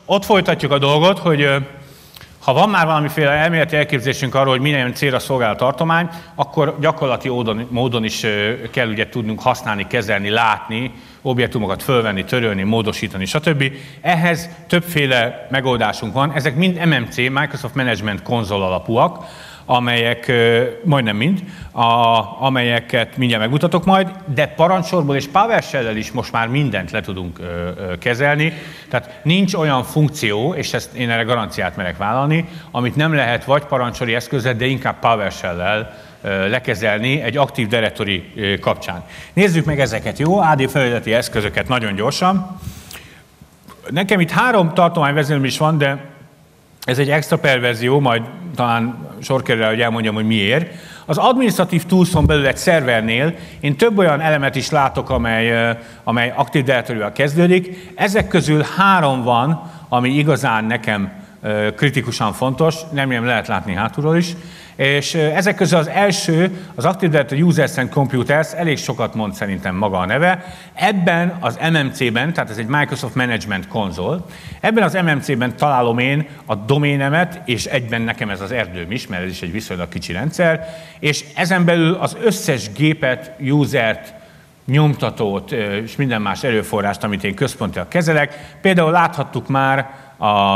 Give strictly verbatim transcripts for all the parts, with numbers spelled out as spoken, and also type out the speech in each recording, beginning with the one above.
Ott folytatjuk a dolgot, hogy ha van már valamiféle elméleti elképzelésünk arról, hogy milyen célra szolgál a tartomány, akkor gyakorlati módon is kell ugye tudnunk használni, kezelni, látni, objektumokat fölvenni, törölni, módosítani, stb. Ehhez többféle megoldásunk van. Ezek mind em em cé, Microsoft Management Console alapúak, amelyek, majdnem mind, a, amelyeket mindjárt megmutatok majd, de parancsorból és PowerShell-el is most már mindent le tudunk ö, ö, kezelni. Tehát nincs olyan funkció, és ezt én erre garanciát merek vállalni, amit nem lehet vagy parancsori eszközzel, de inkább PowerShell-el ö, lekezelni egy Active Directory ö, kapcsán. Nézzük meg ezeket, jó? á dé felületi eszközöket nagyon gyorsan. Nekem itt három tartományvezérlőm is van, de ez egy extra perverzió, majd talán sor kerül rá, hogy elmondjam, hogy miért. Az Administrative Tools-on belül egy szervernél én több olyan elemet is látok, amely, amely Active Directory-vel kezdődik. Ezek közül három van, ami igazán nekem kritikusan fontos, remélem lehet látni hátulról is. És ezek közül az első, az Active Directory Users and Computers, elég sokat mond szerintem maga a neve. Ebben az em em cé-ben, tehát ez egy Microsoft Management Console, ebben az em em cé-ben találom én a doménemet, és egyben nekem ez az erdőm is, mert ez is egy viszonylag kicsi rendszer, és ezen belül az összes gépet, usert, nyomtatót és minden más erőforrást, amit én központilag kezelek. Például láthattuk már a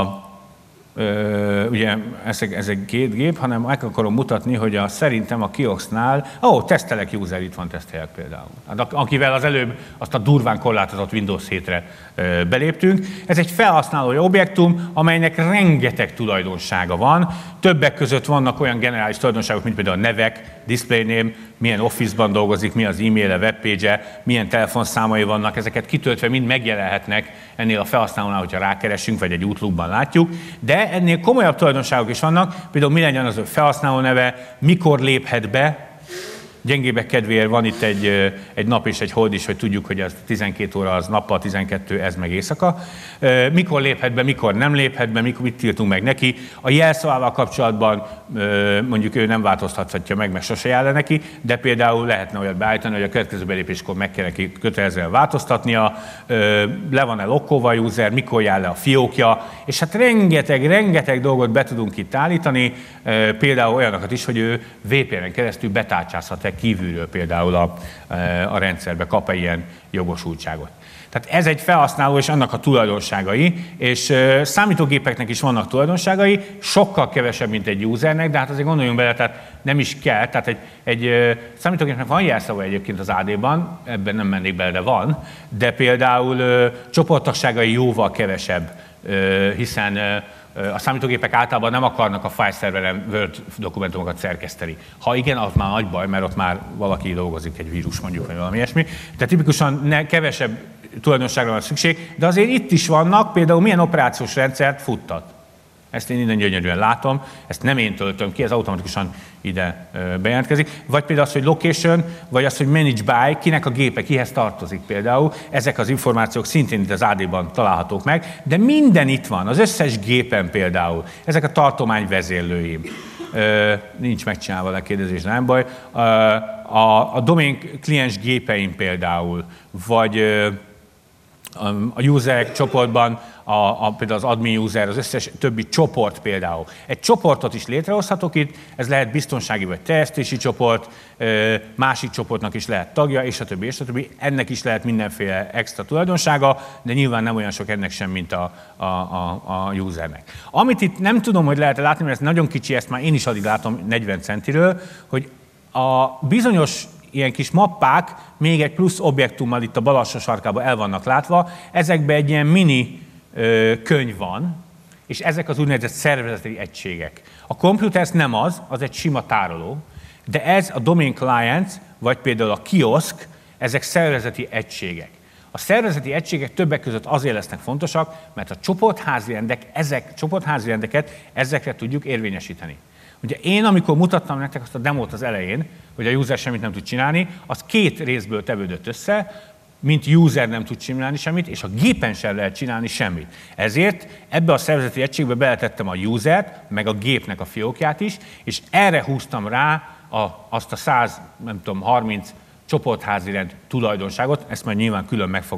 Ö, ugye ez, ez egy két gép, hanem meg akarom mutatni, hogy a, szerintem a Kioxnál, ó, oh, tesztelek user, itt van tesztelek például, akivel az előbb azt a durván korlátozott Windows hétre ö, beléptünk. Ez egy felhasználói objektum, amelynek rengeteg tulajdonsága van. Többek között vannak olyan generális tulajdonságok, mint például a nevek, display name, milyen Office-ban dolgozik, mi az e-mail-e, webpage-e, milyen telefonszámai vannak, ezeket kitöltve mind megjelenhetnek ennél a felhasználónál, hogyha rákeresünk, vagy egy Outlook-ban látjuk, de ennél komolyabb tulajdonságok is vannak, például mi legyen az ő felhasználó neve, mikor léphet be, gyengébbek kedvéért van itt egy, egy nap és egy hold is, hogy tudjuk, hogy az tizenkét óra az nappal, tizenkettő, ez meg éjszaka. Mikor léphet be, mikor nem léphet be, mikor, mit tiltunk meg neki. A jelszavával kapcsolatban mondjuk ő nem változtathatja meg, mert sose jár le neki, de például lehetne olyat beállítani, hogy a következő belépéskor meg kell neki kötelezően változtatnia, le van-e lokkolva a user, mikor jár le a fiókja, és hát rengeteg, rengeteg dolgot be tudunk itt állítani, például olyanokat is, hogy ő vé pé en-en keresztül betárcsázhat-e kívülről például a, a rendszerbe, kap-e ilyen jogosultságot. Tehát ez egy felhasználó és annak a tulajdonságai, és számítógépeknek is vannak tulajdonságai, sokkal kevesebb, mint egy usernek, de hát azért gondoljunk bele, tehát nem is kell, tehát egy, egy számítógépnek van jelszava egyébként az á dé-ban, ebben nem mennék bele, de van, de például csoporttagságai jóval kevesebb, hiszen a számítógépek általában nem akarnak a file szerveren Word dokumentumokat szerkeszteni. Ha igen, az már nagy baj, mert ott már valaki dolgozik, egy vírus mondjuk, vagy valami ilyesmi. Tehát tipikusan ne, kevesebb tulajdonságra van szükség, de azért itt is vannak, például milyen operációs rendszert futtat. Ezt én innen gyönyörűen látom, ezt nem én töltöm ki, ez automatikusan ide bejelentkezik. Vagy például az, hogy location, vagy az, hogy manage by, kinek a gépe, kihez tartozik például. Ezek az információk szintén itt az á dé-ban találhatók meg, de minden itt van, az összes gépen például. Ezek a tartomány vezérlőim. Nincs megcsinálva a kérdezés, nem baj. A, a domain kliens gépeim például, vagy a userek csoportban, a, a, például az admin user, az összes többi csoport például. Egy csoportot is létrehozhatok itt, ez lehet biztonsági vagy terjesztési csoport, másik csoportnak is lehet tagja, és a többi, és a többi. Ennek is lehet mindenféle extra tulajdonsága, de nyilván nem olyan sok ennek sem, mint a, a, a, a usernek. Amit itt nem tudom, hogy lehet látni, mert ez nagyon kicsi, ezt már én is addig látom negyven centiről, hogy a bizonyos ilyen kis mappák még egy plusz objektummal itt a bal alsó sarkában el vannak látva. Ezekben egy ilyen mini ö, könyv van, és ezek az úgynevezett szervezeti egységek. A Computers nem az, az egy sima tároló, de ez a Domain Clients, vagy például a kioszk, ezek szervezeti egységek. A szervezeti egységek többek között azért lesznek fontosak, mert a csoportházirendek, ezek, csoportházirendeket ezekre tudjuk érvényesíteni. Ugye én, amikor mutattam nektek azt a demót az elején, hogy a user semmit nem tud csinálni, az két részből tevődött össze, mint user nem tud csinálni semmit, és a gépen sem lehet csinálni semmit. Ezért ebbe a szervezeti egységbe beletettem a usert, meg a gépnek a fiókját is, és erre húztam rá a, azt a száz, nem tudom, harminc csoportházirend tulajdonságot, ezt majd nyilván külön meg fogom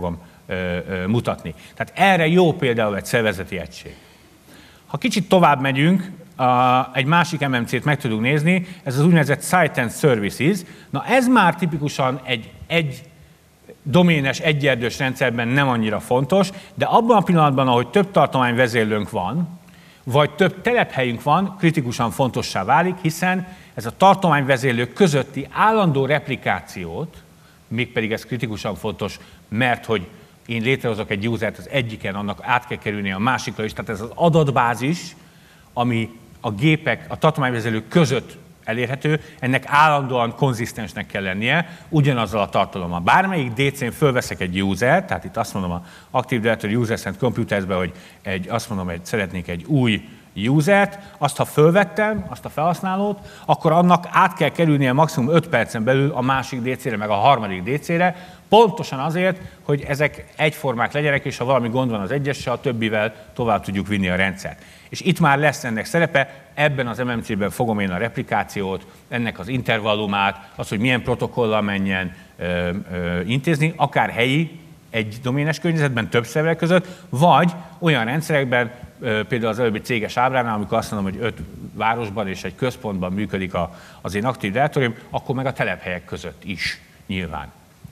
ö, ö, mutatni. Tehát erre jó például egy szervezeti egység. Ha kicsit tovább megyünk, a, egy másik em em cét meg tudunk nézni, ez az úgynevezett Site and Services. Na ez már tipikusan egy, egy doménes, egyerdős rendszerben nem annyira fontos, de abban a pillanatban, ahogy több tartományvezérlőnk van, vagy több telephelyünk van, kritikusan fontossá válik, hiszen ez a tartományvezérlők közötti állandó replikációt, mégpedig ez kritikusan fontos, mert hogy én létrehozok egy usert az egyiken, annak át kell kerülni a másikra is, tehát ez az adatbázis, ami a gépek, a tartományvezérlők között elérhető, ennek állandóan konzisztensnek kell lennie, ugyanazzal a tartalommal. Bármelyik dé cén fölveszek egy user, tehát itt azt mondom a Active Directory Users and Computers-be, hogy egy, azt mondom, hogy szeretnék egy új usert, azt ha fölvettem, azt a felhasználót, akkor annak át kell kerülnie maximum öt percen belül a másik dé cére, meg a harmadik dé cére, pontosan azért, hogy ezek egyformák legyenek, és ha valami gond van az egyessel, a többivel tovább tudjuk vinni a rendszert. És itt már lesz ennek szerepe, ebben az em em cében fogom én a replikációt, ennek az intervallumát, az, hogy milyen protokollal menjen ö, ö, intézni, akár helyi, egy doménes környezetben, több szerver között, vagy olyan rendszerekben, ö, például az előbbi céges ábránál, amikor azt mondom, hogy öt városban és egy központban működik a, az én Active Directory-m, akkor meg a telephelyek között is nyilván.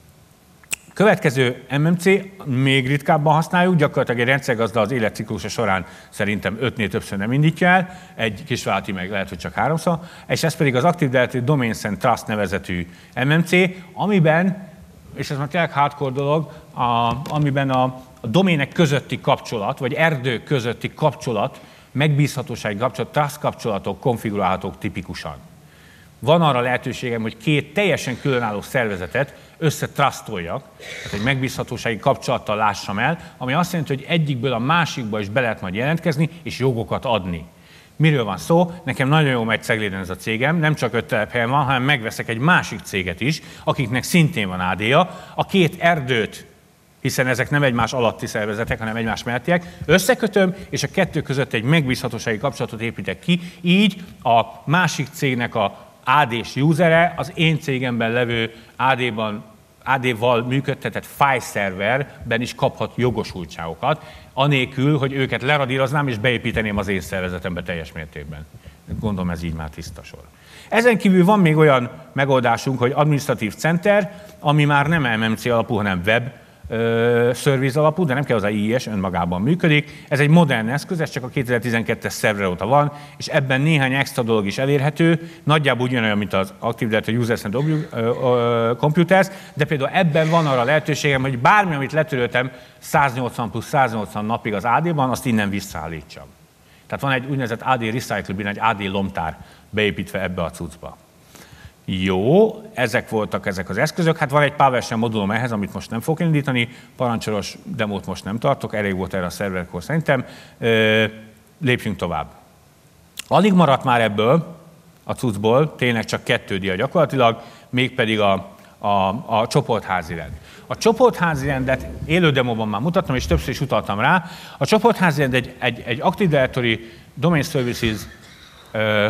Következő em em cé, még ritkábban használjuk, gyakorlatilag egy rendszergazda az életciklusa során szerintem ötnél többször nem indítja el, egy kisvállalati meg lehet, hogy csak háromszor, és ez pedig az Active Directory Domains and Trust nevezetű em em cé, amiben, és ez már tényleg hardcore dolog, a, amiben a, a domének közötti kapcsolat, vagy erdők közötti kapcsolat, megbízhatósági kapcsolat, trust kapcsolatok konfigurálhatók tipikusan. Van arra lehetőségem, hogy két teljesen különálló szervezetet összetrasztoljak, tehát egy megbízhatósági kapcsolattal lássam el, ami azt jelenti, hogy egyikből a másikba is be lehet majd jelentkezni, és jogokat adni. Miről van szó? Nekem nagyon jó megy Cegléden ez a cégem, nem csak öt telephelyen van, hanem megveszek egy másik céget is, akiknek szintén van á dé-ja. A két erdőt, hiszen ezek nem egymás alatti szervezetek, hanem egymás mellettiek, összekötöm, és a kettő között egy megbízhatósági kapcsolatot építek ki, így a másik cégnek a á dés usere az én cégemben levő á dé-ban, á dé-val működtetett file szerverben is kaphat jogosultságokat, anélkül, hogy őket leradíroznám és beépíteném az én szervezetembe teljes mértékben. Gondolom ez így már tiszta sor. Ezen kívül van még olyan megoldásunk, hogy Administrative Center, ami már nem em em cé alapú, hanem web szerviz alapú, de nem kell hozzá i es, önmagában működik. Ez egy modern eszköz, ez csak a kétezer-tizenkettes szerver óta van, és ebben néhány extra dolog is elérhető, nagyjából ugyanolyan, mint az Active Directory Users and Computers, de például ebben van arra lehetőségem, hogy bármi, amit letöröltem száznyolcvan plusz száznyolcvan napig az á dé-ban, azt innen visszaállítsam. Tehát van egy úgynevezett á dé Recycle bin, egy á dé lomtár beépítve ebbe a cuccba. Jó, ezek voltak ezek az eszközök. Hát van egy PowerShell modulom ehhez, amit most nem fogok indítani, parancsolos demót most nem tartok, elég volt erre a szerverkor szerintem. Lépjünk tovább. Alig maradt már ebből a cuccból, tényleg csak kettő dia gyakorlatilag, mégpedig a, a, a csoportházirend. A csoportházirendet élő demóban már mutattam, és többször is utaltam rá. A csoportházirend egy, egy, egy Active Directory Domain Services ö,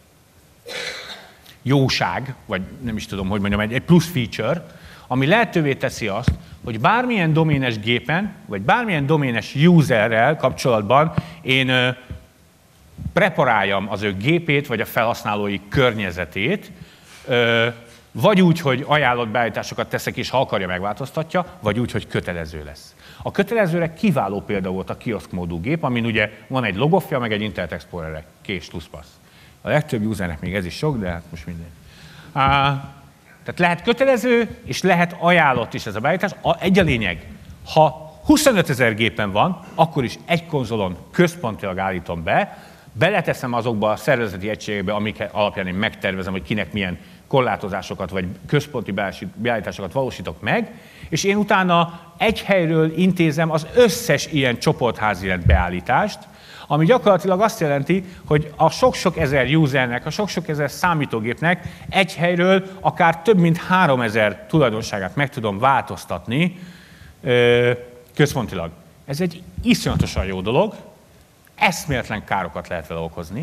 jóság, vagy nem is tudom, hogy mondjam, egy, egy plusz feature, ami lehetővé teszi azt, hogy bármilyen doménes gépen, vagy bármilyen doménes userrel kapcsolatban én ö, preparáljam az ő gépét, vagy a felhasználói környezetét, ö, vagy úgy, hogy ajánlott beállításokat teszek, és ha akarja, megváltoztatja, vagy úgy, hogy kötelező lesz. A kötelezőre kiváló példa volt a kioszk módú gép, amin ugye van egy logofja, meg egy Internet Explorer-re, kés, tuszpasz. A legtöbb usernek még ez is sok, de hát most minden. Uh, tehát lehet kötelező, és lehet ajánlott is ez a beállítás. A, egy a lényeg, ha huszonötezer gépen van, akkor is egy konzolon központilag állítom be, beleteszem azokba a szervezeti egységekbe, amik alapján én megtervezem, hogy kinek milyen korlátozásokat vagy központi beállításokat valósítok meg, és én utána egy helyről intézem az összes ilyen csoportházirend beállítást, ami gyakorlatilag azt jelenti, hogy a sok-sok ezer usernek, a sok-sok ezer számítógépnek egy helyről akár több mint háromezer tulajdonságát meg tudom változtatni ö, központilag. Ez egy iszonyatosan jó dolog, eszméletlen károkat lehet vele okozni,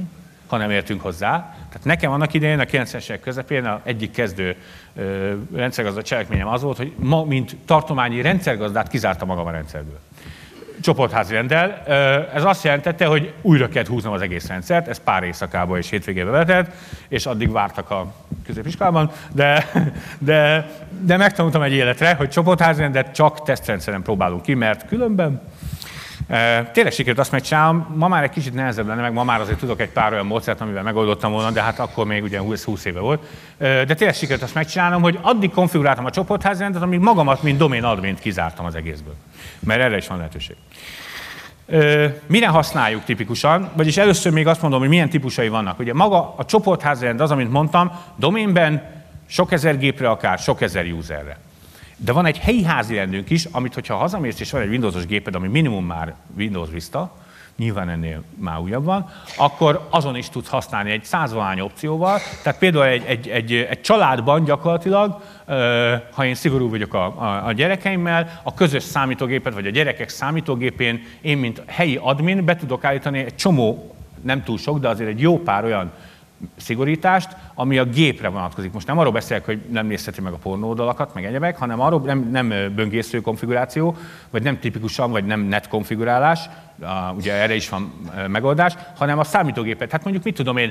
ha nem értünk hozzá. Tehát nekem annak idején, a kilencvenes évek közepén a egyik kezdő ö, rendszergazda cselekményem az volt, hogy ma, mint tartományi rendszergazdát kizárta magam a rendszerből. Csoportházi renddel. Ez azt jelentette, hogy újra kellett húznom az egész rendszert, ez pár éjszakába és hétvégébe vezetett, és addig vártak a középiskolában, de, de, de megtanultam egy életre, hogy csoportházi rendet csak tesztrendszeren próbálunk ki, mert különben tényleg sikerült azt megcsinálom, ma már egy kicsit nehezebb lenne, meg ma már azért tudok egy pár olyan módszert, amivel megoldottam volna, de hát akkor még ugye húsz éve volt. De tényleg sikerült azt megcsinálnom, hogy addig konfiguráltam a csoportházi rendet, amíg magamat, mint domain admint kizártam az egészből. Mert erre is van lehetőség. Mire használjuk tipikusan? Vagyis először még azt mondom, hogy milyen típusai vannak. Ugye maga a csoportházi rend az, amit mondtam, domainben sok ezer gépre, akár sok ezer userre. De van egy helyi házi rendünk is, amit, hogyha hazamész és van egy Windowsos géped, ami minimum már Windows Vista, nyilván ennél már újabb van, akkor azon is tudsz használni egy százvalány opcióval. Tehát például egy, egy, egy, egy családban gyakorlatilag, ha én szigorú vagyok a, a, a gyerekeimmel, a közös számítógépet, vagy a gyerekek számítógépén én, mint helyi admin be tudok állítani egy csomó, nem túl sok, de azért egy jó pár olyan szigorítást, ami a gépre vonatkozik. Most nem arról beszélek, hogy nem nézheti meg a pornóoldalakat, meg egyebek, hanem arról nem, nem böngésző konfiguráció, vagy nem tipikusan, vagy nem net konfigurálás, ugye erre is van megoldás, hanem a számítógépet. Hát mondjuk mit tudom én,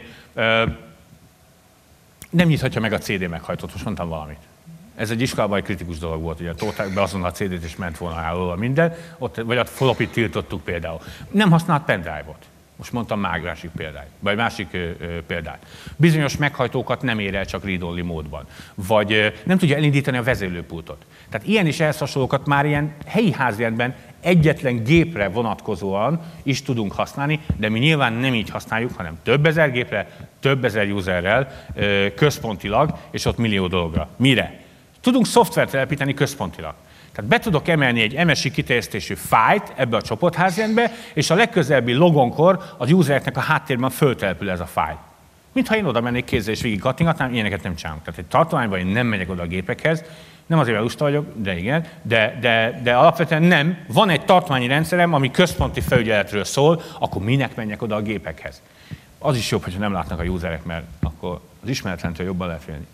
nem nyithatja meg a cé dé meghajtót, most mondtam valamit. Ez egy iskolában egy kritikus dolog volt, ugye tolták be azonnal a cé dét és ment volna állóval minden, ott, vagy a floppyt tiltottuk például. Nem használt pendrive-ot. Most mondtam már másik példát, vagy másik ö, ö, példát. Bizonyos meghajtókat nem ér el csak read-only módban, vagy ö, nem tudja elindítani a vezérlőpultot. Tehát ilyen és ehhez hasonlókat már ilyen helyi házrendben egyetlen gépre vonatkozóan is tudunk használni, de mi nyilván nem így használjuk, hanem több ezer gépre, több ezer userrel, ö, központilag, és ott millió dologra. Mire? Tudunk szoftvert telepíteni központilag. Tehát be tudok emelni egy em es i kiterjesztésű fájlt ebbe a csoportházrendbe, és a legközelebbi logonkor az usereknek a háttérben föltelepül ez a fájl. Mintha én oda mennék kézzel és végig kattingatnám, ilyeneket nem csinálunk. Tehát egy tartományban én nem megyek oda a gépekhez, nem azért, mert lusta vagyok, de igen, de, de, de alapvetően nem. Van egy tartományi rendszerem, ami központi felügyeletről szól, akkor minek menjek oda a gépekhez? Az is jobb, hogyha nem látnak a userek, mert akkor az ismeretlentől jobban lehet félni.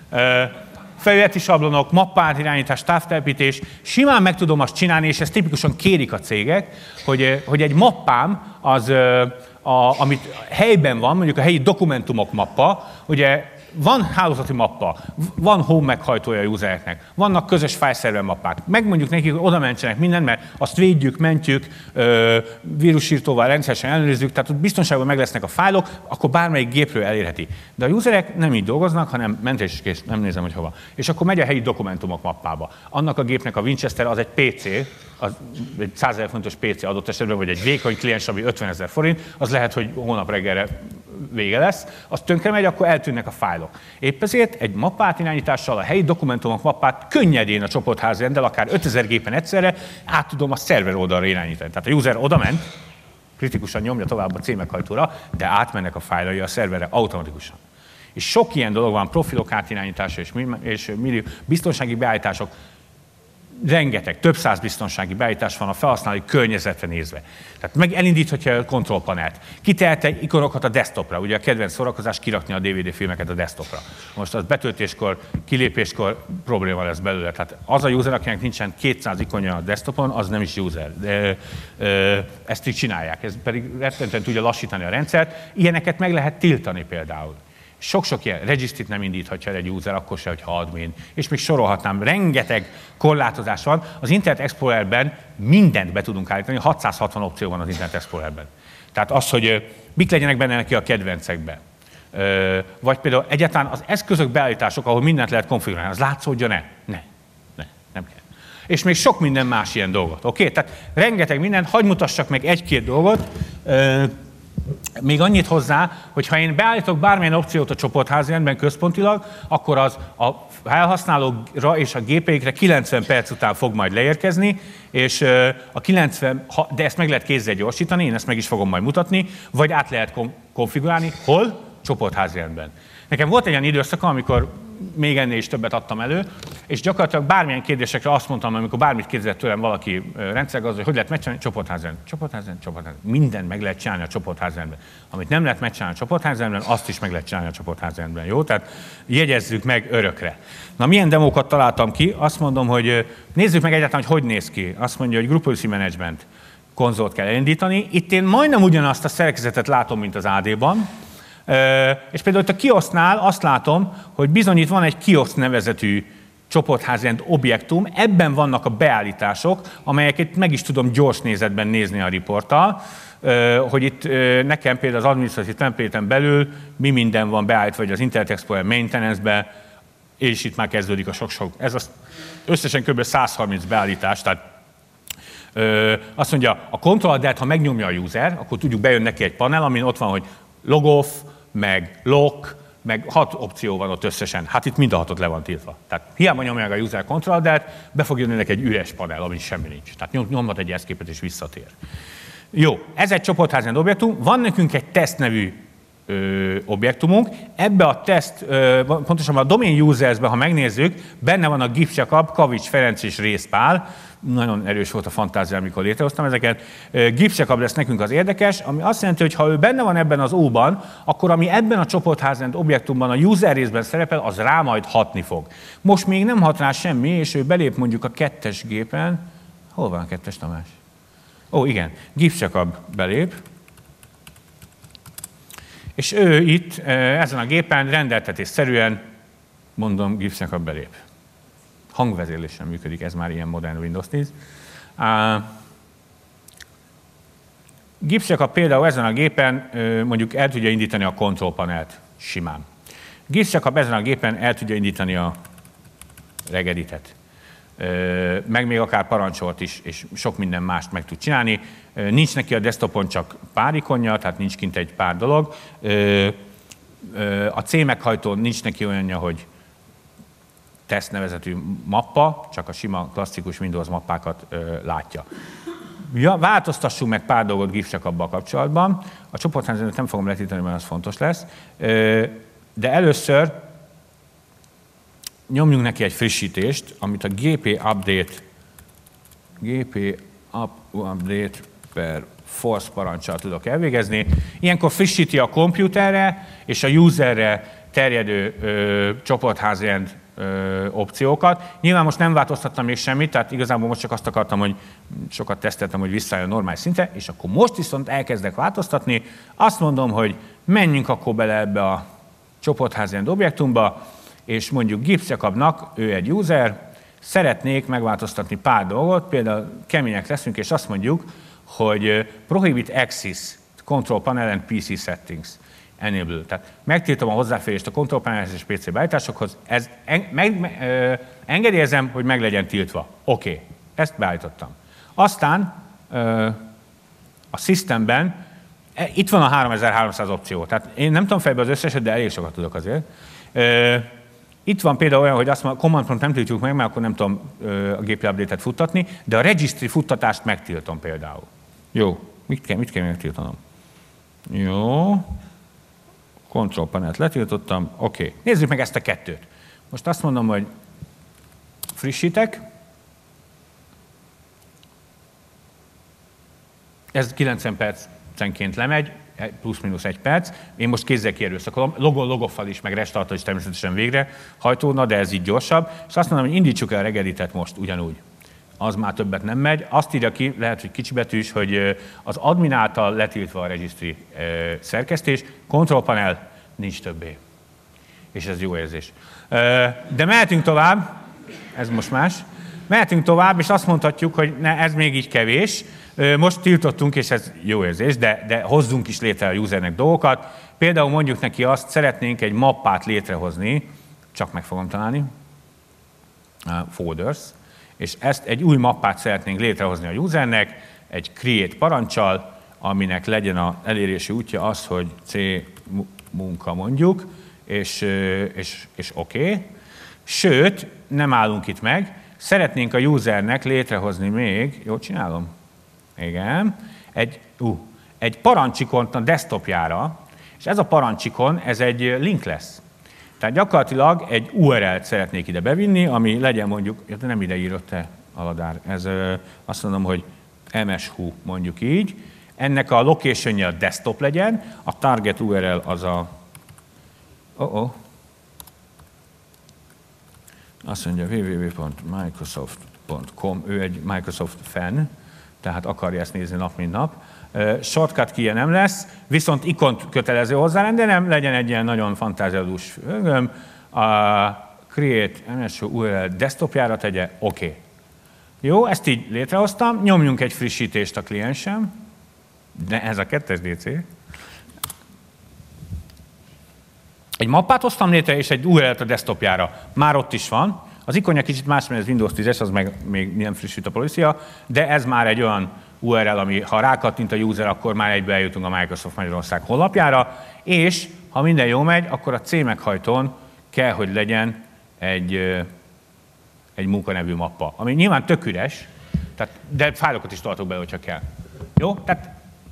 Felületi sablonok, mappát irányítás, távtelepítés, simán meg tudom azt csinálni, és ezt tipikusan kérik a cégek, hogy, hogy egy mappám, az, a, amit helyben van, mondjuk a helyi dokumentumok mappa, ugye van hálózati mappa, van home meghajtója a usereknek, vannak közös fájlszerver mappák. Megmondjuk nekik, hogy oda mentsenek mindent, mert azt védjük, mentjük, vírusírtóval rendszeresen ellenőrizzük, tehát ott biztonságban meg lesznek a fájlok, akkor bármelyik gépről elérheti. De a userek nem így dolgoznak, hanem mentéskész, nem nézem, hogy hova. És akkor megy a helyi dokumentumok mappába. Annak a gépnek a Winchester az egy pé cé, az egy százezer fontos pé cé adott esetben, vagy egy vékony kliens, ami ötvenezer forint, az lehet, hogy hónap reggelre vége lesz, az tönkre megy, akkor eltűnnek a fájlok. Épp ezért egy mappát irányítással, a helyi dokumentumok mappát könnyedén a csoportházi renddel, akár ötezer gépen egyszerre át tudom a szerver oldalra irányítani. Tehát a user odament, kritikusan nyomja tovább a címeghajtóra, de átmennek a fájlai a szerverre automatikusan. És sok ilyen dolog van, profilok átirányítása és, és millió biztonsági beállítások, rengeteg, több száz biztonsági beállítás van a felhasználói környezetre nézve. Tehát meg elindíthatja a kontrollpanelt. Kitehelte ikonokat a desktopra, ugye a kedvenc szórakozás kirakni a dé vé dé filmeket a desktopra. Most az betöltéskor, kilépéskor probléma lesz belőle. Tehát az a user, akinek nincsen kétszáz ikonja a desktopon, az nem is user. De, ö, ezt így csinálják, ez pedig rettentően tudja lassítani a rendszert. Ilyeneket meg lehet tiltani például. Sok-sok ilyen registrit nem indíthatja egy user, akkor se, hogyha admin. És még sorolhatnám, rengeteg korlátozás van. Az Internet Explorerben mindent be tudunk állítani, hatszázhatvan opció van az Internet Explorerben. Tehát az, hogy mik legyenek benne neki a kedvencekbe. Vagy például egyáltalán az eszközök beállítások, ahol mindent lehet konfigurálni, az látszódjon-e? Ne, ne, nem kell. És még sok minden más ilyen dolgot. Oké? Okay? Tehát rengeteg minden, hadd mutassak meg egy-két dolgot. Még annyit hozzá, hogy ha én beállítok bármilyen opciót a csoportházi rendben központilag, akkor az a felhasználókra és a gépeikre kilencven perc után fog majd leérkezni, és a kilencven, de ezt meg lehet kézzel gyorsítani, én ezt meg is fogom majd mutatni, vagy át lehet konfigurálni. Hol? Csoportházi rendben. Nekem volt egy olyan időszaka, amikor még ennél is többet adtam elő, és gyakorlatilag bármilyen kérdésekre azt mondtam, amikor bármit kérdezett tőlem valaki rendszergazda, hogy hogy lehet megcsinálni, csoportházrendben, csoportházrendben, csoportházrendben. Mindent meg lehet csinálni a csoportházrendben. Amit nem lehet megcsinálni a csoportházrendben, azt is meg lehet csinálni a csoportházrendben. Jó? Tehát jegyezzük meg örökre. Na, milyen demókat találtam ki? Azt mondom, hogy nézzük meg egyáltalán, hogy hogy néz ki. Azt mondja, hogy Group Policy Management konzolt kell elindítani. Itt én majdnem ugyanazt a szerkezetet látom, mint az á dé-ban. És például itt a kiosznál azt látom, hogy bizony itt van egy kiosz nevezetű csoportházrend objektum, ebben vannak a beállítások, amelyeket meg is tudom gyors nézetben nézni a riporttal, hogy itt nekem például az adminisztratív template-en belül mi minden van beállítva, vagy az Internet Explorer maintenance-be, és itt már kezdődik a sok-sok. Ez az összesen kb. száz harminc beállítás, tehát ö, azt mondja, a Ctrl-D-t, ha megnyomja a user, akkor tudjuk, bejön neki egy panel, amin ott van, hogy log off, meg lock, meg hat opció van ott összesen. Hát itt mind a hatot le van tiltva. Tehát hiába nyomja meg a user Ctrl-D-t, be fog jönni neki egy üres panel, amin semmi nincs. Tehát nyomhat egy eszképet és visszatér. Jó, ez egy csoportházrend objektum. Van nekünk egy test nevű ö, objektumunk. Ebbe a teszt, ö, pontosabban a domain users-be, ha megnézzük, benne van a Gipsjakab, Kavics Ferenc és Rész Pál. Nagyon erős volt a fantázia, amikor létrehoztam ezeket. Gipsjakab lesz nekünk az érdekes, ami azt jelenti, hogy ha ő benne van ebben az O-ban, akkor ami ebben a csoportházrend objektumban a user részben szerepel, az rá majd hatni fog. Most még nem hat rá semmi, és ő belép mondjuk a kettes gépen. Hol van a kettes, Tamás? Ó, igen, Gipsjakab belép. És ő itt, ezen a gépen rendeltetésszerűen, mondom, Gipsjakab belép. Hangvezérlésen működik, ez már ilyen modern Windows tíz. Uh, Gipsjakab például ezen a gépen uh, mondjuk el tudja indítani a control panelt simán. Gipsjakab ezen a gépen el tudja indítani a regeditet. Uh, meg még akár parancsolt is, és sok minden mást meg tud csinálni. Uh, nincs neki a desktopon csak pár ikonja, tehát nincs kint egy pár dolog. Uh, uh, a C meghajtón nincs neki olyanja, hogy teszt nevezetű mappa, csak a sima klasszikus Windows mappákat ö, látja. Ja, változtassunk meg pár dolgot Gipsjakabbal kapcsolatban. A csoportrendszert nem fogom letiltani, mert az fontos lesz. Ö, de először nyomjunk neki egy frissítést, amit a gp update, gp update per force parancsal tudok elvégezni. Ilyenkor frissíti a komputerre és a userre terjedő ö, csoportházrend Ö, opciókat. Nyilván most nem változtattam még semmit, tehát igazából most csak azt akartam, hogy sokat teszteltem, hogy visszajön a normális szintre, és akkor most viszont elkezdek változtatni. Azt mondom, hogy menjünk akkor bele ebbe a csoportházrend objektumba, és mondjuk Gipsjakabnak, ő egy user, szeretnék megváltoztatni pár dolgot, például kemények leszünk, és azt mondjuk, hogy prohibit access control panel and pé cé settings. Enable. Tehát megtiltom a hozzáférést a control panelhez és pé cé beállításokhoz. Ez en, meg, me, ö, engedélyezem, hogy meg legyen tiltva. Oké, okay. Ezt beállítottam. Aztán ö, a systemben e, itt van a háromezer-háromszáz opció. Tehát én nem tudom fejbe az összeset, de elég sokat tudok azért. Ö, itt van például olyan, hogy azt mondom, command prompt nem tiltjuk meg, mert akkor nem tudom ö, a gé pé update-et futtatni, de a registry futtatást megtiltom például. Jó, mit kell, mit kell megtiltanom? Jó. Control panelt letiltottam, oké. Okay. Nézzük meg ezt a kettőt. Most azt mondom, hogy frissítek. Ez kilencven percenként lemegy, plusz-minusz egy perc. Én most kézzel kierőszakolom. Logon, logoffal is, meg restarttal is természetesen végre hajtódna, de ez így gyorsabb. És azt mondom, hogy indítsuk el a regeditet most ugyanúgy. Az már többet nem megy. Azt írja ki, lehet, hogy kicsibetűs, hogy az admin által letiltva a registry szerkesztés, control panel nincs többé. És ez jó érzés. De mehetünk tovább, ez most más. Mehetünk tovább, és azt mondhatjuk, hogy ne, ez még így kevés. Most tiltottunk, és ez jó érzés, de, de hozzunk is létre a usernek dolgokat. Például mondjuk neki azt, szeretnénk egy mappát létrehozni, csak meg fogom találni, folders, és ezt egy új mappát szeretnénk létrehozni a usernek, egy create parancsal, aminek legyen az elérési útja az, hogy C munka mondjuk, és, és, és oké. Okay. Sőt, nem állunk itt meg, szeretnénk a usernek létrehozni még, jól csinálom? Igen. Egy, uh, egy parancsikont a desktopjára, és ez a parancsikon, ez egy link lesz. Tehát gyakorlatilag egy u er el-t szeretnék ide bevinni, ami legyen mondjuk, nem ide írott-e Aladár, ez azt mondom, hogy em es hú mondjuk így, ennek a location-je a desktop legyen, a target u er el az a oh -oh. Azt mondja double-u double-u double-u pont microsoft pont com, ő egy Microsoft fan, tehát akarja ezt nézni nap mint nap. Shortcut key nem lesz, viszont ikont kötelező hozzá, de nem legyen egy ilyen nagyon fantáziadús ögöm. A create em es hú u er el desktopjára tegye, oké. Okay. Jó, ezt így létrehoztam, nyomjunk egy frissítést a kliensem, de ez a kettes dé cé. Egy mappát hoztam létre, és egy u er el-t a desktopjára. Már ott is van. Az ikonja kicsit más, mert ez Windows tízes, az meg még nem frissült a policia, de ez már egy olyan u er el, ami ha rákattint a user, akkor már egybe eljutunk a Microsoft Magyarország honlapjára, és ha minden jól megy, akkor a C meghajtón kell, hogy legyen egy, egy munkanevű mappa, ami nyilván tök üres, tehát, de fájlokat is tartok be, hogyha kell. Jó? Tehát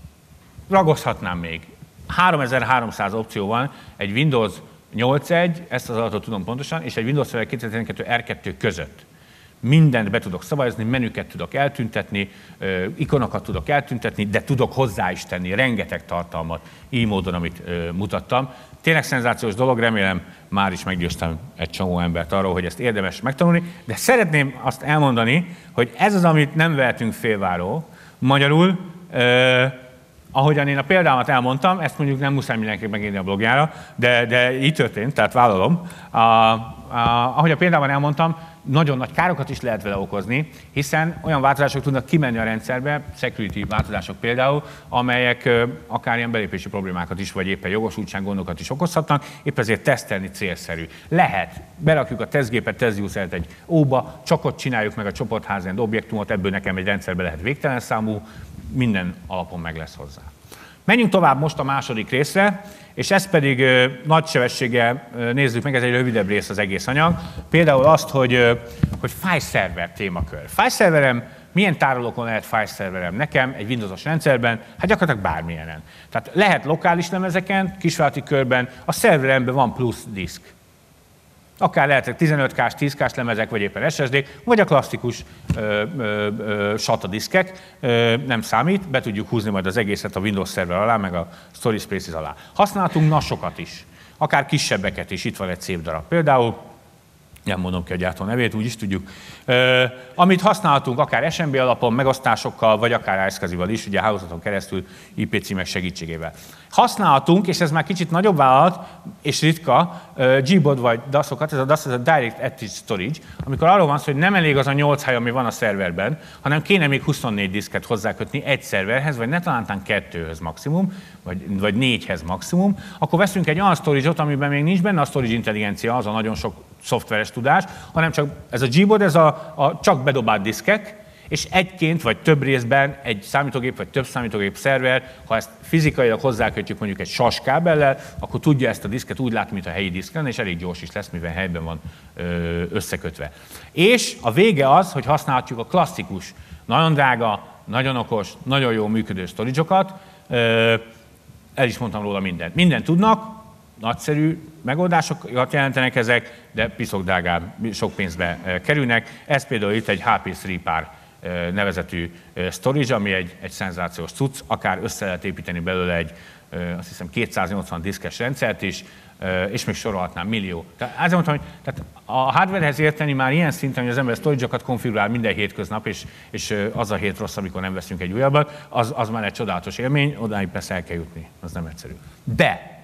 ragozhatnám még. háromezer-háromszáz opció van egy Windows nyolc egy, ezt az adatot tudom pontosan, és egy Windows Server kétezer-tizenkettő er kettő között. Mindent be tudok szabályozni, menüket tudok eltüntetni, ikonokat tudok eltüntetni, de tudok hozzá is tenni rengeteg tartalmat, így módon, amit mutattam. Tényleg szenzációs dolog, remélem már is meggyőztem egy csomó embert arról, hogy ezt érdemes megtanulni, de szeretném azt elmondani, hogy ez az, amit nem vehetünk félváról. Magyarul, eh, ahogyan én a példámat elmondtam, ezt mondjuk nem muszáj mindenkinek megírni a blogjára, de, de így történt, tehát vállalom. A, a, ahogy a példában elmondtam, nagyon nagy károkat is lehet vele okozni, hiszen olyan változások tudnak kimenni a rendszerbe, security változások például, amelyek akár ilyen belépési problémákat is, vagy éppen jogosultsággondokat is okozhatnak, épp ezért tesztelni célszerű. Lehet, berakjuk a tesztgépet, tesztusert egy óba, csak ott csináljuk meg a csoportházend objektumot, ebből nekem egy rendszerbe lehet végtelen számú, minden alapon meg lesz hozzá. Menjünk tovább most a második részre, és ezt pedig ö, nagy sebességgel ö, nézzük meg, ez egy rövidebb rész az egész anyag. Például azt, hogy, ö, hogy file server témakör. File serverem, milyen tárolókon lehet file serverem nekem egy Windowsos rendszerben? Hát gyakorlatilag bármilyenen. Tehát lehet lokális lemezeken, kisvállalati körben, a szerveremben van plusz diszk. Akár lehetnek tizenöt ká-s, tíz ká-s lemezek, vagy éppen es es dé-k, vagy a klasszikus ö, ö, ö, SATA diszkek, ö, nem számít, be tudjuk húzni majd az egészet a Windows Server alá, meg a Storage Spaces alá. Használhatunk nasokat is, akár kisebbeket is, itt van egy szép darab. Például, nem mondom ki a gyártó nevét, úgy is tudjuk, ö, amit használhatunk akár es em bé alapon, megosztásokkal, vagy akár iSCSI-val is, ugye a hálózaton keresztül i pé címek segítségével. Használhatunk, és ez már kicsit nagyobb vállalat, és ritka, Gbod vagy daszokat, ez a dasz, ez a Direct Active Storage, amikor arról van szó, hogy nem elég az a nyolc hely, ami van a szerverben, hanem kéne még huszonnégy diszket hozzákötni egy szerverhez, vagy ne talántán kettőhöz maximum, vagy, vagy négyhez maximum, akkor veszünk egy olyan storage-ot, amiben még nincs benne a storage intelligencia, az a nagyon sok szoftveres tudás, hanem csak ez a Gbod, ez a, a csak bedobált diszkek, és egyként vagy több részben egy számítógép vagy több számítógép szerver, ha ezt fizikailag hozzákötjük mondjuk egy sas kábellel, akkor tudja ezt a diszket úgy látni, mint a helyi diszk lenne, és elég gyors is lesz, mivel helyben van összekötve. És a vége az, hogy használhatjuk a klasszikus, nagyon drága, nagyon okos, nagyon jó működő storage-okat. El is mondtam róla mindent. Mindent tudnak, nagyszerű megoldásokat jelentenek ezek, de piszok drágább, sok pénzbe kerülnek. Ez például itt egy há pé Three-Par nevezetű storage, ami egy, egy szenzációs cucc, akár össze lehet építeni belőle egy, azt hiszem, kétszáznyolcvan diszkes rendszert is, és még sorolhatnám millió. Tehát azért mondtam, hogy tehát a hardwarehez érteni már ilyen szinten, hogy az ember storage-okat konfigurál minden hétköznap, és, és az a hét rossz, amikor nem veszünk egy újabbat, az, az már egy csodálatos élmény, odáig persze el kell jutni, az nem egyszerű. De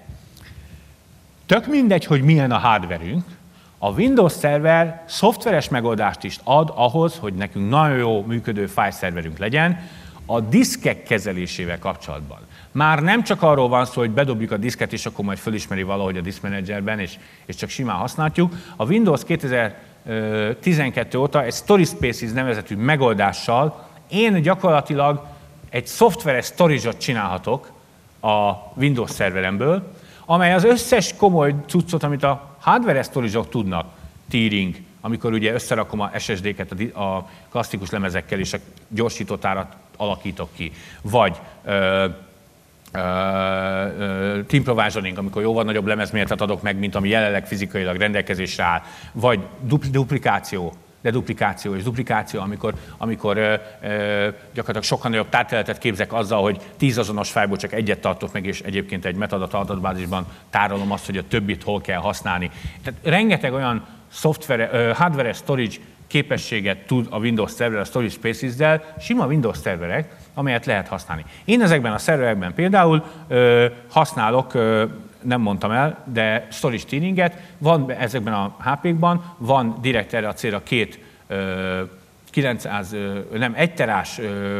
tök mindegy, hogy milyen a hardverünk, a Windows Server szoftveres megoldást is ad ahhoz, hogy nekünk nagyon jó működő file szerverünk legyen a diszkek kezelésével kapcsolatban. Már nem csak arról van szó, hogy bedobjuk a diszket, és akkor majd fölismeri valahogy a Disk Managerben, és, és csak simán használjuk. A Windows kétezer-tizenkettő óta egy Storage Spaces nevezetű megoldással én gyakorlatilag egy szoftveres storage-ot csinálhatok a Windows szerveremből, amely az összes komoly cuccot, amit a hardware storage-ok tudnak, tiering, amikor ugye összerakom a es es dé-ket a klasszikus lemezekkel, és a gyorsított árat alakítok ki, vagy ö, ö, ö, team provisioning, amikor jóval nagyobb lemezméretet adok meg, mint ami jelenleg fizikailag rendelkezésre áll, vagy dupl- duplikáció, deduplikáció és duplikáció, amikor, amikor ö, ö, gyakorlatilag sokkal nagyobb tárterületet képzek azzal, hogy tíz azonos fájlból csak egyet tartok meg, és egyébként egy metadata adatbázisban tárolom azt, hogy a többit hol kell használni. Tehát rengeteg olyan szoftver, ö, hardware storage képességet tud a Windows Server a Storage Spaces-del, sima Windows szerverek, amelyet lehet használni. Én ezekben a szerverekben például ö, használok, ö, nem mondtam el, de storage tieringet, van ezekben a há pékban, van direkt erre a célra két ö, kilencszáz, ö, nem, egy terás, ö,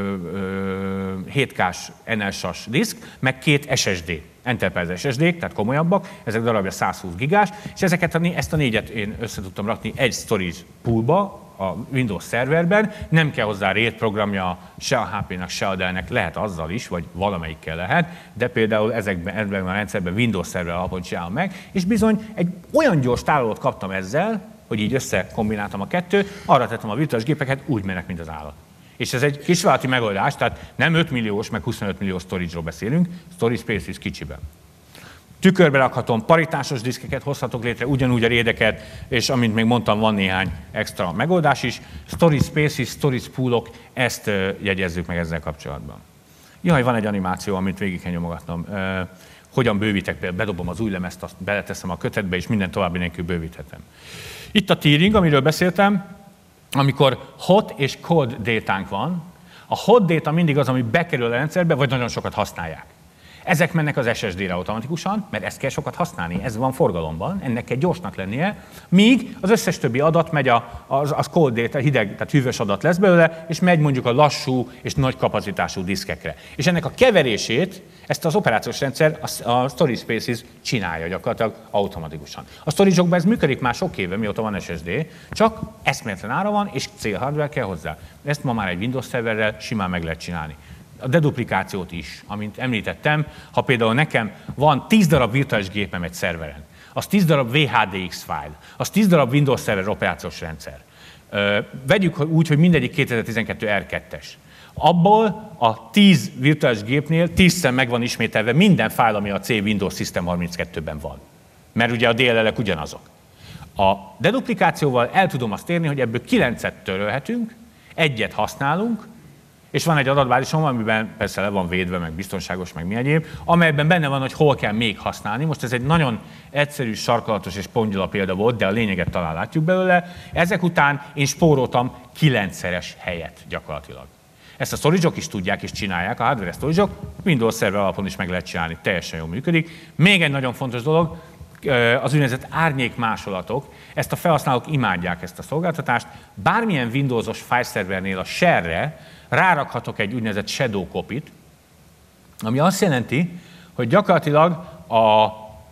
ö, hét kás en el es-as diszk, meg két es es dé. Enterprise es es dé-k, tehát komolyabbak, ezek darabja száz húsz gigás, és ezeket a, ezt a négyet én össze tudtam rakni egy storage poolba, a Windows szerverben, nem kell hozzá RAID programja se a há pének, se a Dell-nek, lehet azzal is, vagy valamelyikkel lehet, de például ezekben, ezekben a rendszerben Windows szerver alapon csinálom meg, és bizony egy olyan gyors tárolót kaptam ezzel, hogy így összekombináltam a kettőt, arra tettem a virtuális gépeket, úgy mennek, mint az állat. És ez egy kisvállalati megoldás, tehát nem öt milliós, meg huszonöt milliós storage-ról beszélünk, storage spaces kicsiben. Tükörbe rakhatom, paritásos diszkeket hozhatok létre, ugyanúgy a rédeket, és amint még mondtam, van néhány extra megoldás is. Storage spaces, storage poolok, ezt jegyezzük meg ezzel kapcsolatban. Jaj, van egy animáció, amit végig kell nyomogatnom. Hogyan bővítek, például bedobom az új lemezt, azt beleteszem a kötetbe, és minden további nélkül bővíthetem. Itt a tiering, amiről beszéltem, amikor hot és cold datánk van. A hot data mindig az, ami bekerül a rendszerbe, vagy nagyon sokat használják. Ezek mennek az es es dé-re automatikusan, mert ezt kell sokat használni, ez van forgalomban, ennek kell gyorsnak lennie, míg az összes többi adat megy, a, az, az cold data, hideg, tehát hűvös adat lesz belőle, és megy mondjuk a lassú és nagy kapacitású diszkekre. És ennek a keverését, ezt az operációs rendszer, a, a Storage Spaces csinálja gyakorlatilag automatikusan. A storage-okban ez működik már sok éve, mióta van es es dé, csak eszméletlen ára van, és célhardware kell hozzá. Ezt ma már egy Windows szerverrel simán meg lehet csinálni. A deduplikációt is, amint említettem, ha például nekem van tíz darab virtuális gépem egy szerveren, az tíz darab vé há dé iksz fájl, az tíz darab Windows Server operációs rendszer. Vegyük úgy, hogy mindegyik kétezer-tizenkettő er kettes. Abból a tíz virtuális gépnél tízszer meg van ismételve minden fájl, ami a C Windows System harminckettőben van. Mert ugye a dé el el-ek ugyanazok. A deduplikációval el tudom azt érni, hogy ebből kilencet törölhetünk, egyet használunk, és van egy adatbázisom, amiben persze le van védve, meg biztonságos, meg mi egyéb, amelyben benne van, hogy hol kell még használni. Most ez egy nagyon egyszerű, sarkalatos és pongyula példa volt, de a lényeget talán látjuk belőle. Ezek után én spóroltam kilencszeres helyet gyakorlatilag. Ezt a storage-ok is tudják és csinálják, a hardware storage-ok Windows szerver alapon is meg lehet csinálni, teljesen jól működik. Még egy nagyon fontos dolog, az úgynevezett árnyékmásolatok. Ezt a felhasználók imádják, ezt a szolgáltatást. Bármilyen Windowsos file-szervernél a share-re rárakhatok egy úgynevezett shadow copy-t, ami azt jelenti, hogy gyakorlatilag a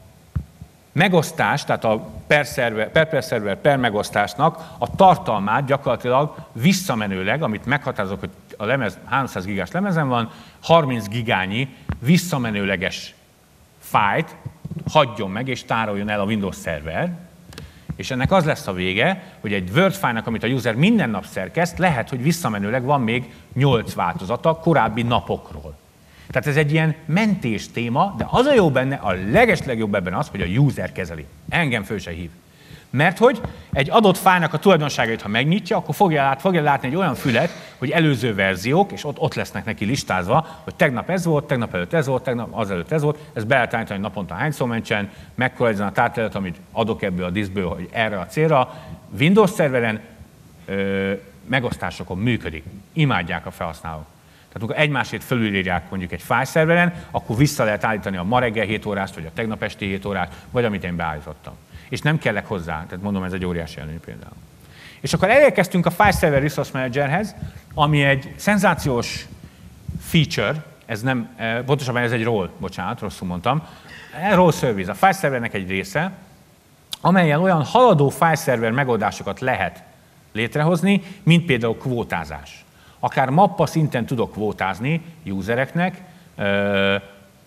megosztás, tehát a per szerver, per, per szerver per megosztásnak a tartalmát gyakorlatilag visszamenőleg, amit meghatározok, hogy a lemez háromszáz gigás lemezen van, harminc gigányi visszamenőleges fájlt hagyjon meg és tároljon el a Windows szerver, és ennek az lesz a vége, hogy egy Word fájlnak, amit a user minden nap szerkeszt, lehet, hogy visszamenőleg van még nyolc változata korábbi napokról. Tehát ez egy ilyen mentés téma, de az a jó benne, a legeslegjobb ebben az, hogy a user kezeli. Engem föl se hív. Mert hogy egy adott fájlnak a tulajdonságait, ha megnyitja, akkor fogja, lát, fogja látni egy olyan fület, hogy előző verziók, és ott, ott lesznek neki listázva, hogy tegnap ez volt, tegnap előtt ez volt, tegnap azelőtt ez volt, ez be lehet állítani, hogy naponta hányszor mentsen, mekkora ezen a tárterület, amit adok ebből a diszkből, hogy erre a célra. Windows szerveren ö, megosztásokon működik. Imádják a felhasználók. Tehát amikor egymásét fölülírják mondjuk egy file szerveren, akkor vissza lehet állítani a ma reggel hét órást, vagy a tegnap esti hét órát, vagy amit én beállítottam. És nem kellek hozzá, tehát mondom, ez egy óriási előny például. És akkor elérkeztünk a File Server Resource Managerhez, ami egy szenzációs feature, ez nem, pontosabban ez egy role, bocsánat, rosszul mondtam, role service, a File Servernek egy része, amelyen olyan haladó File Server megoldásokat lehet létrehozni, mint például kvótázás. Akár mappa szinten tudok kvótázni usereknek,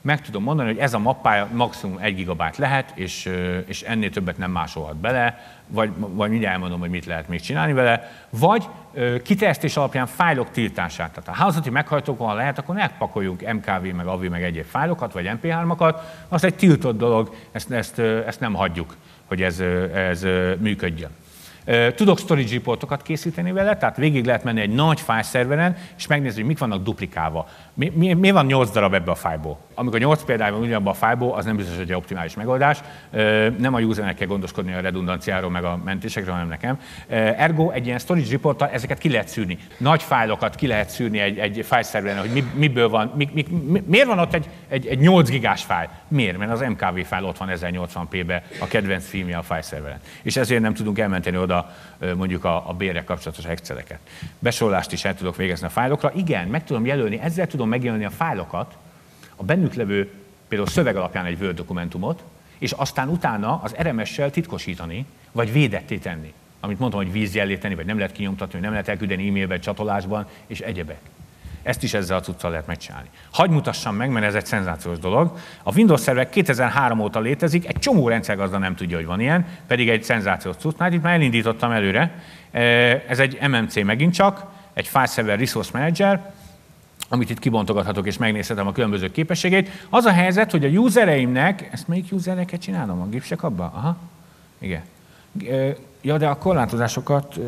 meg tudom mondani, hogy ez a mappája maximum egy gigabájt lehet, és, és ennél többet nem másolhat bele, vagy, vagy mindjárt elmondom, hogy mit lehet még csinálni vele, vagy kiterjesztés alapján fájlok tiltását. Tehát a hálózati meghajtókon, ha lehet, akkor ne pakoljunk em ká vé, meg á vé, meg egyéb fájlokat, vagy em pé hármakat, az egy tiltott dolog, ezt, ezt, ezt nem hagyjuk, hogy ez, ez működjön. Tudok storage reportokat készíteni vele, tehát végig lehet menni egy nagy fájlszerveren, és megnézni, hogy mik vannak duplikálva. Mi, mi, mi van nyolc darab ebbe a fájlból? Amikor nyolc példány van ugyanabban a fájlból, az nem biztos, hogy egy optimális megoldás. Nem a usernek kell gondoskodni a redundanciáról, meg a mentésekről, hanem nekem. Ergo egy ilyen storage reporttal ezeket ki lehet szűrni. Nagy fájlokat ki lehet szűrni egy, egy fájlszerveren, hogy mi, miből van, mi, mi, mi, miért van ott egy, egy, egy nyolc gigás fájl? Miért? Mert az em ká vé fájl ott van ezernyolcvan pé-be, a kedvenc filmje a fájlszerveren. És ezért nem tudunk elmenteni oda mondjuk a, a bérrel kapcsolatos exceleket. Besorolást is el tudok végezni a fájlokra. Igen, meg tudom jelölni, ezzel tudom megjelölni a fájlokat, a bennük levő például szöveg alapján egy Word dokumentumot, és aztán utána az er em es-sel titkosítani, vagy védetté tenni. Amit mondtam, hogy vízjellé tenni, vagy nem lehet kinyomtatni, nem lehet elküldeni e-mailben, csatolásban, és egyebek. Ezt is ezzel a cuccal lehet megcsinálni. Hadd mutassam meg, mert ez egy szenzációs dolog. A Windows szerver kétezer-három óta létezik, egy csomó rendszergazda nem tudja, hogy van ilyen, pedig egy szenzációs cucc. Hát itt már elindítottam előre. Ez egy em em cé megint csak, egy File Server Resource Manager, amit itt kibontogathatok és megnézhetem a különböző képességét. Az a helyzet, hogy a usereimnek, ezt melyik usereket csinálom? A gipsek abba? Aha, igen. Ja, de a korlátozásokat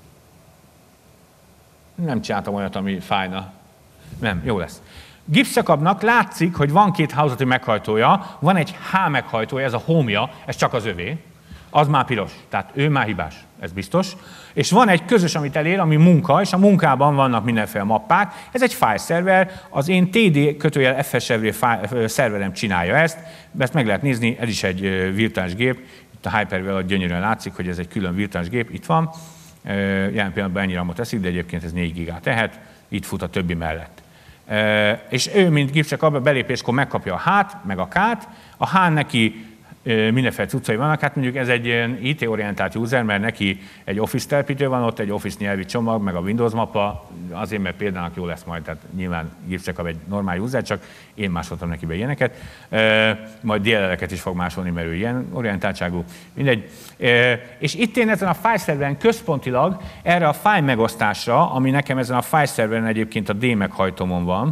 nem csináltam olyat, ami fájna. Nem, jó lesz. Gipszakabnak látszik, hogy van két hálózati meghajtója, van egy H meghajtója, ez a home-ja, ez csak az övé, az már piros, tehát ő már hibás, ez biztos. És van egy közös, amit elér, ami munka, és a munkában vannak mindenféle mappák. Ez egy file szerver, az én té dé kötőjel ef es er vé szerverem csinálja ezt, ezt meg lehet nézni, ez is egy virtuális gép, itt a Hyper-V alatt gyönyörűen látszik, hogy ez egy külön virtuális gép, itt van. Jelen pillanatban ennyi ramot eszik, de egyébként ez négy gigát tehet, itt fut a többi mellett. És ő, mint gipszakab, belépéskor megkapja a H-t, meg a K-t, a H neki mindenféle cuccai vannak, hát mondjuk ez egy ilyen í té-orientált user, mert neki egy Office telepítő van ott, egy Office nyelvi csomag, meg a Windows mappa, azért, mert példának jó lesz majd, tehát nyilván gipszakab egy normál user, csak én másoltam neki be ilyeneket, majd dé el el-eket is fog másolni, mert ő ilyen orientáltságú, mindegy. És itt én ezen a file serveren központilag erre a file megosztásra, ami nekem ezen a file serveren egyébként a D meghajtómon van,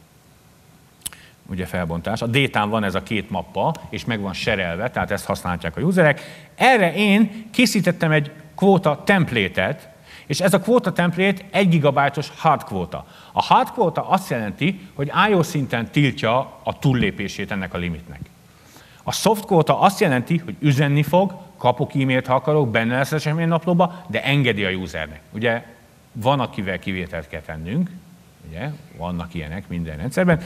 ugye felbontás. A détán van ez a két mappa, és meg van serelve, tehát ezt használják a userek. Erre én készítettem egy kvóta template-et, és ez a kvóta template egy gigabájtos hard kvóta. A hard kvóta azt jelenti, hogy i o szinten tiltja a túllépését ennek a limitnek. A soft kvóta azt jelenti, hogy üzenni fog, kapok e-mailt, ha akarok, benne lesz az eseménynaplóba, de engedi a usernek. Ugye van, akivel kivételt kell tennünk, ugye, vannak ilyenek minden rendszerben.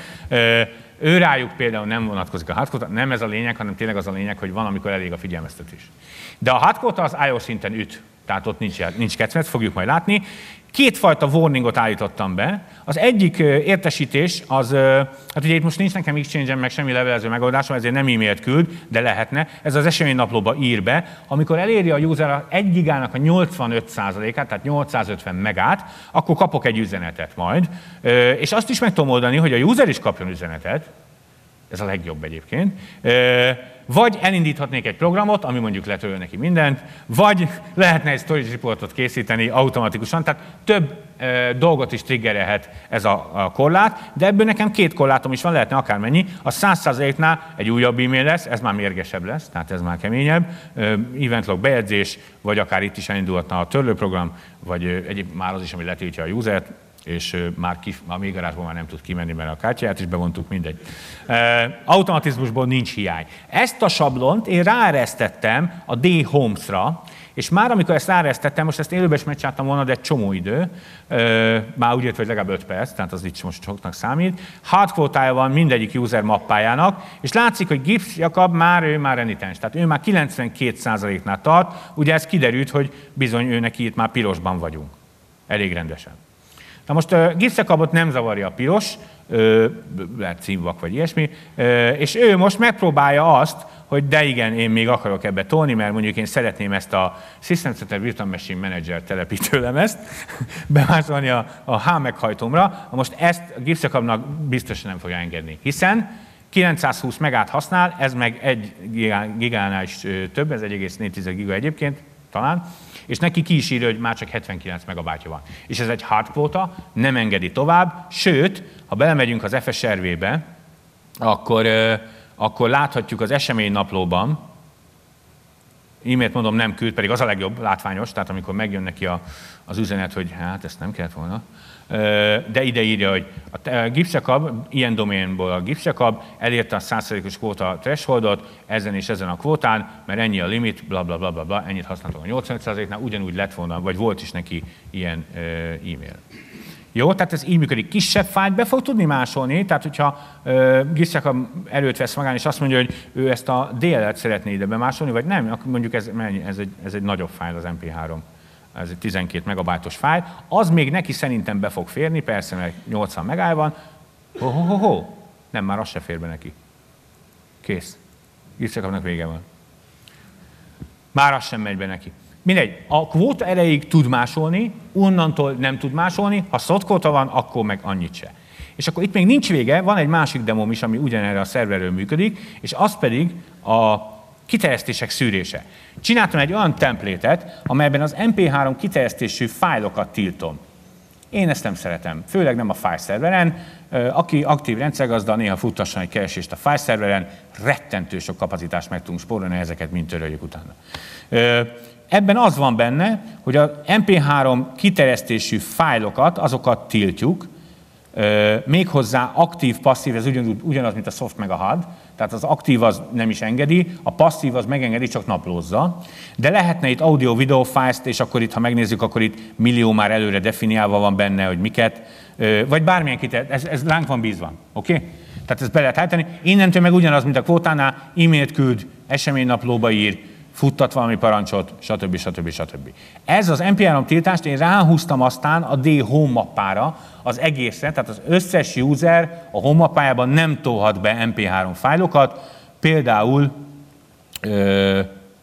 Ő rájuk például nem vonatkozik a hardquota, nem ez a lényeg, hanem tényleg az a lényeg, hogy van, amikor elég a figyelmeztetés. De a hardquota az i o szinten üt, tehát ott nincs, nincs kecmet, fogjuk majd látni. Kétfajta warningot állítottam be. Az egyik értesítés, az, hát ugye itt most nincs nekem Exchange-en meg semmi levelező megoldásom, ezért nem e-mailt küld, de lehetne. Ez az eseménynaplóba ír be. Amikor eléri a user egy gigának a nyolcvanöt százalékát, tehát nyolcszázötven megát, akkor kapok egy üzenetet majd. És azt is meg tudom oldani, hogy a user is kapjon üzenetet. Ez a legjobb egyébként. Vagy elindíthatnék egy programot, ami mondjuk letöröl neki mindent, vagy lehetne egy storage reportot készíteni automatikusan, tehát több e, dolgot is triggerelhet ez a, a korlát, de ebből nekem két korlátom is van, lehetne akármennyi. A száz százaléknál egy újabb e-mail lesz, ez már mérgesebb lesz, tehát ez már keményebb. E, eventlog bejegyzés, vagy akár itt is elindulhatna a törlőprogram, vagy e, egyéb már az is, ami letiltja a usert, és már, ki, a még garázsból már nem tud kimenni, mert a kártyáját is bevontuk, mindegy. E, automatizmusból nincs hiány. Ezt a sablont én ráeresztettem a D-Homes-ra, és már amikor ezt ráeresztettem, most ezt élőben is megcsináltam volna, de egy csomó idő, e, már úgy jött, hogy legalább öt perc, tehát az itt most soknak számít. Hard kvótája van mindegyik user mappájának, és látszik, hogy Gibbs Jakab már, ő már renitens, tehát ő már kilencvenkét százaléknál tart, ugye ez kiderült, hogy bizony ő neki itt már pirosban vagyunk. Elég rendesen. Na most uh, Gipszakabot nem zavarja a piros, uh, lehet címvak vagy ilyesmi, uh, és ő most megpróbálja azt, hogy de igen, én még akarok ebbe tolni, mert mondjuk én szeretném ezt a System Center Virtual Machine Manager telepítőlemezt bemásolni a, a H meghajtómra. Most ezt a Gipszakabnak biztosan nem fogja engedni, hiszen kilencszázhúsz megát használ, ez meg egy gigánál is több, ez egy egész négy giga egyébként, talán, és neki ki is írja, hogy már csak hetvenkilenc megabájtja van. És ez egy hard kvóta, nem engedi tovább, sőt, ha belemegyünk az ef es er vé-be, akkor, akkor láthatjuk az eseménynaplóban, e-mailt mondom nem küld, pedig az a legjobb, látványos, tehát amikor megjön neki a, az üzenet, hogy hát ezt nem kellett volna, de ide írja, hogy a GIPSZEKAB, ilyen doménból a GIPSZEKAB elérte a száz százalékos kvóta thresholdot ezen és ezen a kvótán, mert ennyi a limit, bla bla bla bla, bla ennyit használtak a nyolcvanöt százaléknál, ugyanúgy lett volna, vagy volt is neki ilyen e-mail. Jó, tehát ez így működik. Kisebb fájlt be fog tudni másolni, tehát hogyha uh, GIPSZEKAB erőt vesz magán, és azt mondja, hogy ő ezt a dé el el-t szeretné ide bemásolni, vagy nem, akkor mondjuk ez, ez, egy, ez egy nagyobb fájl az em pé három. Ez egy tizenkét megabájtos fájl, az még neki szerintem be fog férni, persze, mert nyolcvan megáll van. Ho, ho, ho, ho. Nem, már az se fér be neki. Kész. GIPSZEKABnak vége van. Már az sem megy be neki. Mindegy, a kvóta erejéig tud másolni, onnantól nem tud másolni, ha soft kvóta van, akkor meg annyit se. És akkor itt még nincs vége, van egy másik demóm is, ami ugyanerre a szerverről működik, és az pedig a kiterjesztések szűrése. Csináltam egy olyan templétet, amelyben az em pé három kiterjesztésű fájlokat tiltom. Én ezt nem szeretem, főleg nem a file szerveren. Aki aktív rendszergazda, néha futtasson egy keresést a file szerveren, rettentő sok kapacitást meg tudunk spórolni, ezeket mind töröljük utána. Ebben az van benne, hogy az em pé három kiterjesztésű fájlokat, azokat tiltjuk, méghozzá aktív, passzív, ez ugyanaz, ugyanaz, mint a soft meg a hard, tehát az aktív az nem is engedi, a passzív az megengedi, csak naplózza. De lehetne itt audio-video files-t, és akkor itt, ha megnézzük, akkor itt millió már előre definiálva van benne, hogy miket, vagy bármilyen kiterjesztés, ez, ez ránk van bízva, oké? Okay? Tehát ezt be lehet állítani. Innentől meg ugyanaz, mint a kvótánál, e-mailt küld, eseménynaplóba ír, futtat valami parancsot, stb. stb. stb. Ez az em pé három tiltást én ráhúztam aztán a D home mappára az egészre, tehát az összes user a home mappájában nem tolhat be em pé három fájlokat, például uh,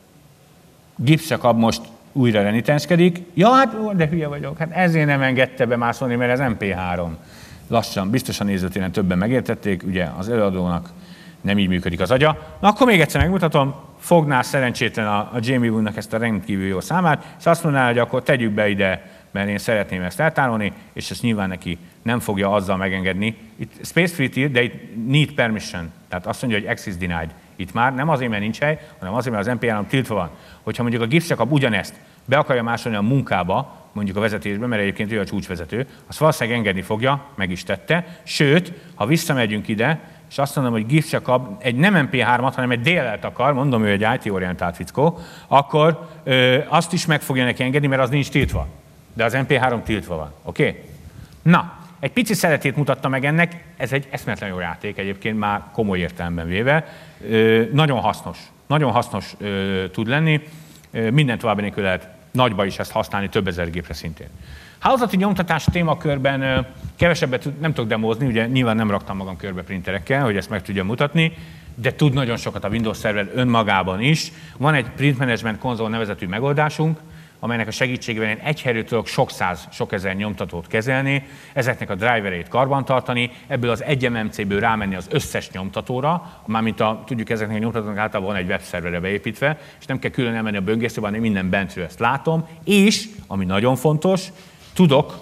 GIPSZEKAB most újra renitenskedik. Ja, hát de hülye vagyok, hát ezért nem engedte be másolni, mert ez em pé három. Lassan, biztosan nézőtéren többen megértették, ugye az előadónak nem így működik az agya. Na akkor még egyszer megmutatom, fogná szerencsétlen a, a Jamie Woodnak ezt a rendkívül jó számát, és azt mondaná, hogy akkor tegyük be ide, mert én szeretném ezt eltárolni, és ezt nyilván neki nem fogja azzal megengedni. Itt space free tilt, de itt need permission, tehát azt mondja, hogy access denied. Itt már nem azért, mert nincs hely, hanem azért, mert az em pé három tiltva van. Hogyha mondjuk a GIPSZEKAB ugyanezt be akarja másolni a munkába, mondjuk a vezetésbe, mert egyébként ő a csúcsvezető, azt valószínűleg engedni fogja, meg is tette. Sőt, ha visszamegyünk ide, és azt mondom, hogy GIPSZEKAB egy nem em pé hármat, hanem egy dé el el-t akar, mondom, ő egy i té-orientált fickó, akkor ö, azt is meg fogja neki engedni, mert az nincs tiltva. De az em pé három tiltva van. Oké? Okay? Na, egy pici szeretét mutatta meg ennek, ez egy eszméletlen jó játék egyébként, már komoly értelemben véve. Ö, nagyon hasznos. Nagyon hasznos ö, tud lenni. Ö, minden további nélkül lehet nagyba is ezt használni, több ezer gépre szintén. Hálózati nyomtatás témakörben kevesebbet nem tudok demózni, ugye nyilván nem raktam magam körbe printerekkel, hogy ezt meg tudjam mutatni, de tud nagyon sokat a Windows szerver önmagában is. Van egy Print Management Console nevezetű megoldásunk, amelynek a segítségével én egy helyről tudok sok száz, sok ezer nyomtatót kezelni, ezeknek a drivereit karbantartani, ebből az egy em em cé-ből rámenni az összes nyomtatóra, mármint a, tudjuk, ezeknek a nyomtatóknak általában van egy webszerverre beépítve, és nem kell külön elmenni a böngészőbe, hanem minden bentről ezt látom, és, ami nagyon fontos, tudok,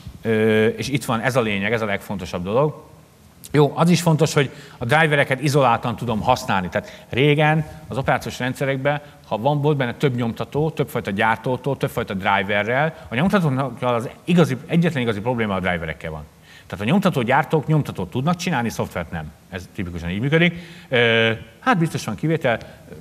és itt van ez a lényeg, ez a legfontosabb dolog. Jó, az is fontos, hogy a drivereket izoláltan tudom használni. Tehát régen az operációs rendszerekben, ha van volt benne több nyomtató, többfajta gyártótól, többfajta driverrel, a nyomtatókkal az igazi, egyetlen igazi probléma a driverekkel van. Tehát a nyomtató gyártók nyomtatót tudnak csinálni, szoftvert nem. Ez tipikusan így működik. Hát biztos van kivétel,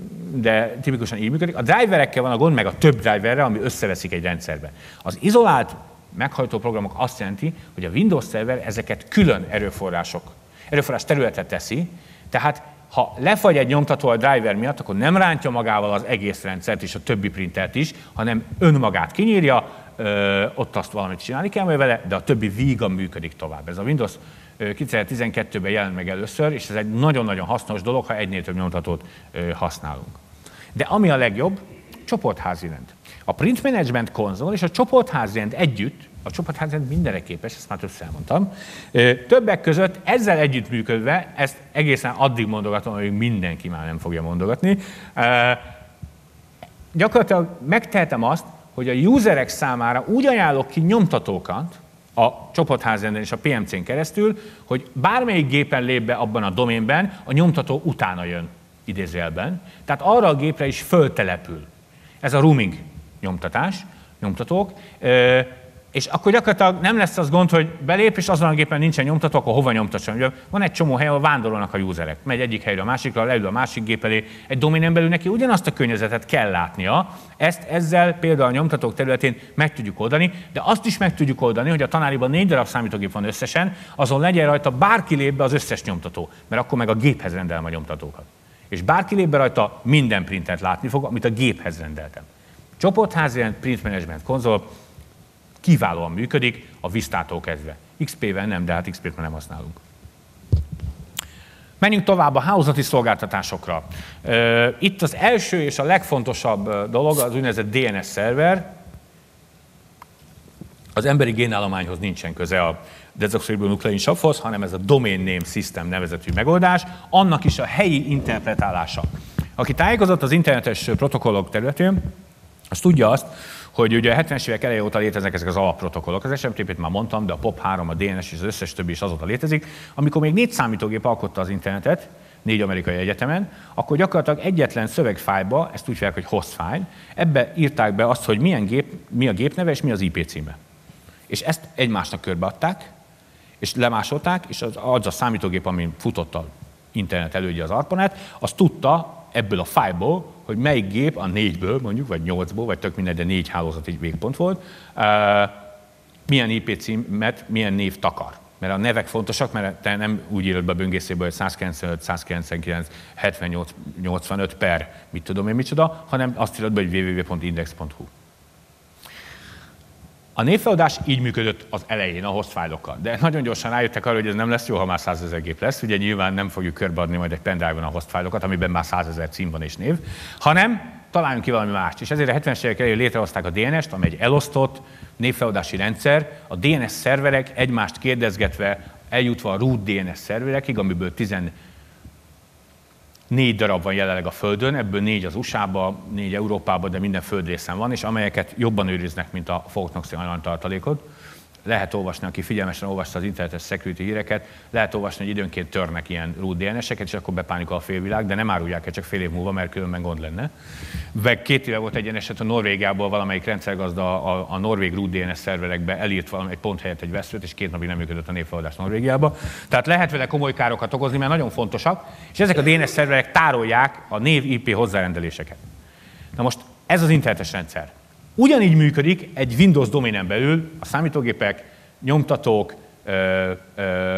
de tipikusan így működik. A driverekkel van a gond, meg a több driverrel, ami összeveszik egy rendszerbe. Az izolált meghajtó programok azt jelenti, hogy a Windows Server ezeket külön erőforrások, erőforrás területre teszi, tehát ha lefagy egy nyomtató a driver miatt, akkor nem rántja magával az egész rendszert és a többi printert is, hanem önmagát kinyírja, ö, ott azt valamit csinálni kell majd vele, de a többi vígan működik tovább. Ez a Windows kétezer-tizenkettőben jelent meg először, és ez egy nagyon-nagyon hasznos dolog, ha egynél több nyomtatót ö, használunk. De ami a legjobb, csoportházirend. A Print Management Console és a csoportházirend együtt A csoporthálózat mindenre képes, ezt már többször elmondtam. Többek között ezzel együttműködve, ezt egészen addig mondogatom, amíg mindenki már nem fogja mondogatni, gyakorlatilag megtehetem azt, hogy a userek számára úgy ajánlok ki nyomtatókat a csoportházrenden és a pé em cén keresztül, hogy bármelyik gépen lép be abban a doménben, a nyomtató utána jön, idézőjelben. Tehát arra a gépre is föltelepül. Ez a roaming nyomtatás, nyomtatók. És akkor gyakorlatilag nem lesz az gond, hogy belép, és azon a gépen nincsen nyomtató, akkor hova nyomtasson. Van egy csomó hely, ahol vándorolnak a userek. Megy egyik helyre a másikra, leül a másik gép elé. Egy doménen belül neki ugyanazt a környezetet kell látnia. Ezt ezzel például a nyomtatók területén meg tudjuk oldani, de azt is meg tudjuk oldani, hogy a tanáriban négy darab számítógép van összesen, azon legyen rajta bárki lép be az összes nyomtató, mert akkor meg a géphez rendelem a nyomtatókat. És bárki lép be rajta, minden printet látni fog, amit a géphez rendeltem. Csoportházrend, print management konzol, kiválóan működik, a Vistától kezdve. iksz pé-vel nem, de hát iksz pét már nem használunk. Menjünk tovább a hálózati szolgáltatásokra. Itt az első és a legfontosabb dolog az úgynevezett dé en es szerver. Az emberi génállományhoz nincsen köze a desoxiribonuklein savhoz, hanem ez a Domain Name System nevezetű megoldás, annak is a helyi interpretálása. Aki tájékozott az internetes protokollok területén, az tudja azt, hogy ugye a hetvenes évek eleje óta léteznek ezek az alapprotokollok. Az es em té pét már mondtam, de a pop három, a dé en es és az összes többi is azóta létezik. Amikor még négy számítógép alkotta az internetet, négy amerikai egyetemen, akkor gyakorlatilag egyetlen szövegfájlba, ezt úgy hívják, hogy host file, ebbe írták be azt, hogy milyen gép, mi a gépneve és mi az i pé címe. És ezt egymásnak körbeadták, és lemásolták, és az, az a számítógép, amin futott az internet elődje az ARPANET, az tudta ebből a fájlból, hogy melyik gép a négyből, mondjuk, vagy nyolcból, vagy tök minden, de négy hálózati végpont volt, uh, milyen i pé címet, milyen név takar. Mert a nevek fontosak, mert te nem úgy írod be a böngészőből, hogy száz kilencvenöt, száz kilencvenkilenc, hetvennyolc, nyolcvanöt per, mit tudom én micsoda, hanem azt írod be, hogy double-u double-u double-u pont index pont hu. A névfeladás így működött az elején a host fájlokkal, de nagyon gyorsan rájöttek arra, hogy ez nem lesz jó, ha már százezer gép lesz, ugye nyilván nem fogjuk körbeadni majd egy pendrive-on a host fájlokat, amiben már százezer cím van és név, hanem találjunk ki valami mást. És ezért a hetvenes évek elején létrehozták a dé en est, ami egy elosztott névfeladási rendszer, a dé en es szerverek egymást kérdezgetve eljutva a root dé en es szerverekig, amiből tizennégy darab van jelenleg a Földön, ebből négy az u es á-ba, négy Európában, de minden földrészen van, és amelyeket jobban őriznek, mint a Fort Knox-i aranytartalékot. Lehet olvasni, aki figyelmesen olvasta az internetes security híreket, lehet olvasni, hogy időnként törnek ilyen root dé en eseket, és akkor bepánikol a félvilág, de nem árulják el csak fél év múlva, mert különben gond lenne. Meg két éve volt egy ilyen eset, a Norvégiából valamelyik rendszergazda a, a norvég root dé en es szerverekbe elírt valami egy pont helyett egy veszőt, és két napig nem működött a névfeladás Norvégiába. Tehát lehet vele komoly károkat okozni, mert nagyon fontosak, és ezek a dé en es szerverek tárolják a név i pé hozzárendeléseket. Na most ez az internetes rendszer. Ugyanígy működik egy Windows doménen belül a számítógépek, nyomtatók ö, ö,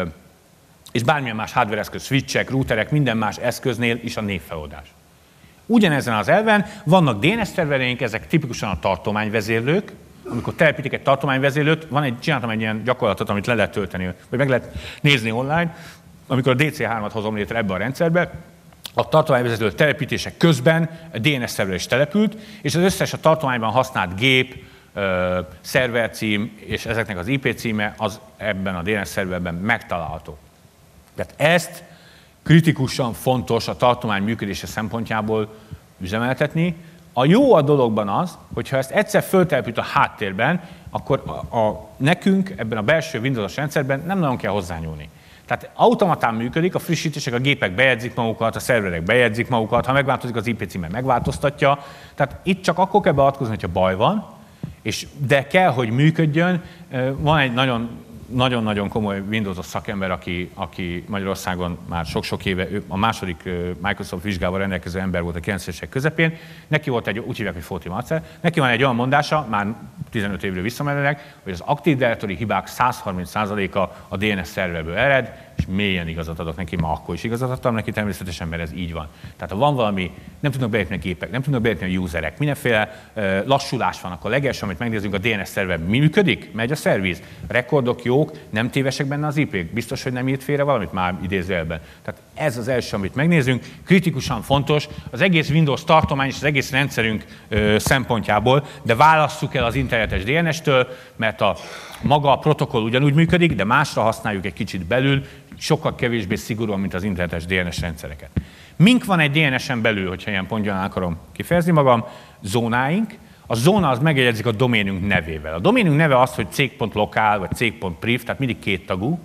és bármilyen más hardware eszköz, switchek, routerek, minden más eszköznél is a névfeloldás. Ugyanezen az elven vannak dé en es szervereink, ezek tipikusan a tartományvezérlők. Amikor telepítik egy tartományvezérlőt, van egy, csináltam egy ilyen gyakorlatot, amit le lehet tölteni, vagy meg lehet nézni online, amikor a dé cé hármat hozom létre ebbe a rendszerbe, a tartományvezető telepítések közben a dé en es szerver is települt, és az összes a tartományban használt gép, ö, szervercím és ezeknek az i pé címe az ebben a dé en es szerverben megtalálható. Tehát ezt kritikusan fontos a tartomány működése szempontjából üzemeltetni. A jó a dologban az, hogyha ezt egyszer föltelepült a háttérben, akkor a, a, nekünk ebben a belső Windows-os rendszerben nem nagyon kell hozzányúlni. Tehát automatán működik, a frissítések, a gépek bejegyzik magukat, a szerverek bejegyzik magukat, ha megváltozik az i pé címe, megváltoztatja. Tehát itt csak akkor kell beavatkozni, hogyha baj van, és de kell, hogy működjön. Van egy nagyon nagyon-nagyon komoly Windows-os szakember, aki, aki Magyarországon már sok-sok éve, a második Microsoft vizsgával rendelkező ember volt a kilencvenesek közepén. Neki volt egy, úgy hívják, hogy Fóti Marcel, neki van egy olyan mondása, már tizenöt évről visszamenőleg, hogy az Active Directory hibák száz harminc százaléka a dé en es szerverből ered, és mélyen igazat adok neki, ma akkor is igazat adtam neki természetesen, mert ez így van. Tehát ha van valami, nem tudnak belépni a gépek, nem tudnak belépni a userek, mindenféle uh, lassulás van, akkor legelső, amit megnézzünk, a dé en es szerverben mi működik, megy a szerviz, rekordok jók, nem tévesek benne az i pék, biztos, hogy nem írt félre valamit már idézőjelben. Tehát ez az első, amit megnézzünk, kritikusan fontos az egész Windows tartomány és az egész rendszerünk uh, szempontjából, de válasszuk el az internetes dé en es-től, mert a maga a protokoll ugyanúgy működik, de másra használjuk egy kicsit belül, sokkal kevésbé szigorúan, mint az internetes dé en es rendszereket. Mink van egy dé en esen belül, hogyha ilyen pontján akarom kifejezni magam, zónáink. A zóna az megjegyezik a doménünk nevével. A doménünk neve az, hogy cég.lokál vagy cég.priv, tehát mindig két tagú.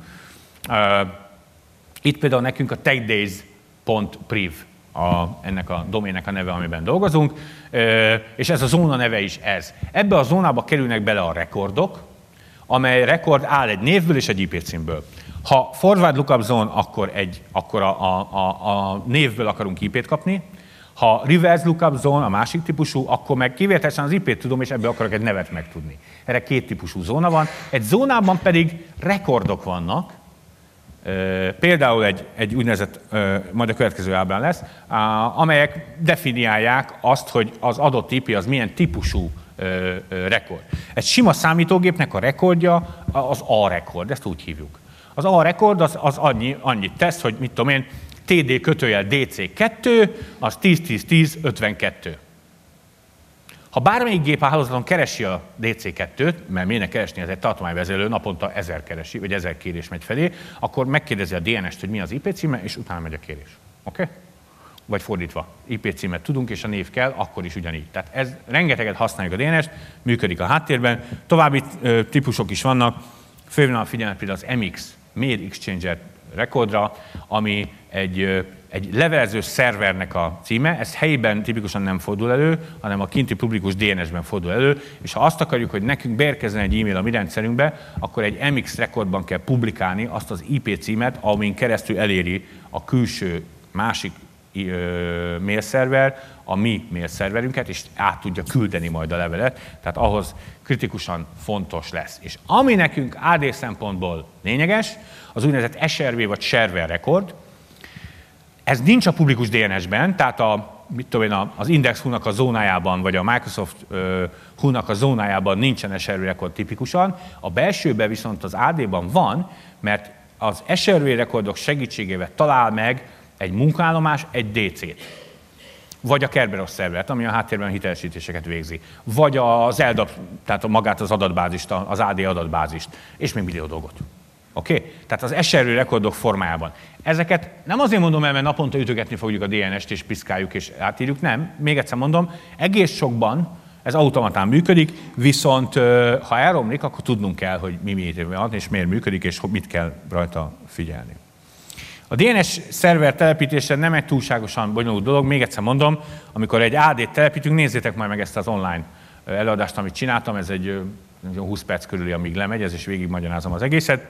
Itt például nekünk a techdays.priv a, ennek a doménnek a neve, amiben dolgozunk, és ez a zóna neve is ez. Ebbe a zónába kerülnek bele a rekordok, amely rekord áll egy névből és egy i pé címből. Ha forward lookup zone, akkor, egy, akkor a, a, a, a névből akarunk i pét kapni. Ha reverse lookup zone, a másik típusú, akkor meg kivételesen az i pét tudom, és ebből akarok egy nevet megtudni. Erre két típusú zóna van. Egy zónában pedig rekordok vannak, például egy, egy úgynevezett, majd a következő ábrán lesz, amelyek definiálják azt, hogy az adott i pé az milyen típusú rekord. Egy sima számítógépnek a rekordja az A-rekord, ezt úgy hívjuk. Az A-rekord az, az annyi, annyit tesz, hogy mit tudom én, té dé kötőjel dé cé kettő, az tíz tíz tíz ötvenkettő. Ha bármelyik gép a hálózaton keresi a dé cé kettőt, mert miért ne keresni, ez egy tartományvezető, naponta ezer keresi, vagy ezer kérés megy felé, akkor megkérdezi a dé en est, hogy mi az i pé címe, és utána megy a kérés. Oké? Okay? Vagy fordítva, i pé címet tudunk, és a név kell, akkor is ugyanígy. Tehát ez, rengeteget használjuk a dé en est, működik a háttérben. További ö, típusok is vannak, főleg a figyelmet például az em iksz, Mail Exchanger rekordra, ami egy, ö, egy levelező szervernek a címe, ez helyben tipikusan nem fordul elő, hanem a kinti publikus dé en es-ben fordul elő, és ha azt akarjuk, hogy nekünk beérkezzen egy e-mail a mi rendszerünkbe, akkor egy em iksz rekordban kell publikálni azt az i pé címet, amin keresztül eléri a külső másik mailszerver, a mi mailszerverünket, és át tudja küldeni majd a levelet, tehát ahhoz kritikusan fontos lesz. És ami nekünk á dé szempontból lényeges, az úgynevezett es er vé vagy server rekord. Ez nincs a publikus dé en es-ben, tehát a, mit tudom én, az Index hú-nak a zónájában, vagy a Microsoft hú-nak a zónájában nincsen es er vé rekord tipikusan, a belsőben viszont az á dé-ban van, mert az es er vé rekordok segítségével talál meg egy munkállomás, egy dé cét. Vagy a Kerberos szervert, ami a háttérben a hitelesítéseket végzi. Vagy az eldap, tehát magát az adatbázist, az á dé adatbázist, és még millió dolgot. Oké? Okay? Tehát az es er vé rekordok formájában. Ezeket nem azért mondom el, mert naponta ütögetni fogjuk a dé en est, és piszkáljuk, és átírjuk, nem. Még egyszer mondom, egész sokban ez automatán működik, viszont ha elromlik, akkor tudnunk kell, hogy mi miért van, és miért működik, és mit kell rajta figyelni. A dé en es szerver telepítése nem egy túlságosan bonyolult dolog, még egyszer mondom, amikor egy á dét telepítünk, nézzétek majd meg ezt az online előadást, amit csináltam, ez egy húsz perc körüli, amíg lemegy, ez is végigmagyarázom az egészet.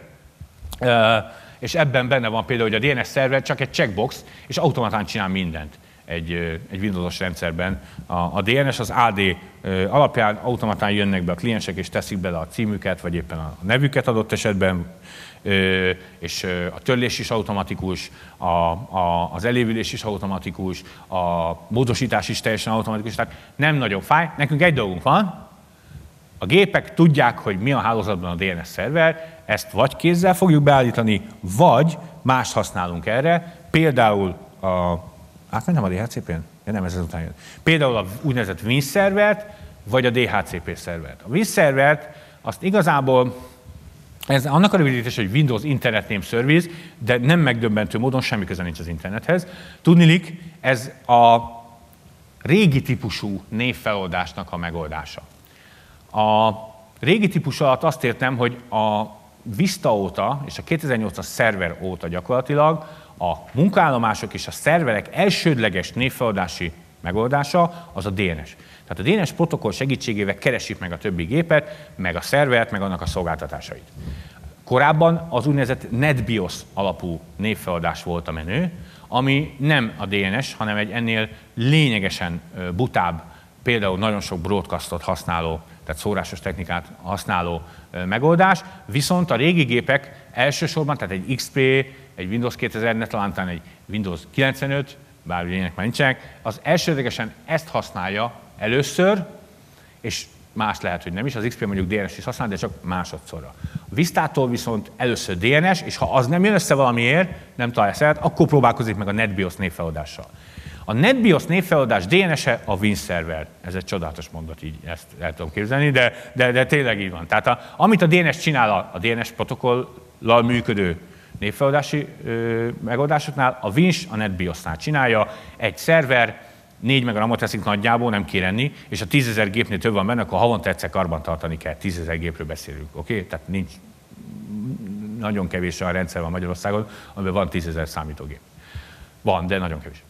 És ebben benne van például, hogy a dé en es szerver csak egy checkbox, és automatán csinál mindent egy, egy Windows-os rendszerben. A, a dé en es az á dé alapján automatán jönnek be a kliensek, és teszik bele a címüket, vagy éppen a nevüket adott esetben, és a törlés is automatikus, a, a, az elévülés is automatikus, a módosítás is teljesen automatikus, tehát nem nagyon fáj. Nekünk egy dolgunk van, a gépek tudják, hogy mi a hálózatban a dé en es szerver, ezt vagy kézzel fogjuk beállítani, vagy mást használunk erre, például a... Átmentem a dé há cé pén? Ja, nem, ez ezután jön. Például a úgynevezett Win szervert, vagy a dé há cé pé szervert. A Win szervert azt igazából, ez annak a rövidítés, hogy Windows Internet Name Service, de nem megdöbbentő módon semmi köze nincs az internethez. Tudniillik, ez a régi típusú névfeloldásnak a megoldása. A régi típus alatt azt értem, hogy a Vista óta és a kétezer-nyolcas szerver óta gyakorlatilag a munkaállomások és a szerverek elsődleges névfeladási megoldása az a dé en es. Tehát a dé en es protokoll segítségével keresik meg a többi gépet, meg a szervert, meg annak a szolgáltatásait. Korábban az úgynevezett NetBIOS alapú névfeladás volt a menő, ami nem a dé en es, hanem egy ennél lényegesen butább, például nagyon sok broadcastot használó, tehát szórásos technikát használó megoldás, viszont a régi gépek elsősorban, tehát egy iksz pé, egy Windows kétezer, ne talán egy Windows kilencvenöt, bár ilyenek már nincsenek, az elsődlegesen ezt használja először, és más lehet, hogy nem is, az iksz pé mondjuk dé en es is használ, de csak másodszorra. A Vistától viszont először dé en es, és ha az nem jön össze valamiért, nem találja szeret, akkor próbálkozik meg a NetBIOS névfeladással. A A NetBIOS névfeloldás dé en es-e a Win szerver. Ez egy csodálatos mondat, így ezt el tudom képzelni, de, de, de tényleg így van. Tehát a, amit a dé en es csinál a, a dé en es protokollal működő névfeloldási ö, megoldásoknál, a Win a NetBIOS-nál csinálja. Egy szerver, négy meg a ramot veszik nagyjából, nem kér enni, és a tízezer gépnél több van benne, akkor havonta egyszer karban tartani kell. tízezer gépről beszélünk, oké? Okay? Tehát nincs, nagyon kevés a rendszer van Magyarországon, amiben van tízezer számítógép. Van, de nagyon kevés.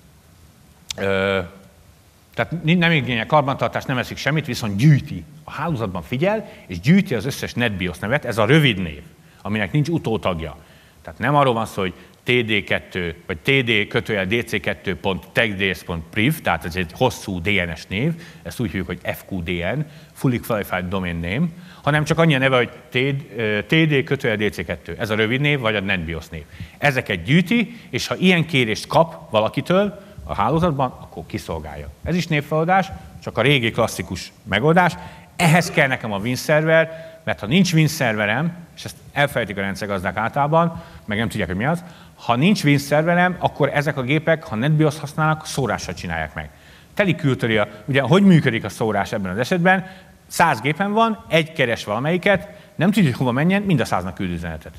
Ö, tehát nem igényel karbantartást, nem eszik semmit, viszont gyűjti. A hálózatban figyel, és gyűjti az összes NetBIOS nevet, ez a rövid név, aminek nincs utótagja. Tehát nem arról van szó, hogy té dé kettő, vagy td kötőjel dé cé kettő pont techds pont priv, tehát ez egy hosszú dé en es név, ezt úgy hívjuk, hogy ef kú dé en, Fully Qualified Domain Name, hanem csak annyi a neve, hogy td kötőjel dé cé kettő, ez a rövid név, vagy a NetBIOS név. Ezeket gyűjti, és ha ilyen kérést kap valakitől a hálózatban, akkor kiszolgálja. Ez is névfeloldás, csak a régi klasszikus megoldás. Ehhez kell nekem a Win szerver, mert ha nincs Win szerverem, és ezt elfelejtik a rendszergazdák általában, meg nem tudják, hogy mi az, ha nincs Win szerverem, akkor ezek a gépek, ha NetBIOS használnak, szórással csinálják meg. Teli kültöri, ugye, hogy működik a szórás ebben az esetben? Száz gépen van, egy keres valamelyiket, nem tudja, hogy hova menjen, mind a száznak küld üzenetet.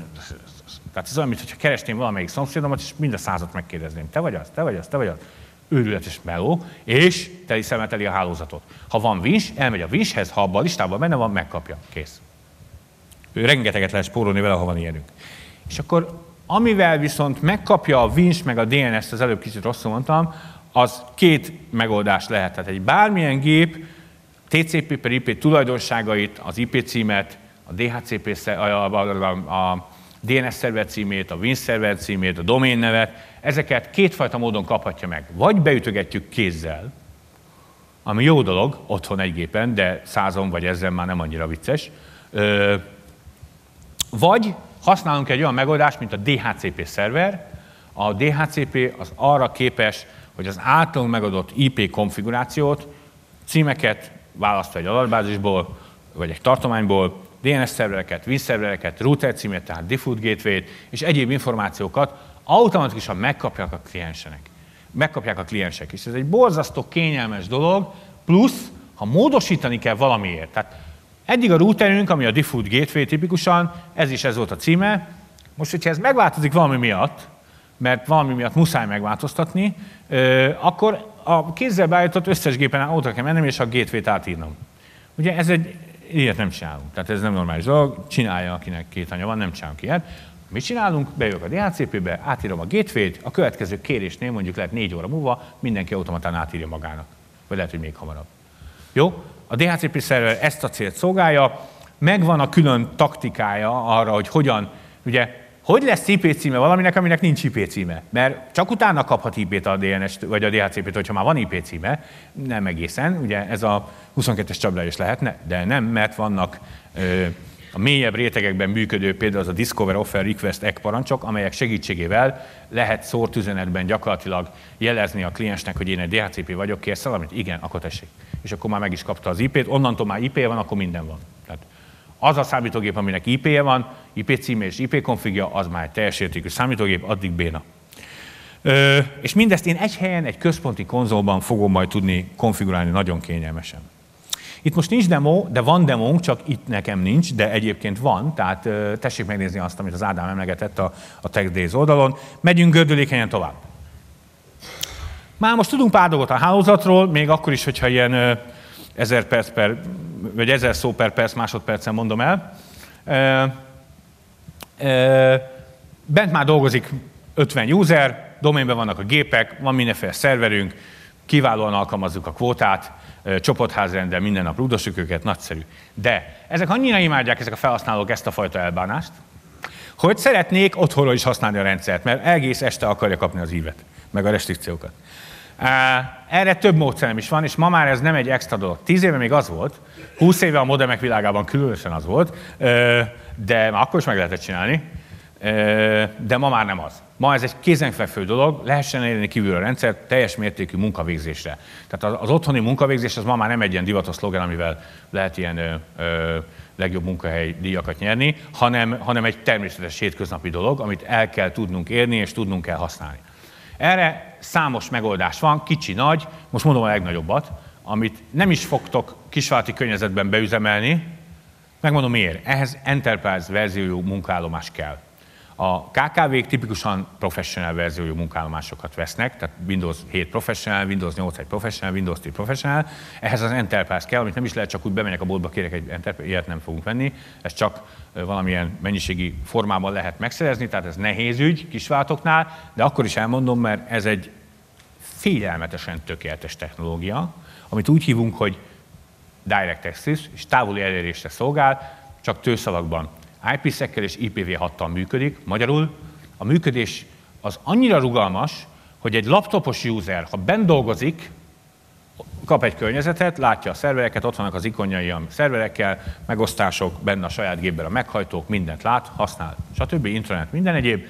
Tehát ez olyan, mintha keresném valamelyik szomszédomat, és mind a százat megkérdezném. Te vagy az, te vagy az, te vagy az. Őrületes meló, és teli szemeteli a hálózatot. Ha van Wins, elmegy a Winshez, ha abban a listában benne van, megkapja. Kész. Ő rengeteget lehet spórolni vele, ha van ilyenünk. És akkor amivel viszont megkapja a Wins meg a dé en es-t, az előbb kicsit rosszul mondtam, az két megoldás lehet. Tehát egy bármilyen gép té cé pé per i pé tulajdonságait, az i pé címet, a dé há cé pé, a, a, a dé en es szerver címét, a Win szerver címét, a domain nevet, ezeket kétfajta módon kaphatja meg. Vagy beütögetjük kézzel, ami jó dolog, otthon egy gépen, de százon vagy ezren már nem annyira vicces. Vagy használunk egy olyan megoldást, mint a dé há cé pé szerver. A dé há cé pé az arra képes, hogy az általunk megadott i pé konfigurációt, címeket választva egy adatbázisból, vagy egy tartományból, dé en es szervereket, Win szervereket, router címet, tehát default gateway-t, és egyéb információkat automatikusan megkapják a kliensenek. Megkapják a kliensek is. Ez egy borzasztó kényelmes dolog, plusz, ha módosítani kell valamiért. Tehát eddig a routerünk, ami a default gateway tipikusan, ez is ez volt a címe. Most, hogyha ez megváltozik valami miatt, mert valami miatt muszáj megváltoztatni, akkor a kézzel beállított összes gépen oda kell mennem, és a gateway-t átírnom. Ugye ez egy, ilyet nem csinálunk. Tehát ez nem normális dolog, csinálja, akinek két anya van, nem csinálunk ilyet. Mit csinálunk? Bejövök a dé há cé pébe, átírom a gateway-t, a következő kérésnél, mondjuk lehet négy óra múlva, mindenki automatán átírja magának. Vagy lehet, hogy még hamarabb. Jó? A dé há cé pé szerver ezt a célt szolgálja, megvan a külön taktikája arra, hogy hogyan, ugye, hogy lesz i pé címe valaminek, aminek nincs i pé címe. Mert csak utána kaphat i pét a dé en es vagy a dé há cé pét, hogyha már van i pé címe, nem egészen, ugye ez a huszonkettes csapda is lehetne, de nem, mert vannak ö, a mélyebb rétegekben működő, például az a Discover Offer Request egg parancsok, amelyek segítségével lehet szórt üzenetben gyakorlatilag jelezni a kliensnek, hogy én egy dé há cé pé vagyok, kérsz valamit? Igen, akkor tessék. És akkor már meg is kapta az i pét, onnantól már i pé van, akkor minden van. Tehát az a számítógép, aminek i pé-je van, i pé címe és i pé konfigja, az már egy teljes értékű számítógép, addig béna. Ö, és mindezt én egy helyen, egy központi konzolban fogom majd tudni konfigurálni nagyon kényelmesen. Itt most nincs demo, de van demónk, csak itt nekem nincs, de egyébként van, tehát ö, tessék megnézni azt, amit az Ádám emlegetett a, a TechDays oldalon. Megyünk gördülékenyen tovább. Már most tudunk pár dolgot a hálózatról, még akkor is, hogyha ilyen ö, ezer perc per, vagy ezer szó per perc, másodpercen mondom el. Ö, ö, bent már dolgozik ötven user, domainben vannak a gépek, van mindenféle szerverünk, kiválóan alkalmazzuk a kvótát, csoportházrenddel minden nap rúdosjuk őket, nagyszerű. De ezek annyira imádják, ezek a felhasználók ezt a fajta elbánást, hogy szeretnék otthonról is használni a rendszert, mert egész este akarja kapni az ívet, meg a restrikciókat. Erre több módszerem is van, és ma már ez nem egy extra dolog. Tíz éve még az volt, húsz éve a modemek világában különösen az volt, de már akkor is meg lehetett csinálni, de ma már nem az. Ma ez egy kézenfekvő dolog, lehessen elérni kívül a rendszer teljes mértékű munkavégzésre. Tehát az otthoni munkavégzés az ma már nem egy ilyen divatos szlogen, amivel lehet ilyen ö, ö, legjobb munkahely díjakat nyerni, hanem, hanem egy természetes hétköznapi dolog, amit el kell tudnunk érni és tudnunk kell használni. Erre számos megoldás van, kicsi, nagy, most mondom a legnagyobbat, amit nem is fogtok kisvállalati környezetben beüzemelni, megmondom miért. Ehhez Enterprise verziójú munkaállomás kell. A ká ká vék tipikusan professional verziójú munkaállomásokat vesznek, tehát Windows hét Professional, Windows nyolc egy Professional, Windows tíz Professional. Ehhez az Enterprise kell, amit nem is lehet csak úgy bemegyek a boltba, kérek egy Enterprise, ilyet nem fogunk venni. Ez csak valamilyen mennyiségi formában lehet megszerezni, tehát ez nehéz ügy kisvállalatoknál, de akkor is elmondom, mert ez egy félelmetesen tökéletes technológia, amit úgy hívunk, hogy Direct Access, és távoli elérésre szolgál, csak tőszalagban. i pé szekkel és i pé vé hattal működik. Magyarul a működés az annyira rugalmas, hogy egy laptopos user, ha benn dolgozik, kap egy környezetet, látja a szervereket, ott vannak az ikonjai a szerverekkel, megosztások, benne a saját gépben a meghajtók, mindent lát, használ, stb. Internet, minden egyéb.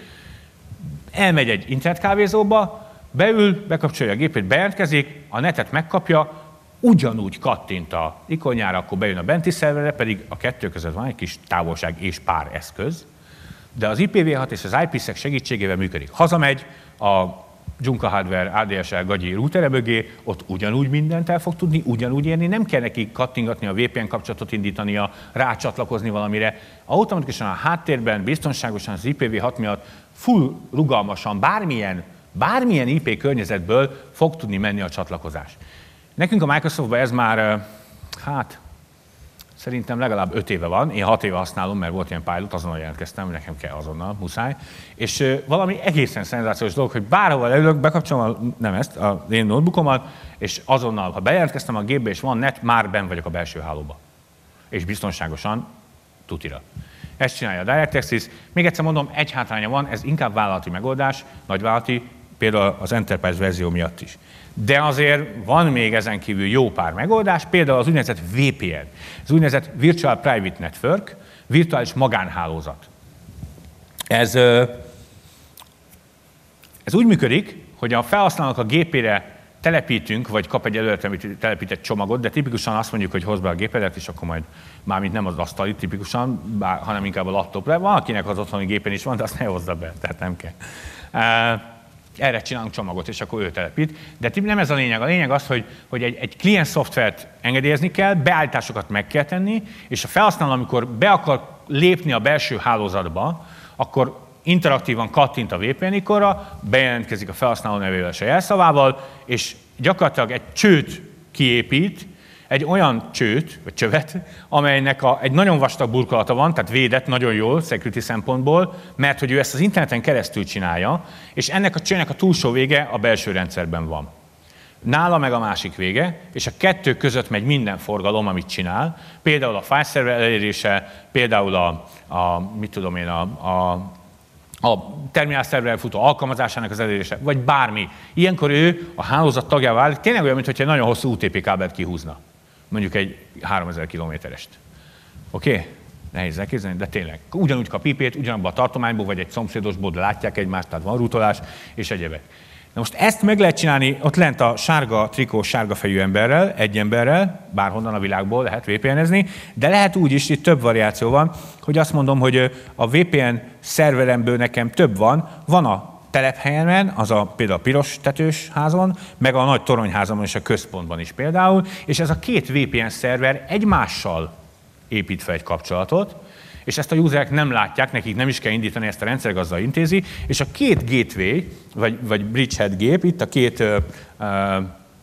Elmegy egy internetkávézóba, beül, bekapcsolja a gépét, bejelentkezik, a netet megkapja, ugyanúgy kattint a ikonjára, akkor bejön a benti szerverre, pedig a kettő között van egy kis távolság és pár eszköz, de az i pé vé hat és az i pé szek segítségével működik. Hazamegy a Junka Hardware á dé es el gagyi routere mögé, ott ugyanúgy mindent el fog tudni, ugyanúgy érni, nem kell neki kattingatni, a vé pé en kapcsolatot indítania, rácsatlakozni valamire. Automatikusan a háttérben, biztonságosan az i pé vé hat miatt full rugalmasan, bármilyen, bármilyen i pé környezetből fog tudni menni a csatlakozás. Nekünk a Microsoftban ez már, hát, szerintem legalább öt éve van. Én hat éve használom, mert volt ilyen pilot, azonnal jelentkeztem, nekem kell azonnal, muszáj. És valami egészen szenzációs dolog, hogy bárhol leülök, bekapcsolom, a, nem ezt, a én notebookomat, és azonnal, ha bejelentkeztem a gépbe, és van net, már benn vagyok a belső hálóba. És biztonságosan, tutira. Ezt csinálja a Direct Access. Még egyszer mondom, egy hátránya van, ez inkább vállalati megoldás, nagyvállalati, például az Enterprise verzió miatt is. De azért van még ezen kívül jó pár megoldás, például az úgynevezett vé pé en, az úgynevezett Virtual Private Network, virtuális magánhálózat. Ez, ez úgy működik, hogy a felhasználónak a gépére telepítünk, vagy kap egy előre telepített csomagot, de tipikusan azt mondjuk, hogy hozd be a gépedet, és akkor majd mármint nem az asztali tipikusan, bár, hanem inkább a laptopra. Van, akinek az otthoni gépen is van, de azt ne hozza be, tehát nem kell. Erre csinálunk csomagot, és akkor ő telepít. De nem ez a lényeg. A lényeg az, hogy, hogy egy, egy client szoftvert engedélyezni kell, beállításokat meg kell tenni, és a felhasználó, amikor be akar lépni a belső hálózatba, akkor interaktívan kattint a vé pé en ikonra, bejelentkezik a felhasználó nevével és a jelszavával, és gyakorlatilag egy csőt kiépít, egy olyan csőt, vagy csövet, amelynek a, egy nagyon vastag burkolata van, tehát védett nagyon jól security szempontból, mert hogy ő ezt az interneten keresztül csinálja, és ennek a csőnek a túlsó vége a belső rendszerben van. Nála meg a másik vége, és a kettő között megy minden forgalom, amit csinál, például a file server elérése, például a, a mit tudom én, a, a a terminál szerverrel futó alkalmazásának az elérése, vagy bármi. Ilyenkor ő a hálózat tagjává válik, tényleg olyan, mintha egy nagyon hosszú u té pé kábelt kihúzna. Mondjuk egy háromezer kilométerest. Oké? Okay? Nehéz elképzelni, de tényleg. Ugyanúgy kap i pét, ugyanabban a tartományból, vagy egy szomszédosból, de látják egymást, tehát van rútolás, és egyebek. Na most ezt meg lehet csinálni ott lent a sárga trikós, sárga fejű emberrel, egy emberrel, bárhonnan a világból lehet vé pé en-ezni, de lehet úgy is, itt több variáció van, hogy azt mondom, hogy a vé pé en szerveremből nekem több van, van a telephelyemen, az a például a piros tetős házon, meg a nagy toronyházamon és a központban is például, és ez a két vé pé en szerver egymással épít fel egy kapcsolatot, és ezt a userek nem látják, nekik nem is kell indítani, ezt a rendszer azzal intézi, és a két gateway, vagy, vagy bridgehead gép, itt a két uh, uh,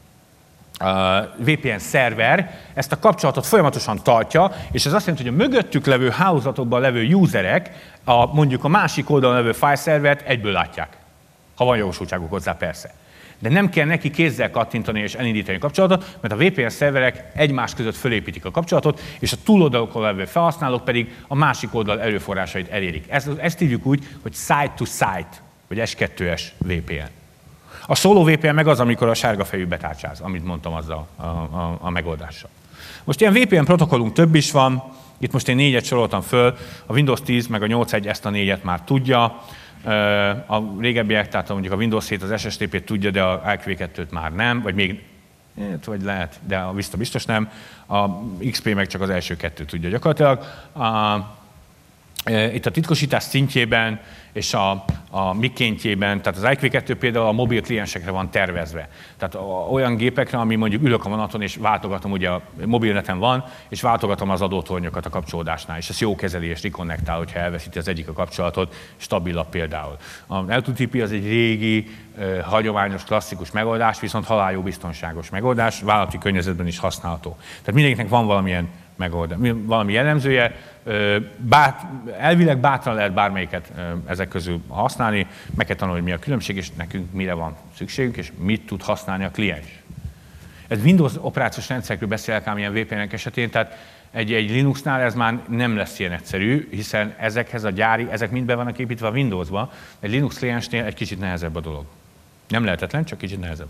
vé pé en szerver ezt a kapcsolatot folyamatosan tartja, és ez azt jelenti, hogy a mögöttük levő hálózatokban levő userek a, mondjuk a másik oldalon levő file szervert egyből látják. Ha van jogosultságuk hozzá, persze. De nem kell neki kézzel kattintani és elindítani a kapcsolatot, mert a vé pé en szerverek egymás között fölépítik a kapcsolatot, és a túloldalokon levő felhasználók pedig a másik oldal erőforrásait elérik. Ezt, ezt hívjuk úgy, hogy site-to-site, vagy es kettő es vé pé en. A solo vé pé en meg az, amikor a sárga fejű betárcsáz, amit mondtam azzal a, a, a megoldással. Most ilyen vé pé en protokollunk több is van, itt most én négyet soroltam föl, a Windows tíz meg a nyolc egy ezt a négyet már tudja, a régebbiek, tehát mondjuk a Windows hét az es es té pét tudja, de a i kvé kettőt már nem, vagy még, vagy lehet, de a Vista biztos nem, a iksz pé meg csak az első kettőt tudja gyakorlatilag. A, Itt a titkosítás szintjében és a, a mikéntjében, tehát az I Q kettő például a mobil kliensekre van tervezve. Tehát olyan gépekre, ami mondjuk ülök a vonaton és váltogatom, ugye a mobilneten van, és váltogatom az adótornyokat a kapcsolódásnál, és ez jó kezeli és rekonnektál, hogyha elveszíti az egyik a kapcsolatot, stabilabb például. A L kettő T P az egy régi, hagyományos, klasszikus megoldás, viszont haláljú biztonságos megoldás, vállalati környezetben is használható. Tehát mindenkinek van valamilyen megoldás, valami jellemzője, bát, elvileg bátran lehet bármelyiket ezek közül használni, meg kell tanulni, hogy mi a különbség, és nekünk mire van szükségünk, és mit tud használni a kliens. Ez Windows operációs rendszerekről beszélek ám ilyen V P N-ek esetén, tehát egy, egy Linuxnál ez már nem lesz ilyen egyszerű, hiszen ezekhez a gyári, ezek mind be vannak építve a Windowsba, egy Linux kliensnél egy kicsit nehezebb a dolog. Nem lehetetlen, csak kicsit nehezebb.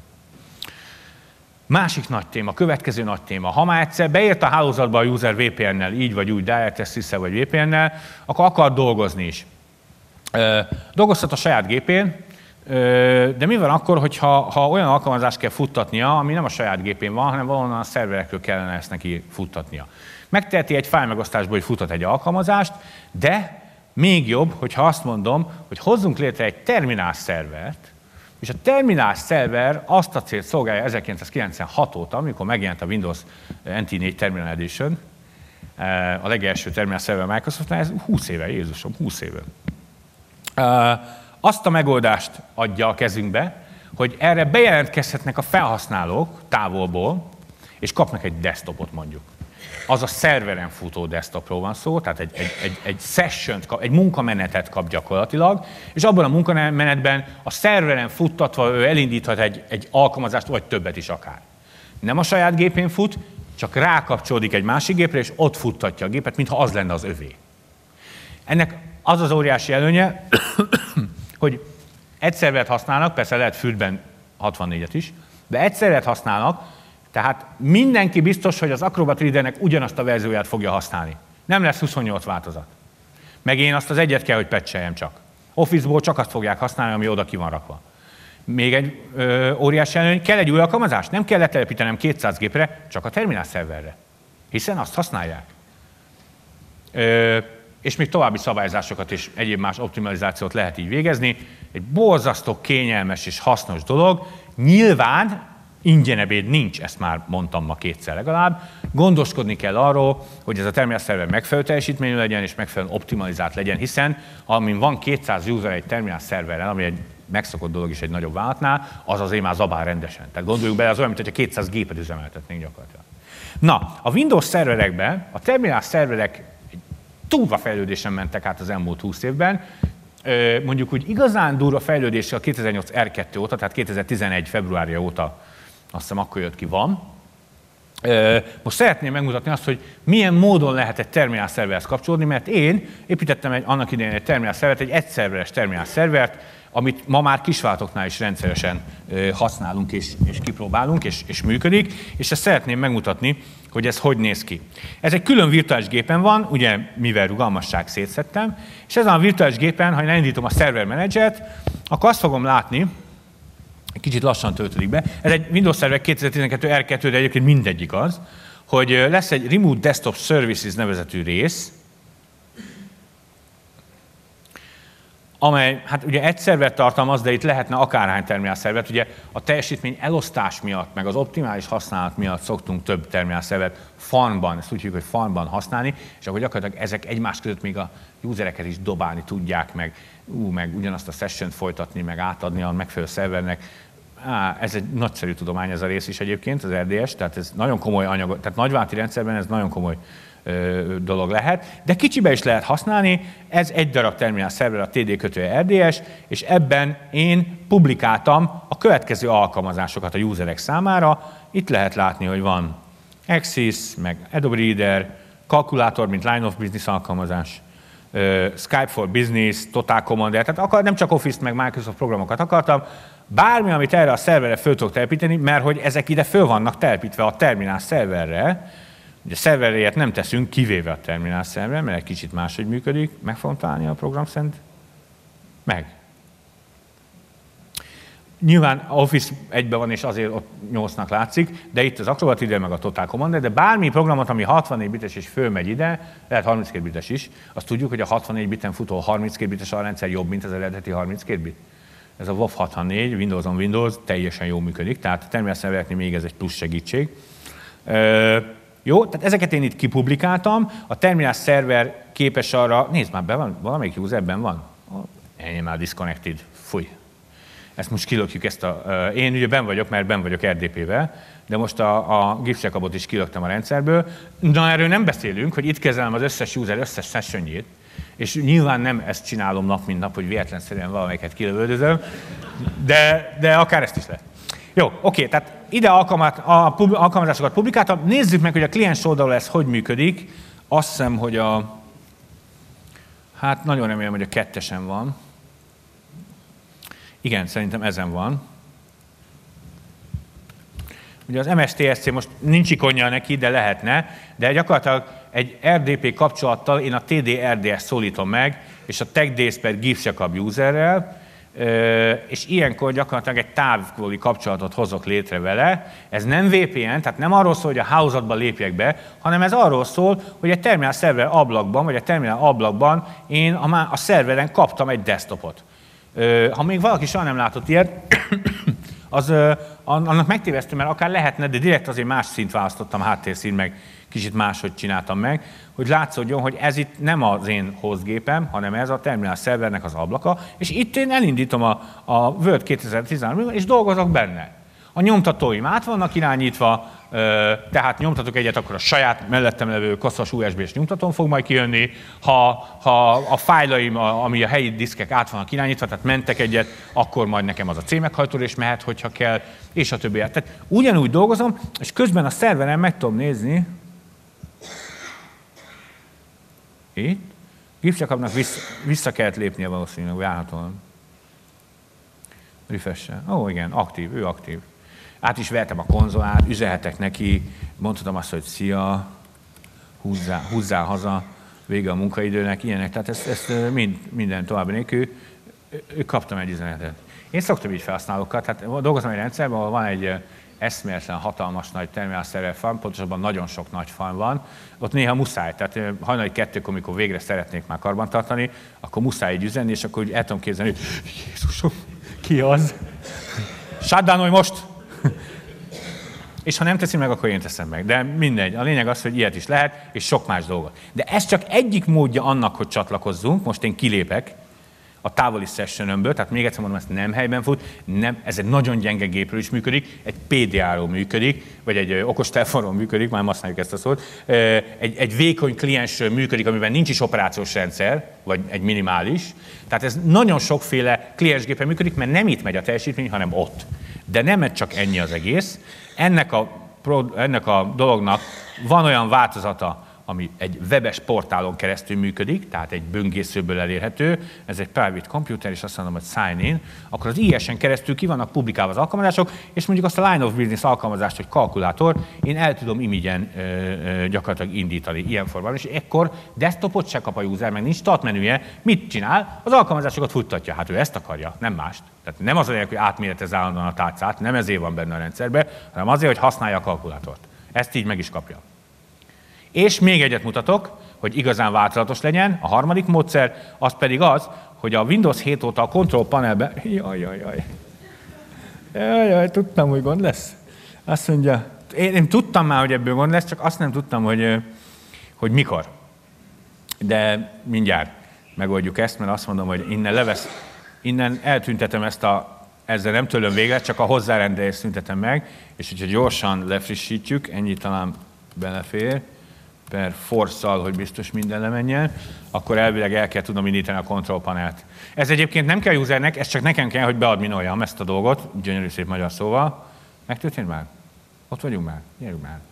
Másik nagy téma, következő nagy téma. Ha már egyszer beért a hálózatba a user V P N-nel, így vagy úgy, DirectSys-szel vagy V P N-nel, akkor akar dolgozni is. Dolgozhat a saját gépén, de mi van akkor, hogyha ha olyan alkalmazást kell futtatnia, ami nem a saját gépén van, hanem valahonnan a szerverekről kellene ezt neki futtatnia. Megteheti egy fájlmegosztásból, hogy futat egy alkalmazást, de még jobb, hogyha azt mondom, hogy hozzunk létre egy terminál szervert, és a terminál szerver azt a célt szolgálja ezerkilencszázkilencvenhat óta, amikor megjelent a Windows N T négy Terminal Edition, a legelső terminál szerver Microsoftnál, ez húsz éve, Jézusom, húsz éve. Azt a megoldást adja a kezünkbe, hogy erre bejelentkezhetnek a felhasználók távolból, és kapnak egy desktopot mondjuk. Az a szerveren futó desktopról van szó, tehát egy, egy, egy, egy session-t kap, egy munkamenetet kap gyakorlatilag, és abban a munkamenetben a szerveren futtatva ő elindíthat egy, egy alkalmazást, vagy többet is akár. Nem a saját gépén fut, csak rákapcsolódik egy másik gépre, és ott futtatja a gépet, mintha az lenne az övé. Ennek az az óriási előnye, hogy egy szervert használnak, persze lehet fürtben hatvannégyet is, de egy szervert használnak, tehát mindenki biztos, hogy az Acrobat Readernek ugyanazt a verzióját fogja használni. Nem lesz huszonnyolc változat. Meg én azt az egyet kell, hogy patcheljem csak. Office-ból csak azt fogják használni, ami oda ki van rakva. Még egy ö, óriási előny, kell egy új alkalmazás? Nem kell letelepítenem kétszáz gépre, csak a terminál szerverre. Hiszen azt használják. Ö, és még további szabályzásokat és egyéb más optimalizációt lehet így végezni. Egy borzasztó kényelmes és hasznos dolog. Nyilván ingyenebéd nincs, ezt már mondtam ma kétszer legalább. Gondoskodni kell arról, hogy ez a terminál szerver megfelelő teljesítményű legyen és megfelelően optimalizált legyen, hiszen amin van kétszáz user egy terminál szerveren, ami egy megszokott dolog is egy nagyobb vállalatnál, az azért már zabál rendesen. Tehát gondoljuk bele, az olyan, mintha kétszáz gépet üzemeltetnénk gyakorlatilag. Na, a Windows szerverekben a terminál szerverek egy durva fejlődésen mentek át az elmúlt húsz évben, mondjuk úgy igazán durva fejlődéssel a kétezer-nyolc R kettő óta, tehát kétezer-tizenegy februárja óta, azt hiszem akkor jött ki, van. Most szeretném megmutatni azt, hogy milyen módon lehet egy terminál szerverhez kapcsolódni, mert én építettem egy, annak idején egy terminál szervert, egy egyszerveres terminál szervert, amit ma már kisvállalatoknál is rendszeresen használunk és, és kipróbálunk, és, és működik, és ezt szeretném megmutatni, hogy ez hogy néz ki. Ez egy külön virtuális gépen van, ugye mivel rugalmasság szétszedtem, és ezen a virtuális gépen, ha én elindítom a szerver menedzsert, akkor azt fogom látni, kicsit lassan töltődik be, ez egy Windows Server kétezer-tizenkettő R kettő, de egyébként mindegyik az, hogy lesz egy Remote Desktop Services nevezetű rész, amely, hát ugye egy szervert tartalmaz, de itt lehetne akárhány terminál szervert. Ugye a teljesítmény elosztás miatt, meg az optimális használat miatt szoktunk több terminál szervert farmban, ezt úgy hívjuk, hogy farmban használni, és akkor gyakorlatilag ezek egymás között még a usereket is dobálni tudják, meg, ú, meg ugyanazt a sessiont folytatni, meg átadni a megfelelő szervernek. Á, ez egy nagyszerű tudomány ez a rész is egyébként, az R D S, tehát ez nagyon komoly anyag, tehát nagyvállalati rendszerben ez nagyon komoly dolog lehet, de kicsibe is lehet használni, ez egy darab terminál szerver, a T D kötője R D S, és ebben én publikáltam a következő alkalmazásokat a userek számára. Itt lehet látni, hogy van Axis, meg Adobe Reader, kalkulátor, mint Line of Business alkalmazás, Skype for Business, Total Commander, tehát akar, nem csak Office-t, meg Microsoft programokat akartam, bármi, amit erre a szerverre föl tudok telepíteni, mert hogy ezek ide föl vannak telepítve a terminál szerverre. Ugye szerverért nem teszünk, kivéve a terminál szerver, mert egy kicsit máshogy működik. Meg fogom találni a program szent? Meg. Nyilván Office egyben van, és azért ott nyolcnak látszik, de itt az Acrobat ide, meg a Total Commander, de bármi programot, ami hatvannégy bites és fölmegy ide, lehet harminckét bites is, azt tudjuk, hogy a hatvannégy biten futó harminckét bites alrendszer jobb, mint az eredeti harminckét bit. Ez a WoW hatvannégy, Windows on Windows teljesen jól működik, tehát a terminál szervereknél még ez egy plusz segítség. Ö, jó, tehát ezeket én itt kipublikáltam, a terminál szerver képes arra, nézd már be, van, valamelyik userben van? Ennyi már disconnected, fúj. Ezt most kilökjük ezt a... Én ugye benn vagyok, mert benn vagyok er dé pé-vel, de most a, a GIF-checkupot is kilöktem a rendszerből. Na, erről nem beszélünk, hogy itt kezelem az összes user összes sessionjét, és nyilván nem ezt csinálom nap, mint nap, hogy véletlenszerűen valamelyiket kilövöldözöm, de, de akár ezt is lehet. Jó, oké, tehát ide alkalmazásokat publikáltam. Nézzük meg, hogy a kliens oldalról ez hogy működik. Azt hiszem, hogy a... Hát nagyon remélem, hogy a kettesen van. Igen, szerintem ezen van. Ugye az em es té es cé most nincs ikonja neki, de lehetne, de gyakorlatilag egy er dé pé kapcsolattal én a té dé er dé es szólítom meg, és a techdays per GIF-checkup userrel, és ilyenkor gyakorlatilag egy távoli kapcsolatot hozok létre vele. Ez nem vé pé en, tehát nem arról szól, hogy a hálózatba lépjek be, hanem ez arról szól, hogy egy terminál szerver ablakban, vagy egy terminál ablakban én a, a szerveren kaptam egy desktopot. Ha még valaki soha nem látott ilyet, az annak megtévesztő, mert akár lehetne, de direkt azért más szint választottam, háttérszín, meg kicsit máshogy csináltam meg, hogy látszódjon, hogy ez itt nem az én hostgépem, hanem ez a terminál szervernek az ablaka, és itt én elindítom a, a Word kétezer-tizenhárom, és dolgozok benne. A nyomtatóim át vannak irányítva, tehát nyomtatok egyet, akkor a saját mellettem levő koszos u es bé-s nyomtatón fog majd kijönni. Ha, ha a fájlaim, ami a helyi diszkek át vannak irányítva, tehát mentek egyet, akkor majd nekem az a C meghajtóra is mehet, hogyha kell, és a többi. Tehát ugyanúgy dolgozom, és közben a szerveren meg tudom nézni, itt, GIF-checkupnak vissza, vissza kellett lépnie valószínűleg, várhatóan. Refresh-sel. Ó, igen, aktív, ő aktív. Át is vertem a konzolát, üzenhetek neki, mondhatom azt, hogy szia, húzzál, húzzál haza, vége a munkaidőnek, ilyenek. Tehát ezt, ezt mind, minden további nélkül, ő kaptam egy üzenetet. Én szoktam így felhasználókat, tehát dolgozom egy rendszerben, ahol van egy eszméletlen, hatalmas nagy terminálszerver farm, pontosabban nagyon sok nagy farm van, ott néha muszáj, tehát hajnali kettőkor, amikor végre szeretnék már karbantartani, akkor muszáj így üzenni, és akkor úgy el tudom képzelni, hogy Jézusom, ki az? Shutdownolj most! És ha nem teszi meg, akkor én teszem meg. De mindegy. A lényeg az, hogy ilyet is lehet, és sok más dolgot. De ez csak egyik módja annak, hogy csatlakozzunk. Most én kilépek a távoli sessionömből, tehát még egyszer mondom, ezt nem helyben fut, nem, ez egy nagyon gyenge gépről is működik, egy pé dé á-ról működik, vagy egy okostelefonról működik, már használjuk ezt a szót, egy, egy vékony kliensről működik, amiben nincs is operációs rendszer, vagy egy minimális. Tehát ez nagyon sokféle kliensgépen működik, mert nem itt megy a teljesítmény, hanem ott. De nem csak ennyi az egész. Ennek a, ennek a dolognak van olyan változata, ami egy webes portálon keresztül működik, tehát egy böngészőből elérhető, ez egy private computer, és azt mondom, hogy sign in, akkor az i es-en keresztül ki vannak publikálva az alkalmazások, és mondjuk azt a line of business alkalmazást, hogy kalkulátor, én el tudom imigyen ö, ö, gyakorlatilag indítani ilyen formában, és ekkor desktopot se kap a user, meg nincs start menüje, mit csinál? Az alkalmazásokat futtatja, hát ő ezt akarja, nem mást. Tehát nem az a lényeg, hogy átméretez állandóan a tárcát, nem ezért van benne a rendszerben, hanem azért, hogy használja a kalkulátort. Ezt így meg is kapja. És még egyet mutatok, hogy igazán változatos legyen, a harmadik módszer, az pedig az, hogy a Windows hét óta a Control panelben... Jaj, jaj, jaj. Jaj, jaj, tudtam, hogy gond lesz. Azt mondja, én, én tudtam már, hogy ebből gond lesz, csak azt nem tudtam, hogy, hogy mikor. De mindjárt megoldjuk ezt, mert azt mondom, hogy innen levesz, innen eltüntetem ezt a... Ezzel nem tőlem végre, csak a hozzárendelést szüntetem meg, és hogyha gyorsan lefrissítjük, ennyi talán belefér, per force-szal, hogy biztos minden lemenjen, akkor elvileg el kell tudnom indítani a control panelt. Ez egyébként nem kell usernek, ez csak nekem kell, hogy beadminoljam ezt a dolgot, gyönyörű szép magyar szóval. Megtörtént már? Ott vagyunk már? Gyerünk már.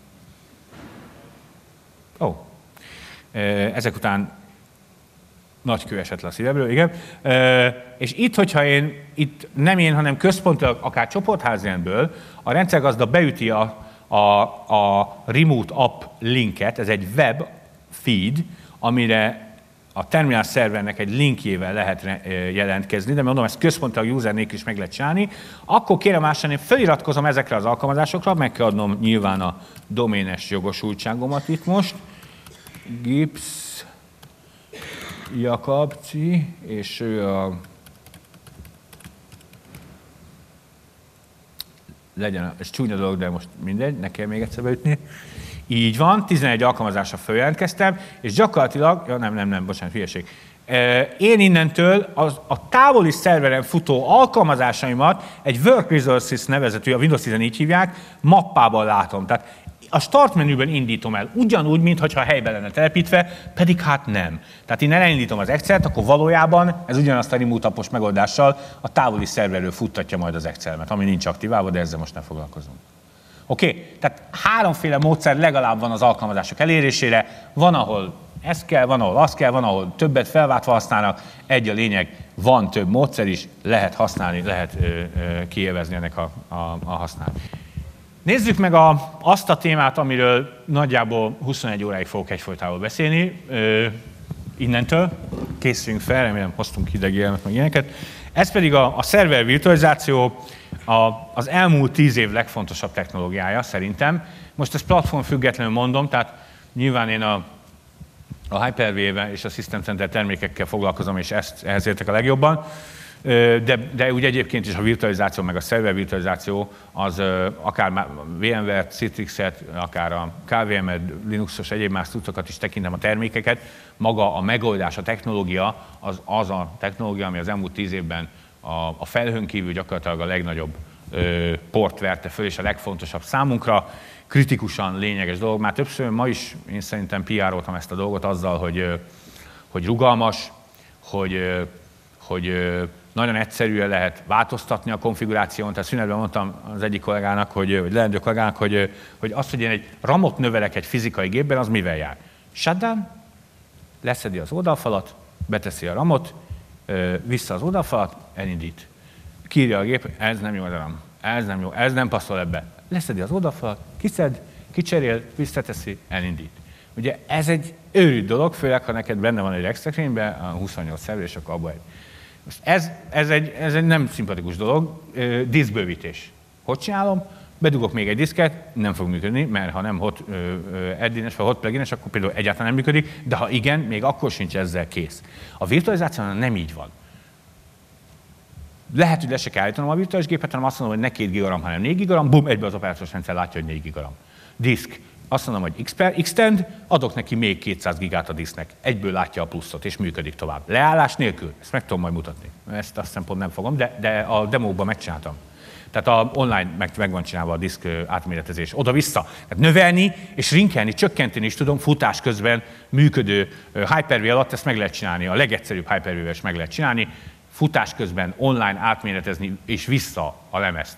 Ó. Oh. Ezek után nagy kő esett le a szívemről, igen. És itt, hogyha én, itt nem én, hanem központilag, akár csoportházrenből, a rendszergazda beüti a A, a Remote App linket, ez egy web feed, amire a terminál szervernek egy linkjével lehet jelentkezni, de mondom, ezt központilag user nélkül is meg lehet csinálni, akkor kérem másán, én feliratkozom ezekre az alkalmazásokra, meg kell adnom nyilván a doménes jogosultságomat itt most. Gibbs Jakabci, és ő a... legyen, ez csúnya dolog, de most mindegy, ne kell még egyszer beütni. Így van, tizenegy alkalmazásra följelentkeztem, és gyakorlatilag, ja nem, nem, nem, bocsánat, hülyeség. Én innentől az, a távoli szerveren futó alkalmazásaimat egy Work Resources nevezetű, a Windows tízen így hívják, mappában látom. Tehát a start menüben indítom el, ugyanúgy, mintha helyben lenne telepítve, pedig hát nem. Tehát én elindítom az Excel-t, akkor valójában ez ugyanazt a remote appos megoldással a távoli szerverről futtatja majd az Excel-met, ami nincs aktiválva, de ezzel most nem foglalkozunk. Oké? Okay? Tehát háromféle módszer legalább van az alkalmazások elérésére, van, ahol ez kell, van, ahol az kell, van, ahol többet felváltva használnak, egy a lényeg, van több módszer is, lehet használni, lehet ö, ö, kiélvezni ennek a, a, a használat. Nézzük meg a, azt a témát, amiről nagyjából huszonegy óráig fogok egyfolytában beszélni. Ö, innentől készüljünk fel, remélem hoztunk hideg élmet, meg ilyeneket. Ez pedig a, a szerver virtualizáció, a, az elmúlt tíz év legfontosabb technológiája szerintem. Most ezt platform függetlenül mondom, tehát nyilván én a, a Hyper-V-vel és a System Center termékekkel foglalkozom, és ezt, ehhez értek a legjobban. De, de úgy egyébként is a virtualizáció, meg a szerver virtualizáció, az akár VMware-t, Citrix-et, akár a ká vé em-et, Linuxos, egyéb más cuccokat is tekintem a termékeket. Maga a megoldás, a technológia, az, az a technológia, ami az elmúlt tíz évben a, a felhőn kívül gyakorlatilag a legnagyobb ö, port verte föl, és a legfontosabb számunkra. Kritikusan lényeges dolog. Már többször ma is én szerintem pé er-oltam ezt a dolgot azzal, hogy, hogy rugalmas, hogy, hogy nagyon egyszerűen lehet változtatni a konfiguráción. Tehát szünetben mondtam az egyik kollégának, hogy, vagy leendő kollégának, hogy, hogy azt, hogy én egy ramot növelek egy fizikai gépben, az mivel jár? Shutdown, leszedi az oldalfalat, beteszi a ramot, vissza az oldalfalat, elindít. Kiírja a gép, ez nem jó az a ram, ez nem jó, ez nem passzol ebbe. Leszedi az oldalfalat, kiszed, kicserél, visszateszi, elindít. Ugye ez egy őrült dolog, főleg ha neked benne van egy extractben, a huszonnyolc szerver, és akkor abban egy. Most ez, ez, egy, ez egy nem szimpatikus dolog, diszkbővítés. Hogy csinálom? Bedugok még egy diszket, nem fog működni, mert ha nem hot add-ines vagy hot plugines, akkor például egyáltalán nem működik, de ha igen, még akkor sincs ezzel kész. A virtualizációnál nem így van. Lehet, hogy le se kell állítanom a virtuális gépet, hanem azt mondom, hogy ne két gigaram, hanem négy gigaram, bum, egybe az operációs rendszer látja, hogy négy gigaram. Disk. Azt mondom, hogy extend, adok neki még kétszáz gigát a disznek. Egyből látja a pluszot, és működik tovább. Leállás nélkül. Ezt meg tudom majd mutatni. Ezt azt hiszem pont nem fogom, de, de a demóban megcsináltam. Tehát a online meg, meg van csinálva a diszk átméretezés. Oda-vissza. Tehát növelni és rinkelni, csökkenteni is tudom futás közben működő Hyper-V alatt, ezt meg lehet csinálni. A legegyszerűbb Hyper-V-vel is meg lehet csinálni. Futás közben online átméretezni és vissza a lemezt.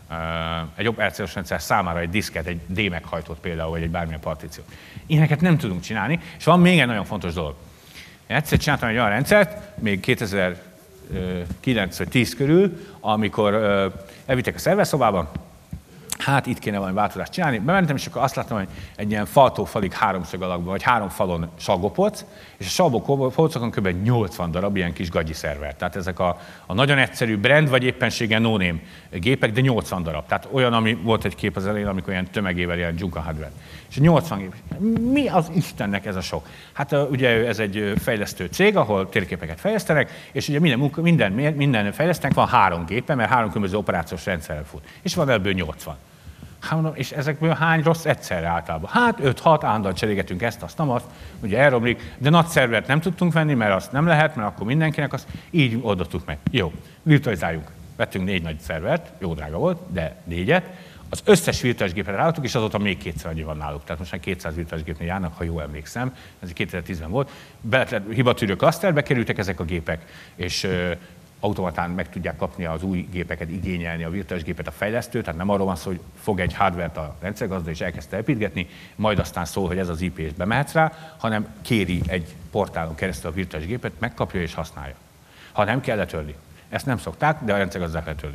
Egy operációs rendszer számára egy diszket, egy D meghajtót például, vagy egy bármilyen partíciót. Ilyeneket nem tudunk csinálni, és van még egy nagyon fontos dolog. Én egyszer csináltam egy olyan rendszert, még kétezer-kilenc vagy tíz körül, amikor elvittek a szerverszobába, hát itt kéne valami változást csinálni. Bementem, és akkor azt láttam, hogy egy ilyen faltól falig háromszög alakban, vagy három falon salgópolc, és a salgópolcokon kb. nyolcvan darab ilyen kis gagyi szerver. Tehát ezek a, a nagyon egyszerű brand, vagy éppenséggel no-name gépek, de nyolcvan darab. Tehát olyan, ami volt egy kép az elején, amikor ilyen tömegével ilyen Junka hardware. És nyolcvan gép. Mi az Istennek ez a sok? Hát ugye ez egy fejlesztő cég, ahol térképeket fejlesztenek, és ugye minden, minden, minden fejlesztőnek van három gépe, mert három különböző operációs rendszerrel fut. És van ebből nyolcvan. Hát, és ezekből hány rossz egyszerre általában? Hát öt-hat, állandóan cserégetünk ezt, azt, nem azt, ugye elromlik, de nagy szervert nem tudtunk venni, mert azt nem lehet, mert akkor mindenkinek azt így oldottuk meg. Jó, virtualizáljuk. Vettünk négy nagy szervert, jó drága volt, de négyet. Az összes virtuális gépet ráadtuk, és azóta még kétszer annyi van náluk. Tehát most már kétszáz virtuális gépnél járnak, ha jól emlékszem. Ez kétezer-tízben volt. Be, hibatűrő klaszterbe kerültek ezek a gépek, és automatán meg tudják kapni az új gépeket, igényelni a virtuális gépet a fejlesztő, tehát nem arról van szó, hogy fog egy hardware-t a rendszergazda és elkezdte epítgetni, majd aztán szól, hogy ez az i pé és bemehetsz rá, hanem kéri egy portálon keresztül a virtuális gépet, megkapja és használja. Ha nem kell, letörli. Ezt nem szokták, de a rendszergazdák letörlik.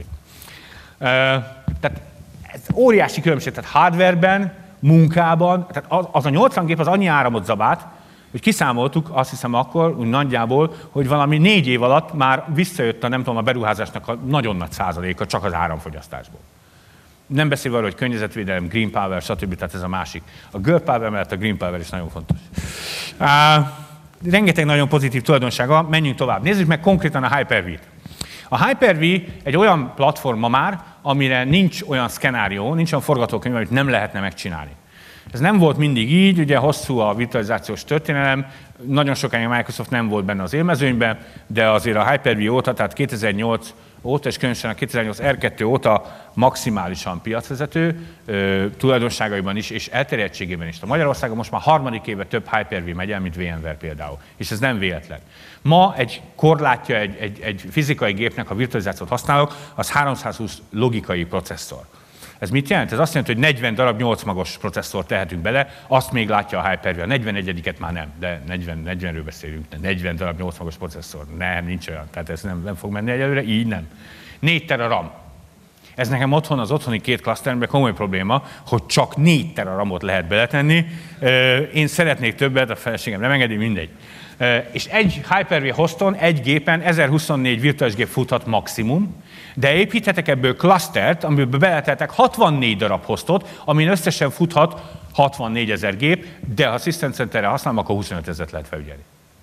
Tehát ez óriási különbség, tehát hardwareben, munkában, tehát az, az a nyolcvan gép az annyi áramot zabált, hogy kiszámoltuk, azt hiszem akkor, úgy nagyjából, hogy valami négy év alatt már visszajött a, nem tudom, a beruházásnak a nagyon nagy százaléka csak az áramfogyasztásból. Nem beszélve arról, hogy környezetvédelem, green power, stb. Tehát ez a másik. A girl power mellett a green power is nagyon fontos. Uh, rengeteg nagyon pozitív tulajdonsága, menjünk tovább. Nézzük meg konkrétan a Hyper-V-t. A Hyper-V egy olyan platform ma már, amire nincs olyan szkenárió, nincs olyan forgatókönyv, amit nem lehetne megcsinálni. Ez nem volt mindig így, ugye hosszú a virtualizációs történelem, nagyon sokáig a Microsoft nem volt benne az élmezőnyben, de azért a Hyper-V óta, tehát kétezer-nyolc óta, és különösen a kétezer-nyolc er kettő óta maximálisan piacvezető, tulajdonságaiban is, és elterjedtségében is. A Magyarországon most már harmadik éve több Hyper-V megy el, mint VMware például, és ez nem véletlen. Ma egy korlátja egy, egy, egy fizikai gépnek, ha virtualizációt használok, az háromszázhúsz logikai processzor. Ez mit jelent? Ez azt jelenti, hogy negyven darab nyolc magos processzort tehetünk bele, azt még látja a Hyper-V, a negyvenegyediket már nem, de negyven, negyvenről beszélünk, de negyven darab nyolc magos processzor. Nem, nincs olyan, tehát ez nem, nem fog menni egyelőre, így nem. négy tera RAM. Ez nekem otthon, az otthoni két klaszteremben komoly probléma, hogy csak négy tera RAM-ot lehet beletenni. Én szeretnék többet, a feleségem nem engedi, mindegy. És egy Hyper-V hoston, egy gépen ezerhuszonnégy virtuális gép futhat maximum, de építhetek ebből klasztert, amiből beleteltek hatvannégy darab hostot, amin összesen futhat hatvannégyezer gép, de ha a System Centerre használom, akkor huszonötezret lehet felügyelni.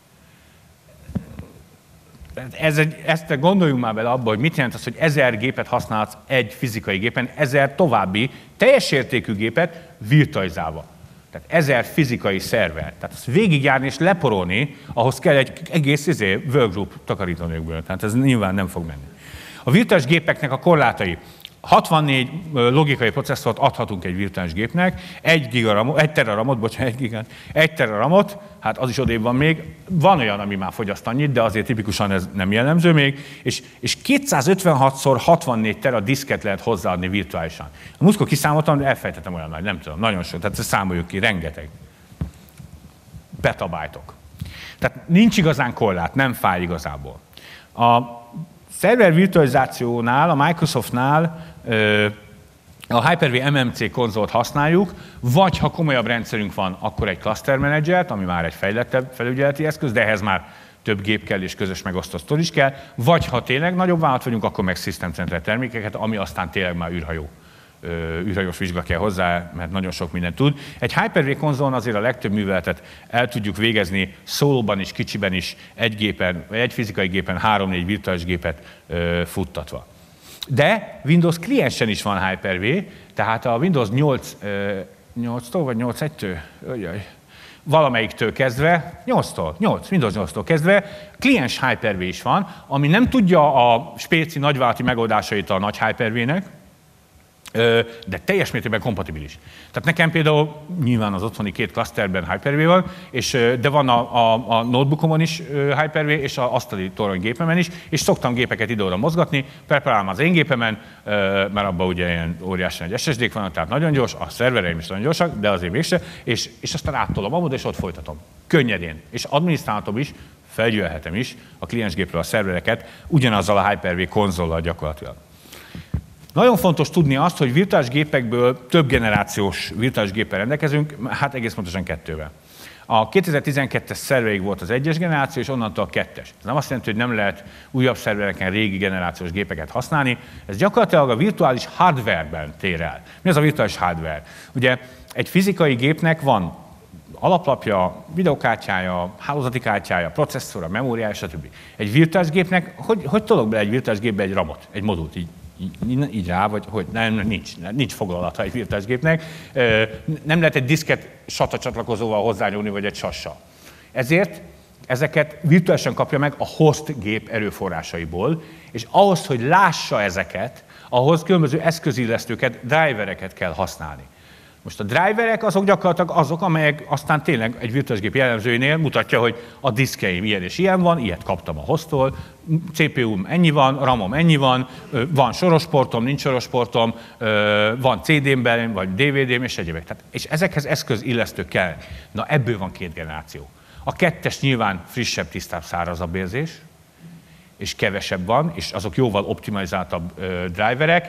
Ez egy, ezt gondoljunk már bele abba, hogy mit jelent az, hogy ezer gépet használsz egy fizikai gépen, ezer további teljes értékű gépet virtualizálva. Tehát ezer fizikai szerver. Tehát azt végigjárni és leporolni, ahhoz kell egy egész izé, workgroup takarítónőkből. Tehát ez nyilván nem fog menni. A virtuális gépeknek a korlátai. hatvannégy logikai processzort adhatunk egy virtuális gépnek, egy, gigaramot, egy teraramot, bocsánat, egy gigant, egy teraramot, hát az is odébb van még, van olyan, ami már fogyaszt annyit, de azért tipikusan ez nem jellemző még, és, és kétszázötvenhatszor hatvannégy tera diszket lehet hozzáadni virtuálisan. A múltkor kiszámoltam, de elfejtettem olyan nagy, nem tudom, nagyon sok, tehát ezt számoljuk ki, rengeteg. Petabájtok. Tehát nincs igazán korlát, nem fáj igazából. A szerver virtualizációnál, a Microsoftnál a Hyper-V em em cé konzolt használjuk, vagy ha komolyabb rendszerünk van, akkor egy cluster managert, ami már egy fejlettebb felügyeleti eszköz, de ehhez már több gép kell és közös megosztott sztor is kell, vagy ha tényleg nagyobb vállalat vagyunk, akkor meg System Center termékeket, ami aztán tényleg már űrhajó. űrhajós vizsga kell hozzá, mert nagyon sok mindent tud. Egy Hyper-V konzolon azért a legtöbb műveletet el tudjuk végezni szólóban is, kicsiben is, egy gépen, vagy egy fizikai gépen három-négy virtuális gépet ö, futtatva. De Windows kliensen is van Hyper-V, tehát a Windows nyolctól vagy nyolc egytől, valamelyiktől kezdve, nyolctól, nyolc, Windows nyolctól kezdve, kliens Hyper-V is van, ami nem tudja a spéci nagyvállalati megoldásait a nagy Hyper-V-nek, de teljes mértékben kompatibilis. Tehát nekem például nyilván az otthoni két klaszterben Hyper-V van, és, de van a, a, a notebookomon is Hyper-V, és az asztali toronygépemen is, és szoktam gépeket ide-oda mozgatni, preparálom az én gépemen, mert abban ugye ilyen óriási nagy es es dé-k vannak, tehát nagyon gyors, a szervereim is nagyon gyorsak, de azért mégse, és, és aztán áttolom amúgy, és ott folytatom. Könnyedén. És adminisztrálhatom is, felgyűlhetem is a kliensgépről a szervereket, ugyanazzal a Hyper-V konzollal gyakorlatilag. Nagyon fontos tudni azt, hogy virtuális gépekből több generációs virtuális géppel rendelkezünk, hát egész pontosan kettővel. A kétezer-tizenkettes szerverig volt az egyes generáció, és onnantól a kettes. Ez nem azt jelenti, hogy nem lehet újabb szervereken régi generációs gépeket használni, ez gyakorlatilag a virtuális hardwareben tér el. Mi az a virtuális hardware? Ugye egy fizikai gépnek van alaplapja, videokártyája, hálózati kártyája, processzora, memóriája, stb. Egy virtuális gépnek, hogy, hogy tolok bele egy virtuális gépbe egy ramot, egy modult így? Így, így rá, vagy hogy nem, nincs, nincs foglalata egy virtuális gépnek. Nem lehet egy diszket SATA csatlakozóval hozzányúlni, vagy egy sassal. Ezért ezeket virtuálisan kapja meg a host gép erőforrásaiból, és ahhoz, hogy lássa ezeket, ahhoz különböző eszközillesztőket, drivereket kell használni. Most a driverek azok gyakorlatilag azok, amelyek aztán tényleg egy virtuális gép jellemzőinél mutatja, hogy a diszkeim ilyen és ilyen van, ilyet kaptam a hosttól, cé pé u-m ennyi van, ramom ennyi van, van sorosportom, nincs sorosportom, van cé dém belém, vagy dé vé dém és egyébek. Tehát, és ezekhez eszközillesztők kell. Na ebből van két generáció. A kettes nyilván frissebb, tisztább, szárazabb érzés, és kevesebb van, és azok jóval optimalizáltabb driverek.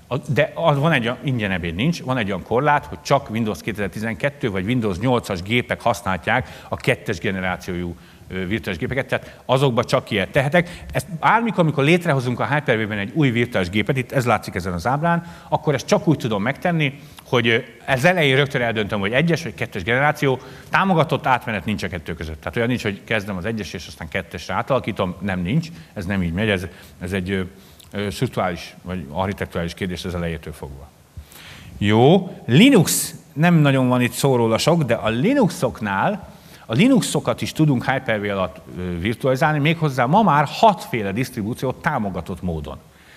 De az van egy, ingyen ebéd nincs, van egy olyan korlát, hogy csak Windows kétezer-tizenkettő vagy Windows nyolcas gépek használják a kettes generációjú virtuális gépeket, tehát azokban csak ilyet tehetek. Ezt bármikor, amikor létrehozunk a Hyper-V-ben egy új virtuális gépet, itt ez látszik ezen az ábrán, akkor ezt csak úgy tudom megtenni, hogy ez elején rögtön eldöntöm, hogy egyes vagy kettes generáció, támogatott átmenet nincs a kettő között. Tehát olyan nincs, hogy kezdem az egyes és aztán kettesre átalakítom, nem nincs, ez nem így megy, ez, ez egy strukturális vagy architekturális kérdés az elejétől fogva. Jó, Linux, nem nagyon van itt szó róla sok, de a Linuxoknál a Linuxokat is tudunk Hyper-V alatt virtualizálni, méghozzá ma már hatféle disztribúciót támogatott módon.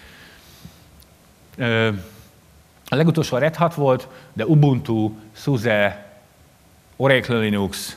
A legutolsó a Red Hat volt, de Ubuntu, SUSE, Oracle Linux,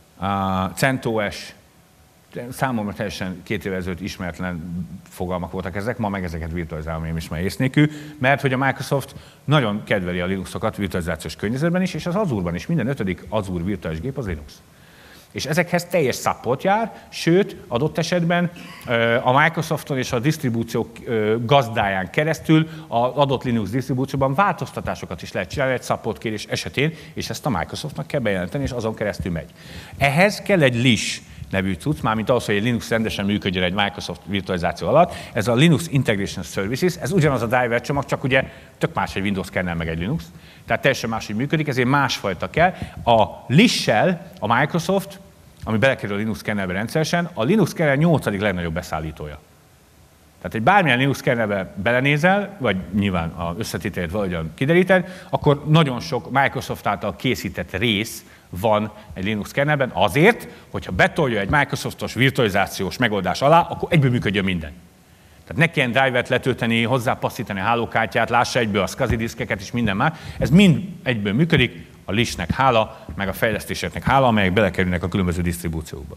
CentOS, számomra teljesen két évvel ezelőtt ismeretlen fogalmak voltak ezek, ma meg ezeket virtualizálom én is már ész nélkül, mert hogy a Microsoft nagyon kedveli a Linuxokat virtualizációs környezetben is, és az Azure-ban is minden ötödik Azure virtuális gép az Linux. És ezekhez teljes support jár, sőt, adott esetben a Microsofton és a disztribúciók gazdáján keresztül az adott Linux disztribúcióban változtatásokat is lehet csinálni egy support kérés esetén, és ezt a Microsoftnak kell bejelenteni, és azon keresztül megy. Ehhez kell egy Lish nevű cucc, mármint ahhoz, hogy egy Linux rendesen működjön egy Microsoft virtualizáció alatt. Ez a Linux Integration Services, ez ugyanaz a driver csomag, csak ugye tök más egy Windows kernel meg egy Linux. Tehát teljesen máshogy működik, ezért másfajta kell. A Lish-sel a Microsoft, ami belekerül a Linux kernelbe rendszeresen, a Linux kernel nyolcadik legnagyobb beszállítója. Tehát egy bármilyen Linux kernelbe belenézel, vagy nyilván az összetételét valahogyan kideríted, akkor nagyon sok Microsoft által készített rész van egy Linux kernelben azért, hogyha betolja egy Microsoftos virtualizációs megoldás alá, akkor egyből működjön minden. Tehát ne kelljen drivert letölteni, hozzápasszítani a hálókártyát, lássa egyből a SCSI diszkeket és minden más. Ez mind egyből működik, a Lishnek hála, meg a fejlesztéseknek hála, amelyek belekerülnek a különböző disztribúciókba.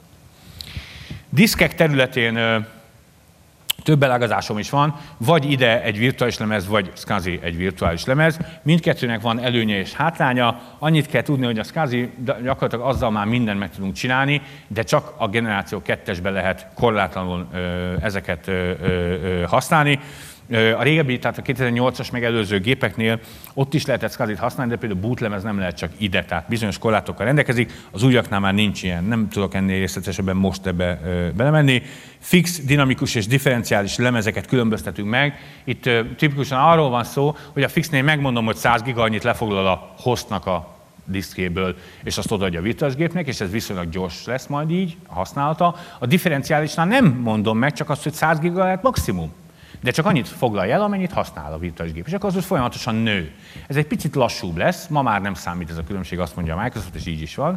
Diszkek területén több elágazásom is van, vagy ide egy virtuális lemez, vagy SCSI egy virtuális lemez. Mindkettőnek van előnye és hátránya. Annyit kell tudni, hogy a SCSI gyakorlatilag azzal már mindent meg tudunk csinálni, de csak a generáció kettesben lehet korlátlanul ö, ezeket ö, ö, használni. A régebbi, tehát a kétezer-nyolcas megelőző gépeknél ott is lehetett SCSI-t használni, de például bootlemez nem lehet csak ide, tehát bizonyos korlátokkal rendelkezik, az újaknál már nincs ilyen, nem tudok ennél részletesebben most ebbe ö, belemenni. Fix, dinamikus és differenciális lemezeket különböztetünk meg. Itt ö, tipikusan arról van szó, hogy a fixnél megmondom, hogy száz giga annyit lefoglal a hostnak a diszkéből, és azt odaadja a virtuális gépnek, és ez viszonylag gyors lesz majd így a használata. A differenciálisnál nem mondom meg, csak azt, hogy száz giga lehet maximum. De csak annyit foglalj el, amennyit használ a virtuális gép, és akkor az folyamatosan nő. Ez egy picit lassúbb lesz, ma már nem számít ez a különbség, azt mondja a Microsoft, és így is van.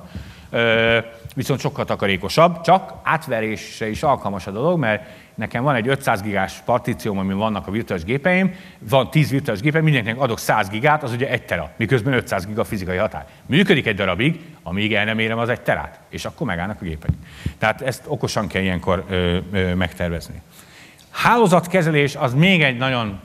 Viszont sokkal takarékosabb, csak átverésre is alkalmas a dolog, mert nekem van egy ötszáz gigás partícióm, amin vannak a virtuális gépeim, van tíz virtuális gépem, mindenkinek adok száz gigát, az ugye egy tera, miközben ötszáz giga fizikai határ. Működik egy darabig, amíg el nem érem az egy terát, és akkor megállnak a gépek. Tehát ezt okosan kell ilyenkor ö, ö, megtervezni. Hálózatkezelés az még egy nagyon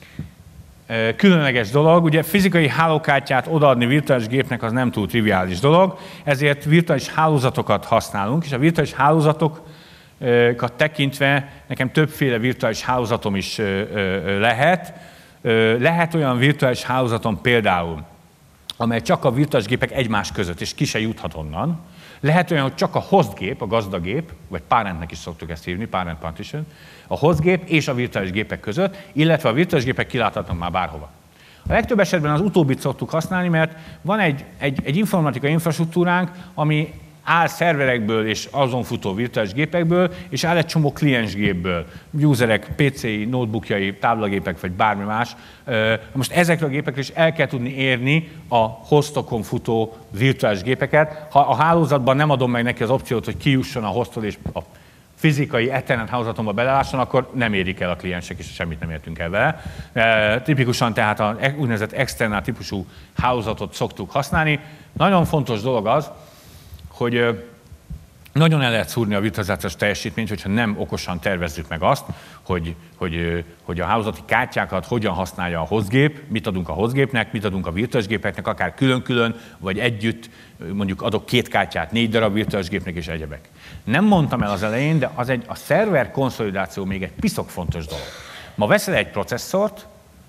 különleges dolog. Ugye fizikai hálókártyát odaadni virtuális gépnek az nem túl triviális dolog, ezért virtuális hálózatokat használunk, és a virtuális hálózatokat tekintve nekem többféle virtuális hálózatom is lehet. Lehet olyan virtuális hálózatom például, amely csak a virtuális gépek egymás között, és ki se juthat onnan. Lehet olyan, hogy csak a hostgép, a gazdagép, vagy parentnek is szoktuk ezt hívni, parent partition, a hostgép és a virtuális gépek között, illetve a virtuális gépek kiláthatnak már bárhova. A legtöbb esetben az utóbbit szoktuk használni, mert van egy, egy, egy informatikai infrastruktúránk, ami áll szerverekből és azon futó virtuális gépekből, és áll egy csomó kliensgépből, userek, pé cé i, notebookjai, táblagépek, vagy bármi más. Most ezekről a gépekről is el kell tudni érni a hostokon futó virtuális gépeket. Ha a hálózatban nem adom meg neki az opciót, hogy kijusson a hostról és a fizikai Ethernet hálózatomba belelásson, akkor nem érik el a kliensek, és semmit nem értünk el vele. E, tipikusan tehát a úgynevezett externál típusú hálózatot szoktuk használni. Nagyon fontos dolog az, hogy nagyon el lehet szúrni a virtualizációs teljesítményt, hogyha nem okosan tervezzük meg azt, hogy, hogy, hogy a hálózati kártyákat hogyan használja a hostgép, mit adunk a hostgépnek, mit adunk a virtuális gépeknek, akár külön-külön, vagy együtt, mondjuk adok két kártyát négy darab virtuális gépnek és egyebek. Nem mondtam el az elején, de az egy, a szerver konszolidáció még egy piszok fontos dolog. Ma veszel egy processzort,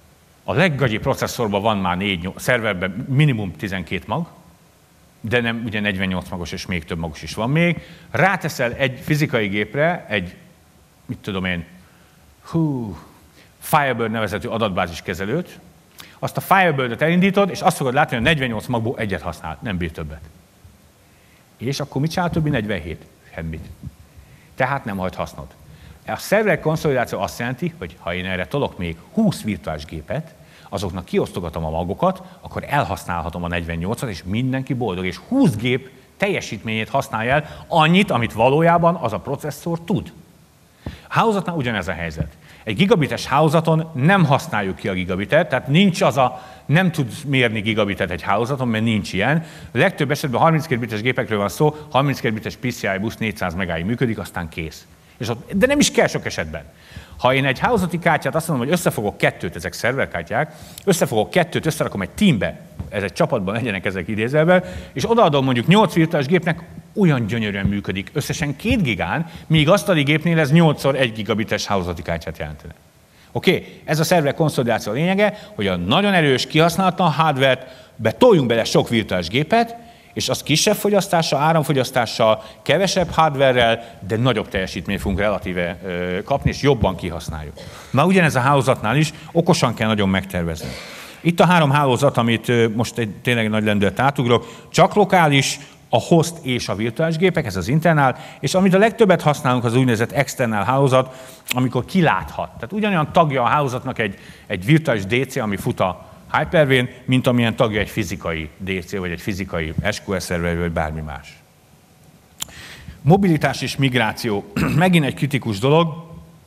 A leggagyi processzorban van már négy, szerverben minimum tizenkét mag, de nem ugye negyvennyolc magos és még több magos is van még. Ráteszel egy fizikai gépre egy, mit tudom én, hú, Firebird nevezetű adatbázis kezelőt, azt a Firebird-et elindítod, és azt fogod látni, hogy a negyvennyolc magból egyet használ, nem bír többet. És akkor mit csinál többi negyvenhét? Semmit. Tehát nem hagy hasznod. A szerver konszolidáció azt jelenti, hogy ha én erre tolok még húsz virtuális gépet, azoknak kiosztogatom a magokat, akkor elhasználhatom a negyvennyolcat, és mindenki boldog, és húsz gép teljesítményét használja el annyit, amit valójában az a processzor tud. A hálózatnál ugyanez a helyzet. Egy gigabites hálózaton nem használjuk ki a gigabitet, tehát nincs az a, nem tud mérni gigabitet egy hálózaton, mert nincs ilyen. A legtöbb esetben harminckét bites gépekről van szó, harminckét bites pé cé i busz négyszáz megáig működik, aztán kész. És ott, de nem is kell sok esetben. Ha én egy hálózati kártyát azt mondom, hogy összefogok kettőt, ezek szerverkártyák, összefogok kettőt, összerakom egy teambe, ez egy csapatban legyenek ezek idézelben, és odaadom mondjuk nyolc virtuális gépnek, olyan gyönyörűen működik, összesen két gigán, míg asztali gépnél ez nyolcszor egy gigabites hálózati kártyát jelentene. Oké, okay? Ez a szerver konszolidáció lényege, hogy a nagyon erős, kihasználatlan hardware-t betoljunk bele sok virtuális gépet, és az kisebb fogyasztással, áramfogyasztással, kevesebb hardware-rel, de nagyobb teljesítményt fogunk relatíve ö, kapni, és jobban kihasználjuk. Már ugyanez a hálózatnál is okosan kell nagyon megtervezni. Itt a három hálózat, amit ö, most egy tényleg nagy lendület átugrok, csak lokális, a host és a virtuális gépek, ez az internál, és amit a legtöbbet használunk, az úgynevezett externál hálózat, amikor kiláthat. Tehát ugyanolyan tagja a hálózatnak egy, egy virtuális dé cé, ami fut a Hyper-V-n, mint amilyen tagja egy fizikai dé cé, vagy egy fizikai es kú el szerver, vagy bármi más. Mobilitás és migráció. Megint egy kritikus dolog.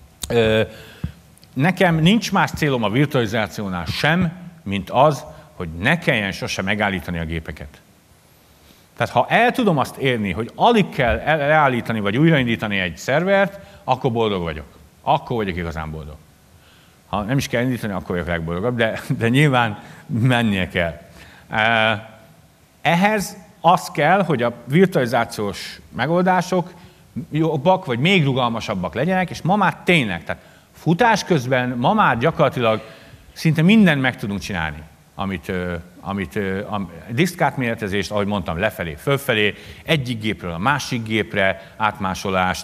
Nekem nincs más célom a virtualizációnál sem, mint az, hogy ne kelljen sose megállítani a gépeket. Tehát ha el tudom azt érni, hogy alig kell leállítani, vagy újraindítani egy szervert, akkor boldog vagyok. Akkor vagyok igazán boldog. Ha nem is kell indítani, akkor vagyok legboldogabb, de, de nyilván mennie kell. Ehhez az kell, hogy a virtualizációs megoldások jobbak, vagy még rugalmasabbak legyenek, és ma már tényleg, tehát futás közben ma már gyakorlatilag szinte mindent meg tudunk csinálni, amit, amit a diszkátméretezést, ahogy mondtam, lefelé, fölfelé, egyik gépről a másik gépre, átmásolást,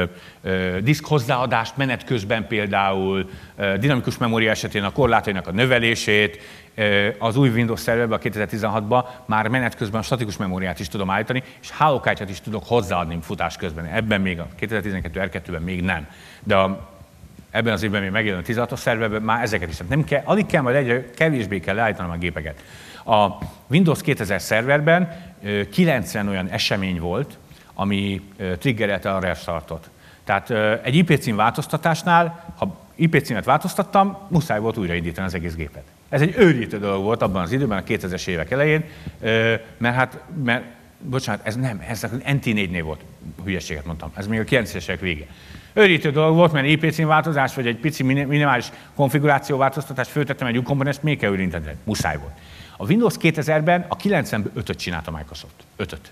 diszk hozzáadást menet közben például, dinamikus memória esetén a korlátainak a növelését, az új Windows szerverben a kétezer-tizenhatban már menet közben a statikus memóriát is tudom állítani, és hálókártyát is tudok hozzáadni futás közben. Ebben még a kétezer-tizenkettő er kettőben még nem. De a ebben az évben még megjelen a tizenhatos szerverben, már ezeket is. Nem kell, alig kell, majd egyre kevésbé kell leállítanom a gépeket. A Windows kétezer szerverben kilencven olyan esemény volt, ami triggerelte a restartot. Tehát egy i pé cím változtatásnál, ha i pé címet változtattam, muszáj volt újraindítani az egész gépet. Ez egy őrítő dolog volt abban az időben, a kétezres évek elején, mert hát, mert, bocsánat, ez nem, ez en té négynél volt, hülyeséget mondtam, ez még a kilencvenes évek vége. Őrítő dolog volt, mert i pé cím változás, vagy egy pici minimális konfiguráció változtatás, föltettem egy új komponens, még kell őrinteni. Muszáj volt. A Windows kétezerben a kilencvenből ötöt csinált a Microsoft. ötöt.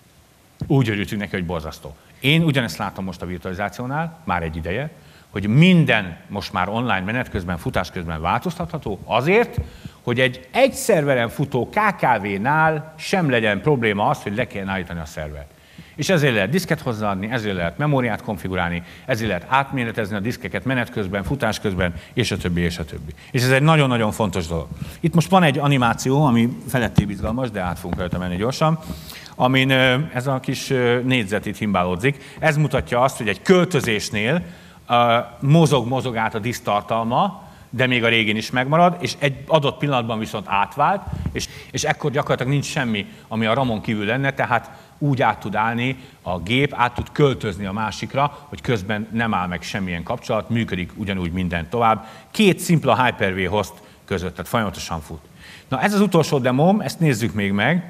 Úgy örültünk neki, hogy borzasztó. Én ugyanezt látom most a virtualizációnál, már egy ideje, hogy minden most már online menet közben, futás közben változtatható azért, hogy egy egy szerveren futó ká ká vé-nál sem legyen probléma az, hogy le kell állítani a szervert. És ezért lehet diszket hozzáadni, ezért lehet memóriát konfigurálni, ezért lehet átméretezni a diszkeket menet közben, futás közben, és a többi, és a többi. És ez egy nagyon-nagyon fontos dolog. Itt most van egy animáció, ami felettébb izgalmas, de át fogunk rajta menni gyorsan, amin ez a kis négyzet itt himbálódzik. Ez mutatja azt, hogy egy költözésnél mozog-mozog át a diszk tartalma, de még a régén is megmarad, és egy adott pillanatban viszont átvált, és, és ekkor gyakorlatilag nincs semmi, ami a ramon kívül lenne, tehát úgy át tud állni a gép, át tud költözni a másikra, hogy közben nem áll meg semmilyen kapcsolat, működik ugyanúgy minden tovább. Két szimpla Hyper-V host között, tehát folyamatosan fut. Na ez az utolsó demóm, ezt nézzük még meg,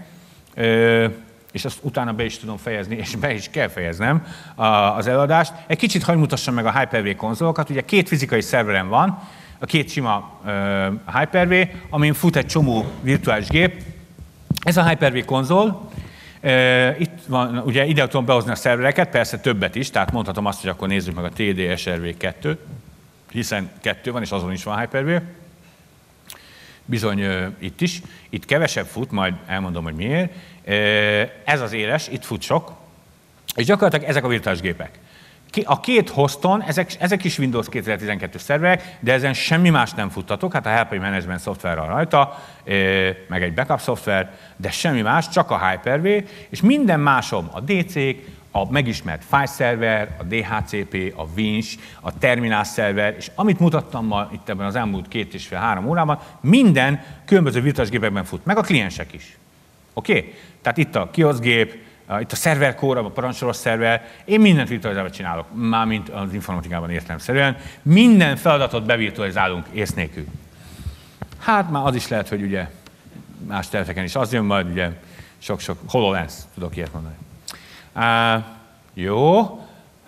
és azt utána be is tudom fejezni, és be is kell fejeznem az előadást. Egy kicsit hadd mutassam meg a Hyper-V konzolokat, ugye két fizikai szerveren van, a két sima Hyper-V, amin fut egy csomó virtuális gép. Ez a Hyper-V konzol. Itt van, ugye ide tudom behozni a szervereket, persze többet is, tehát mondhatom azt, hogy akkor nézzük meg a té dé es er vé kettőt, hiszen kettő van, és azon is van Hyper-V. Bizony itt is. Itt kevesebb fut, majd elmondom, hogy miért. Ez az éles, itt fut sok. És gyakorlatilag ezek a virtuális gépek. A két hoston, ezek, ezek is Windows kétezer-tizenkettő szerverek, de ezen semmi más nem futtatok, hát a Helpline Management szoftver van rajta, meg egy backup szoftver, de semmi más, csak a Hyper-V, és minden másom, a dé cé-k, a megismert file szerver, a dé há cé pé, a Winch, a terminál szerver, és amit mutattam ma itt ebben az elmúlt két és fél három órában, minden különböző virtuális gépekben fut, meg a kliensek is. Oké? Okay? Tehát itt a kioszgép, itt a szerver core, a parancsolos szerver, én mindent virtualizálva csinálok, mármint az informatikában értelemszerűen. Minden feladatot bevirtualizálunk ész nélkül. Hát már az is lehet, hogy ugye más területeken is az jön, majd ugye sok-sok HoloLens, tudok ilyet mondani. Uh, jó. Uh,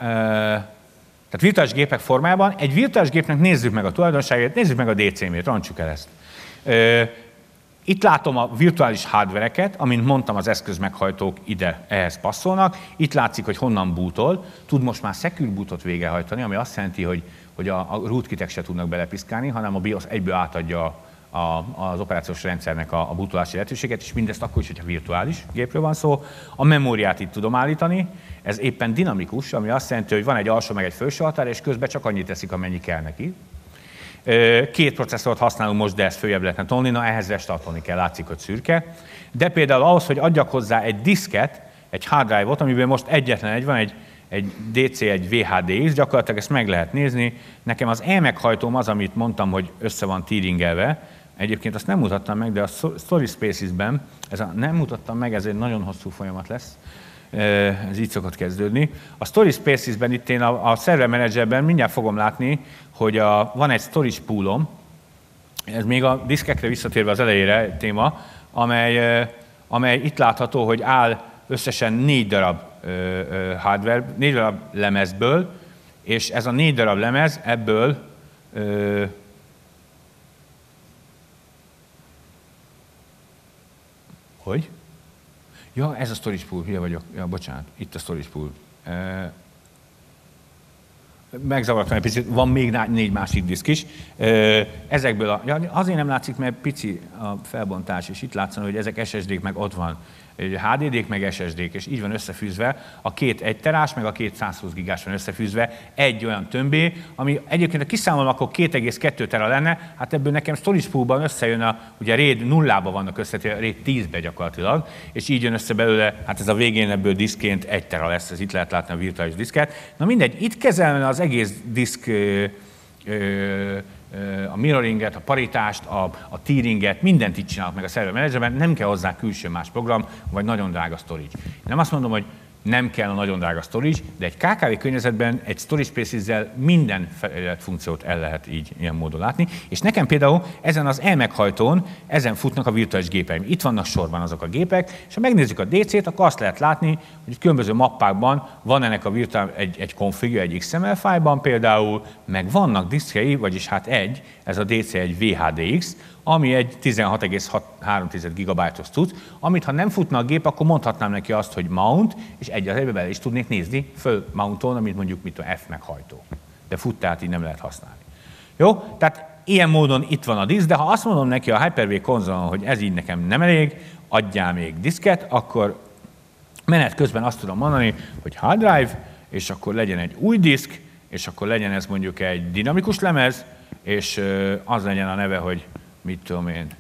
tehát virtuális gépek formájában egy virtuális gépnek nézzük meg a tulajdonságait, nézzük meg a dé cé-mét, rontsuk el ezt. Uh, Itt látom a virtuális hardvereket, amint mondtam, az eszközmeghajtók ide ehhez passzolnak. Itt látszik, hogy honnan bootol. Tud most már secure bootot végrehajtani, ami azt jelenti, hogy, hogy a, a rootkitek se tudnak belepiszkálni, hanem a BIOS egyből átadja a, az operációs rendszernek a, a bootolási lehetőséget, és mindezt akkor is, hogyha virtuális gépről van szó. A memóriát itt tudom állítani, ez éppen dinamikus, ami azt jelenti, hogy van egy alsó meg egy felső határ, és közben csak annyit teszik, amennyi kell neki. Két processzort használunk most, de ezt följebb lehetne tolni, na ehhez restartolni kell, látszik, hogy szürke. De például ahhoz, hogy adjak hozzá egy diszket, egy hard drive-ot, amiből most egyetlen egy van, egy, egy dé cé, egy vé há dé iksz, gyakorlatilag ezt meg lehet nézni. Nekem az e-meghajtóm az, amit mondtam, hogy össze van tearingelve. Egyébként azt nem mutattam meg, de a Storage Spaces-ben, ez a, nem mutattam meg, ez egy nagyon hosszú folyamat lesz. Ez így szokott kezdődni. A Storage Spaces-ben itt én a, a Server Managerben mindjárt fogom látni, hogy a, van egy storage poolom, ez még a diszkekre visszatérve az elejére egy téma, amely, amely itt látható, hogy áll összesen négy darab hardware, négy darab lemezből, és ez a négy darab lemez ebből ö, hogy? Ja, ez a storage pool, hülye vagyok. Ja, bocsánat, itt a storage pool. Megzavartam egy picit, van még négy másik diszk is. Ezekből a, ja, azért nem látszik, mert pici a felbontás, és itt látszani, hogy ezek es es dé-k meg ott van. há dé dé-k meg es es dé-k, és így van összefűzve, a két egy terás, meg a két százhúsz gigás van összefűzve egy olyan tömbé, ami egyébként, ha kiszámolom, akkor két egész kettő tera lenne, hát ebből nekem storage poolban összejön a, ugye RAID nullába vannak összetéve, RAID tízbe gyakorlatilag, és így jön össze belőle, hát ez a végén ebből diszként egy tera lesz, ez itt lehet látni a virtuális diszket. Na mindegy, itt kezelne az egész diszk ö, ö, a mirroringet, a paritást, a, a tearinget, mindent itt csinálok meg a Server Managerben, nem kell hozzá külső más program, vagy nagyon drága storage. Nem azt mondom, hogy nem kell a nagyon drága storage, de egy ká ká vé környezetben egy Storage Spaces-zel minden fejlett funkciót el lehet így ilyen módon látni. És nekem például ezen az e-meghajtón, ezen futnak a virtuális gépeim. Itt vannak sorban azok a gépek, és ha megnézzük a dé cét, akkor azt lehet látni, hogy különböző mappákban van ennek a virtuális egy, egy config, egy iksz em el fájlban például, meg vannak diszkjei, vagyis hát egy, ez a dé cé egy vé há dé iksz, ami egy tizenhat egész három gigabájtos cucc, amit ha nem futna a gép, akkor mondhatnám neki azt, hogy mount, és egy az egybe bele is tudnék nézni föl mounton, amit mondjuk mit a F meghajtó. De fut, tehát így nem lehet használni. Jó? Tehát ilyen módon itt van a diszk, de ha azt mondom neki a Hyper-V konzolon, hogy ez így nekem nem elég, adjál még diszket, akkor menet közben azt tudom mondani, hogy hard drive, és akkor legyen egy új diszk, és akkor legyen ez mondjuk egy dinamikus lemez, és az legyen a neve, hogy mit tudom én.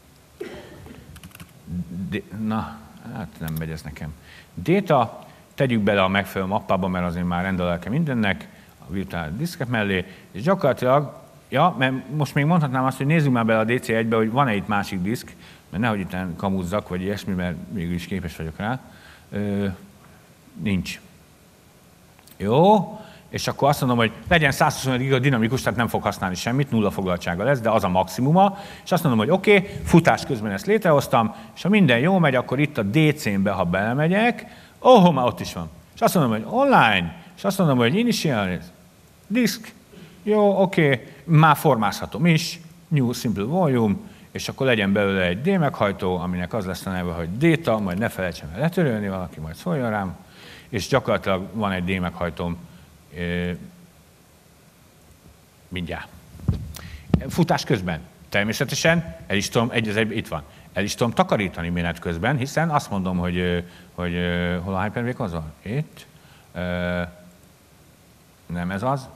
De, na, hát nem megy ez nekem. Data, tegyük bele a megfelelő mappába, mert azért már rendelek mindennek, a virtuális diszkek mellé, és gyakorlatilag, ja, mert most még mondhatnám azt, hogy nézzük már bele a dé cé egybe, hogy van-e itt másik diszk, mert nehogy itt kamúzzak, vagy ilyesmi, mert mégis képes vagyok rá. Ö, nincs. Jó. És akkor azt mondom, hogy legyen százhuszonöt giga dinamikus, tehát nem fog használni semmit, nulla foglaltsága lesz, de az a maximuma. És azt mondom, hogy oké, okay, futás közben ezt létrehoztam, és ha minden jó megy, akkor itt a dé cén-be, ha belemegyek, oh, már ott is van. És azt mondom, hogy online, és azt mondom, hogy initialize, disk, jó, oké, okay, már formázhatom is, new simple volume, és akkor legyen belőle egy D meghajtó, aminek az lesz a neve, hogy data, majd ne felejtsem el letörölni, valaki majd szóljon rám, és gyakorlatilag van egy D meghajtóm, mindjárt. Futás közben. Természetesen el is tudom, egy az egy, itt van, el is tudom takarítani menet közben, hiszen azt mondom, hogy, hogy hol a Hyper-V konzol? Itt. Nem ez az.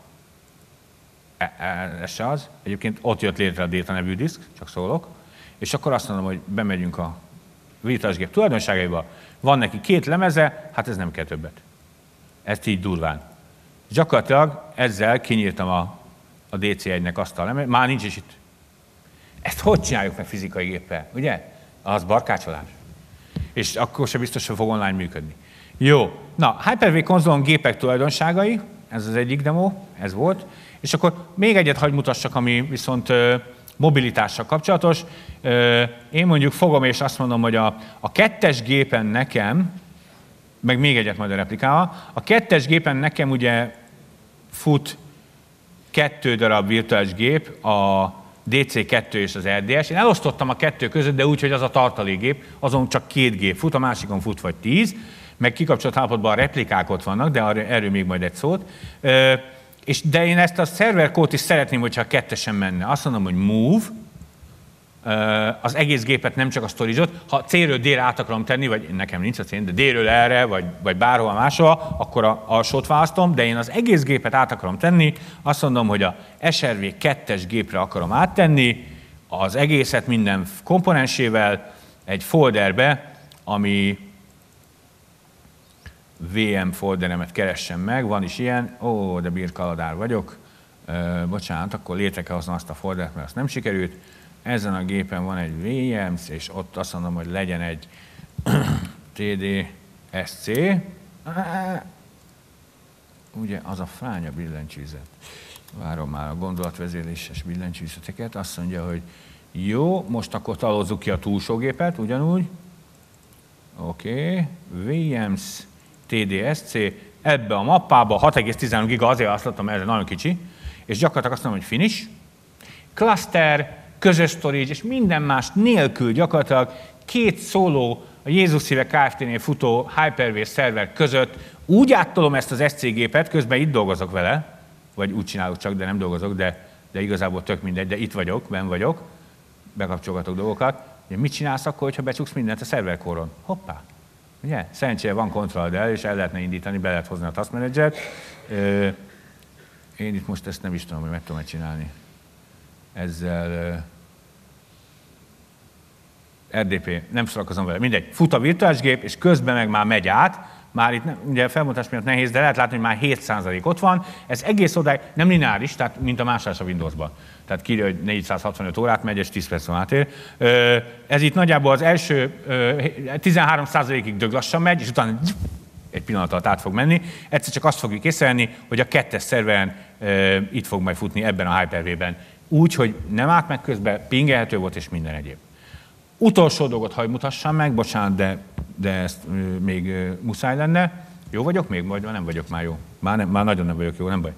Ez se az. Egyébként ott jött létre a Data nevű diszk, csak szólok. És akkor azt mondom, hogy bemegyünk a virtuális gép tulajdonságaiba. Van neki két lemeze, hát ez nem kell többet. Ezt így durván. És gyakorlatilag ezzel kinyírtam a, a dé cé egynek azt a lemezet. Már nincs is itt. Ezt hogy csináljuk meg fizikai géppel, ugye? Az barkácsolás. És akkor sem biztos, hogy fog online működni. Jó. Na, Hyper-V konzolon gépek tulajdonságai, ez az egyik demo, ez volt. És akkor még egyet hagy mutassak, ami viszont ö, mobilitással kapcsolatos. Ö, én mondjuk fogom és azt mondom, hogy a, a kettes gépen nekem, meg még egyet majd a replikával, a kettes gépen nekem ugye fut kettő darab virtuális gép, a dé cé kettő és az er dé es. Én elosztottam a kettő között, de úgy, hogy az a tartalékgép, azon csak két gép fut, a másikon fut vagy tíz, meg kikapcsolt állapotban a replikák ott vannak, de erről még majd egy szót. Ö, és de én ezt a szerverkódot is szeretném, hogyha a kettesen menne. Azt mondom, hogy move, az egész gépet, nem csak a storage-ot. Ha C-ről D-re át akarom tenni, vagy nekem nincs a C, de D-ről erre, vagy, vagy bárhova máshova, akkor a alsót választom, de én az egész gépet át akarom tenni, azt mondom, hogy a es er vé kettes gépre akarom áttenni, az egészet minden komponensével egy folderbe, ami vé em folderemet keressen meg, van is ilyen, ó, de birkaladár vagyok, Ö, bocsánat, akkor létre kell hoznom azt a foldert, mert azt nem sikerült. Ezen a gépen van egy vé em, és ott azt mondom, hogy legyen egy té dé es cé. Ugye az a fránya billentyűzet. Várom már a gondolatvezérléses billentyűzeteket. Azt mondja, hogy jó, most akkor talózzuk ki a túlsó gépet, ugyanúgy. Oké, okay. vé em té dé es cé, ebbe a mappába hat egész tizenhárom giga, azért azt láttam, mert ez nagyon kicsi, és gyakorlatilag azt mondom, hogy finish, cluster, közös storage, és minden más nélkül gyakorlatilag két szóló, a Jézus Szíve Kft-nél futó Hyper-V szerver között úgy áttolom ezt az es cé gépet, közben itt dolgozok vele, vagy úgy csinálok csak, de nem dolgozok, de, de igazából tök mindegy, de itt vagyok, benn vagyok, bekapcsolgatok dolgokat. Ugye, mit csinálsz akkor, hogyha becsuksz mindent a szerverkóron? Hoppá! Ugye? Szerencsére van kontrolled, és el lehetne indítani, be lehet hozni a task managert. Én itt most ezt nem is tudom, hogy meg tudom csinálni. Ezzel er dé pé, nem szórakozom vele, mindegy. Fut a virtuális gép, és közben meg már megy át. Már itt, ugye felmutatás miatt nehéz, de lehet látni, hogy már hét százalék ott van. Ez egész odáig nem lineáris, tehát mint a másolás a Windowsban. Tehát kírja, hogy négyszázhatvanöt órát megy, és tíz percen átér. Ez itt nagyjából az első tizenhárom százalékig dög lassan megy, és utána egy pillanat alatt át fog menni. Egyszer csak azt fogjuk észrevenni, hogy a kettes szerveren itt fog majd futni ebben a Hyper-V-ben. Úgy, hogy nem állt meg közben, pingelhető volt, és minden egyéb. Utolsó dolgot hadd mutassam meg, bocsánat, de, de ezt még muszáj lenne. Jó vagyok még? Vagy nem vagyok már jó? Már, nem, már nagyon nem vagyok jó, nem baj.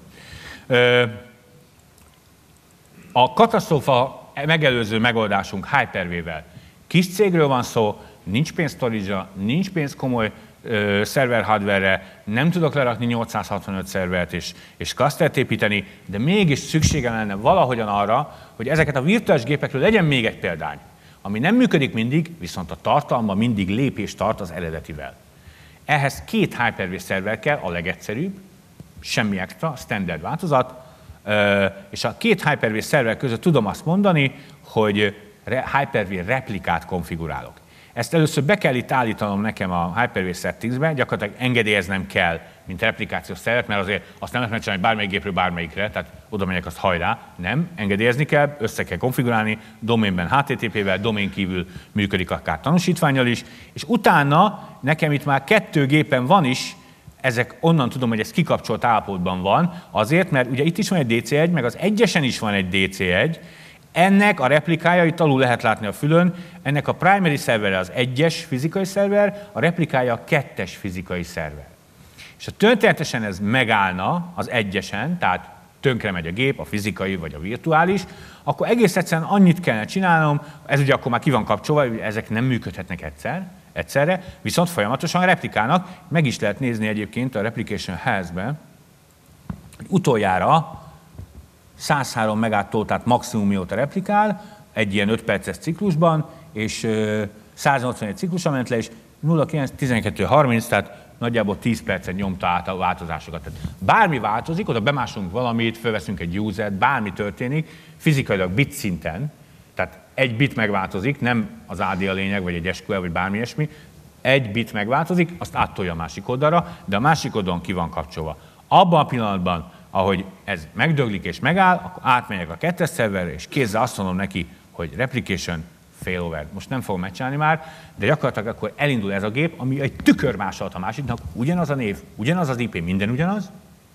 A katasztrófa megelőző megoldásunk Hyper-V-vel. Kis cégről van szó, nincs pénz storage-ra, nincs pénz komoly szerver hardware-re, nem tudok lerakni nyolcszázhatvanöt szervert és, és clustert építeni, de mégis szükségem lenne valahogyan arra, hogy ezeket a virtuális gépekről legyen még egy példány, ami nem működik mindig, viszont a tartalma mindig lépést tart az eredetivel. Ehhez két Hyper-V szerver kell, a legegyszerűbb, semmi extra, standard változat, és a két Hyper-V szerver között tudom azt mondani, hogy Hyper-V replikát konfigurálok. Ezt először be kell itt állítanom nekem a Hyper-V settingsbe, gyakorlatilag engedélyeznem kell, mint replikációs szervert, mert azért azt nem lehet megcsinálni bármelyik gépről bármelyikre, tehát oda megyek, azt hajrá. Nem, engedélyezni kell, össze kell konfigurálni, doménben há té té pével, domén kívül működik akár tanúsítvánnyal is, és utána nekem itt már kettő gépen van is, ezek onnan tudom, hogy ez kikapcsolt állapotban van, azért, mert ugye itt is van egy dé cé egy, meg az egyesen is van egy dé cé egy, ennek a replikája, itt alul lehet látni a fülön, ennek a primary szervere az egyes fizikai szerver, a replikája a kettes fizikai szerver. És ha történetesen ez megállna az egyesen, tehát tönkre megy a gép, a fizikai vagy a virtuális, akkor egész egyszerűen annyit kellene csinálnom, ez ugye akkor már ki van kapcsolva, hogy ezek nem működhetnek egyszer, egyszerre, viszont folyamatosan replikálnak. Meg is lehet nézni egyébként a Replication Health-ben, hogy utoljára száz három megától, tehát maximum mióta replikál, egy ilyen öt perces ciklusban, és száznyolcvanegy ciklusa ment le, és nulla kilenc tizenkettő harminc, tehát nagyjából tíz percet nyomta át a változásokat. Tehát bármi változik, oda bemásolunk valamit, fölveszünk egy usert, bármi történik, fizikailag bit szinten, tehát egy bit megváltozik, nem az á dé a lényeg, vagy egy es kú el, vagy bármi ilyesmi, egy bit megváltozik, azt áttolja a másik oldalra, de a másik oldalon ki van kapcsolva. Abban a pillanatban, ahogy ez megdöglik és megáll, akkor átmegyek a kettes szerverre, és kézzel azt mondom neki, hogy replication, failover. Most nem fogom megcsinálni már, de gyakorlatilag akkor elindul ez a gép, ami egy tükörmásolat a másiknak, ugyanaz a név, ugyanaz az i pé, minden ugyanaz,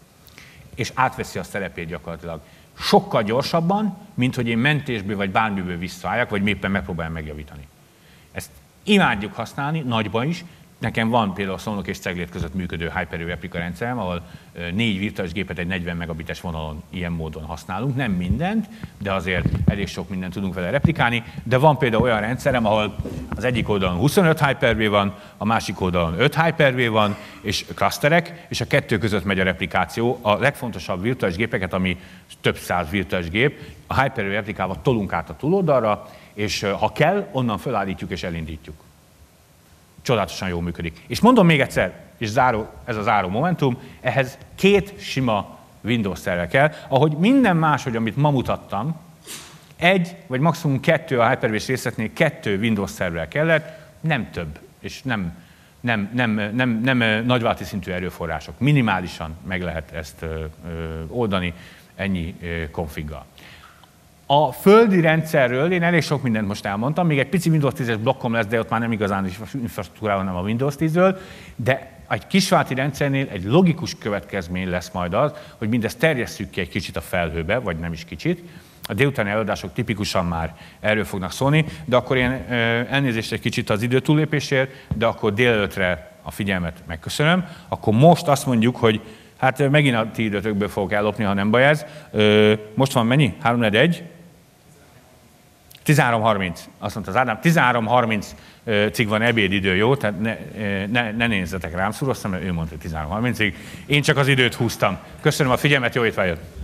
és átveszi a szerepét gyakorlatilag. Sokkal gyorsabban, mint hogy én mentésből vagy bármiből visszaálljak, vagy éppen megpróbáljam megjavítani. Ezt imádjuk használni, nagyban is. Nekem van például a Szolnok és Ceglét között működő Hyper-V replika rendszerem, ahol négy virtuális gépet egy negyven megabites vonalon ilyen módon használunk. Nem mindent, de azért elég sok mindent tudunk vele replikálni. De van például olyan rendszerem, ahol az egyik oldalon huszonöt Hyper-V van, a másik oldalon öt Hyper-V van, és klaszterek, és a kettő között megy a replikáció. A legfontosabb virtuális gépeket, ami több száz virtuális gép, a Hyper-V replikával tolunk át a túloldalra, és ha kell, onnan felállítjuk és elindítjuk. Csodálatosan jól működik. És mondom még egyszer, és záró, ez a záró momentum, ehhez két sima Windows szerver kell, ahogy minden más, hogy amit ma mutattam, egy vagy maximum kettő a Hyper-V részletnél kettő Windows szerver kellett, nem több, és nem, nem, nem, nem, nem, nem nagyvállalati szintű erőforrások. Minimálisan meg lehet ezt ö, ö, oldani ennyi ö, konfiggal. A földi rendszerről én elég sok mindent most elmondtam, még egy pici Windows tízes blokkom lesz, de ott már nem igazán is infrastruktúrában, nem a Windows tízről, de egy kisvállalati rendszernél egy logikus következmény lesz majd az, hogy mindezt terjesszük ki egy kicsit a felhőbe, vagy nem is kicsit. A délutáni előadások tipikusan már erről fognak szólni, de akkor én elnézést egy kicsit az idő túllépésért, de akkor délelőttre a figyelmet megköszönöm. Akkor most azt mondjuk, hogy hát megint a ti időtökből fogok ellopni, ha nem baj ez. Most van mennyi? három negyvenegy? tizenhárom harminc, azt mondta az Ádám, tizenhárom harmincig van ebédidő, jó? Tehát ne, ne, ne nézzetek rám, szúroztam, mert ő mondta, hogy tizenhárom harmincig. Én csak az időt húztam. Köszönöm a figyelmet, jó étvágyat!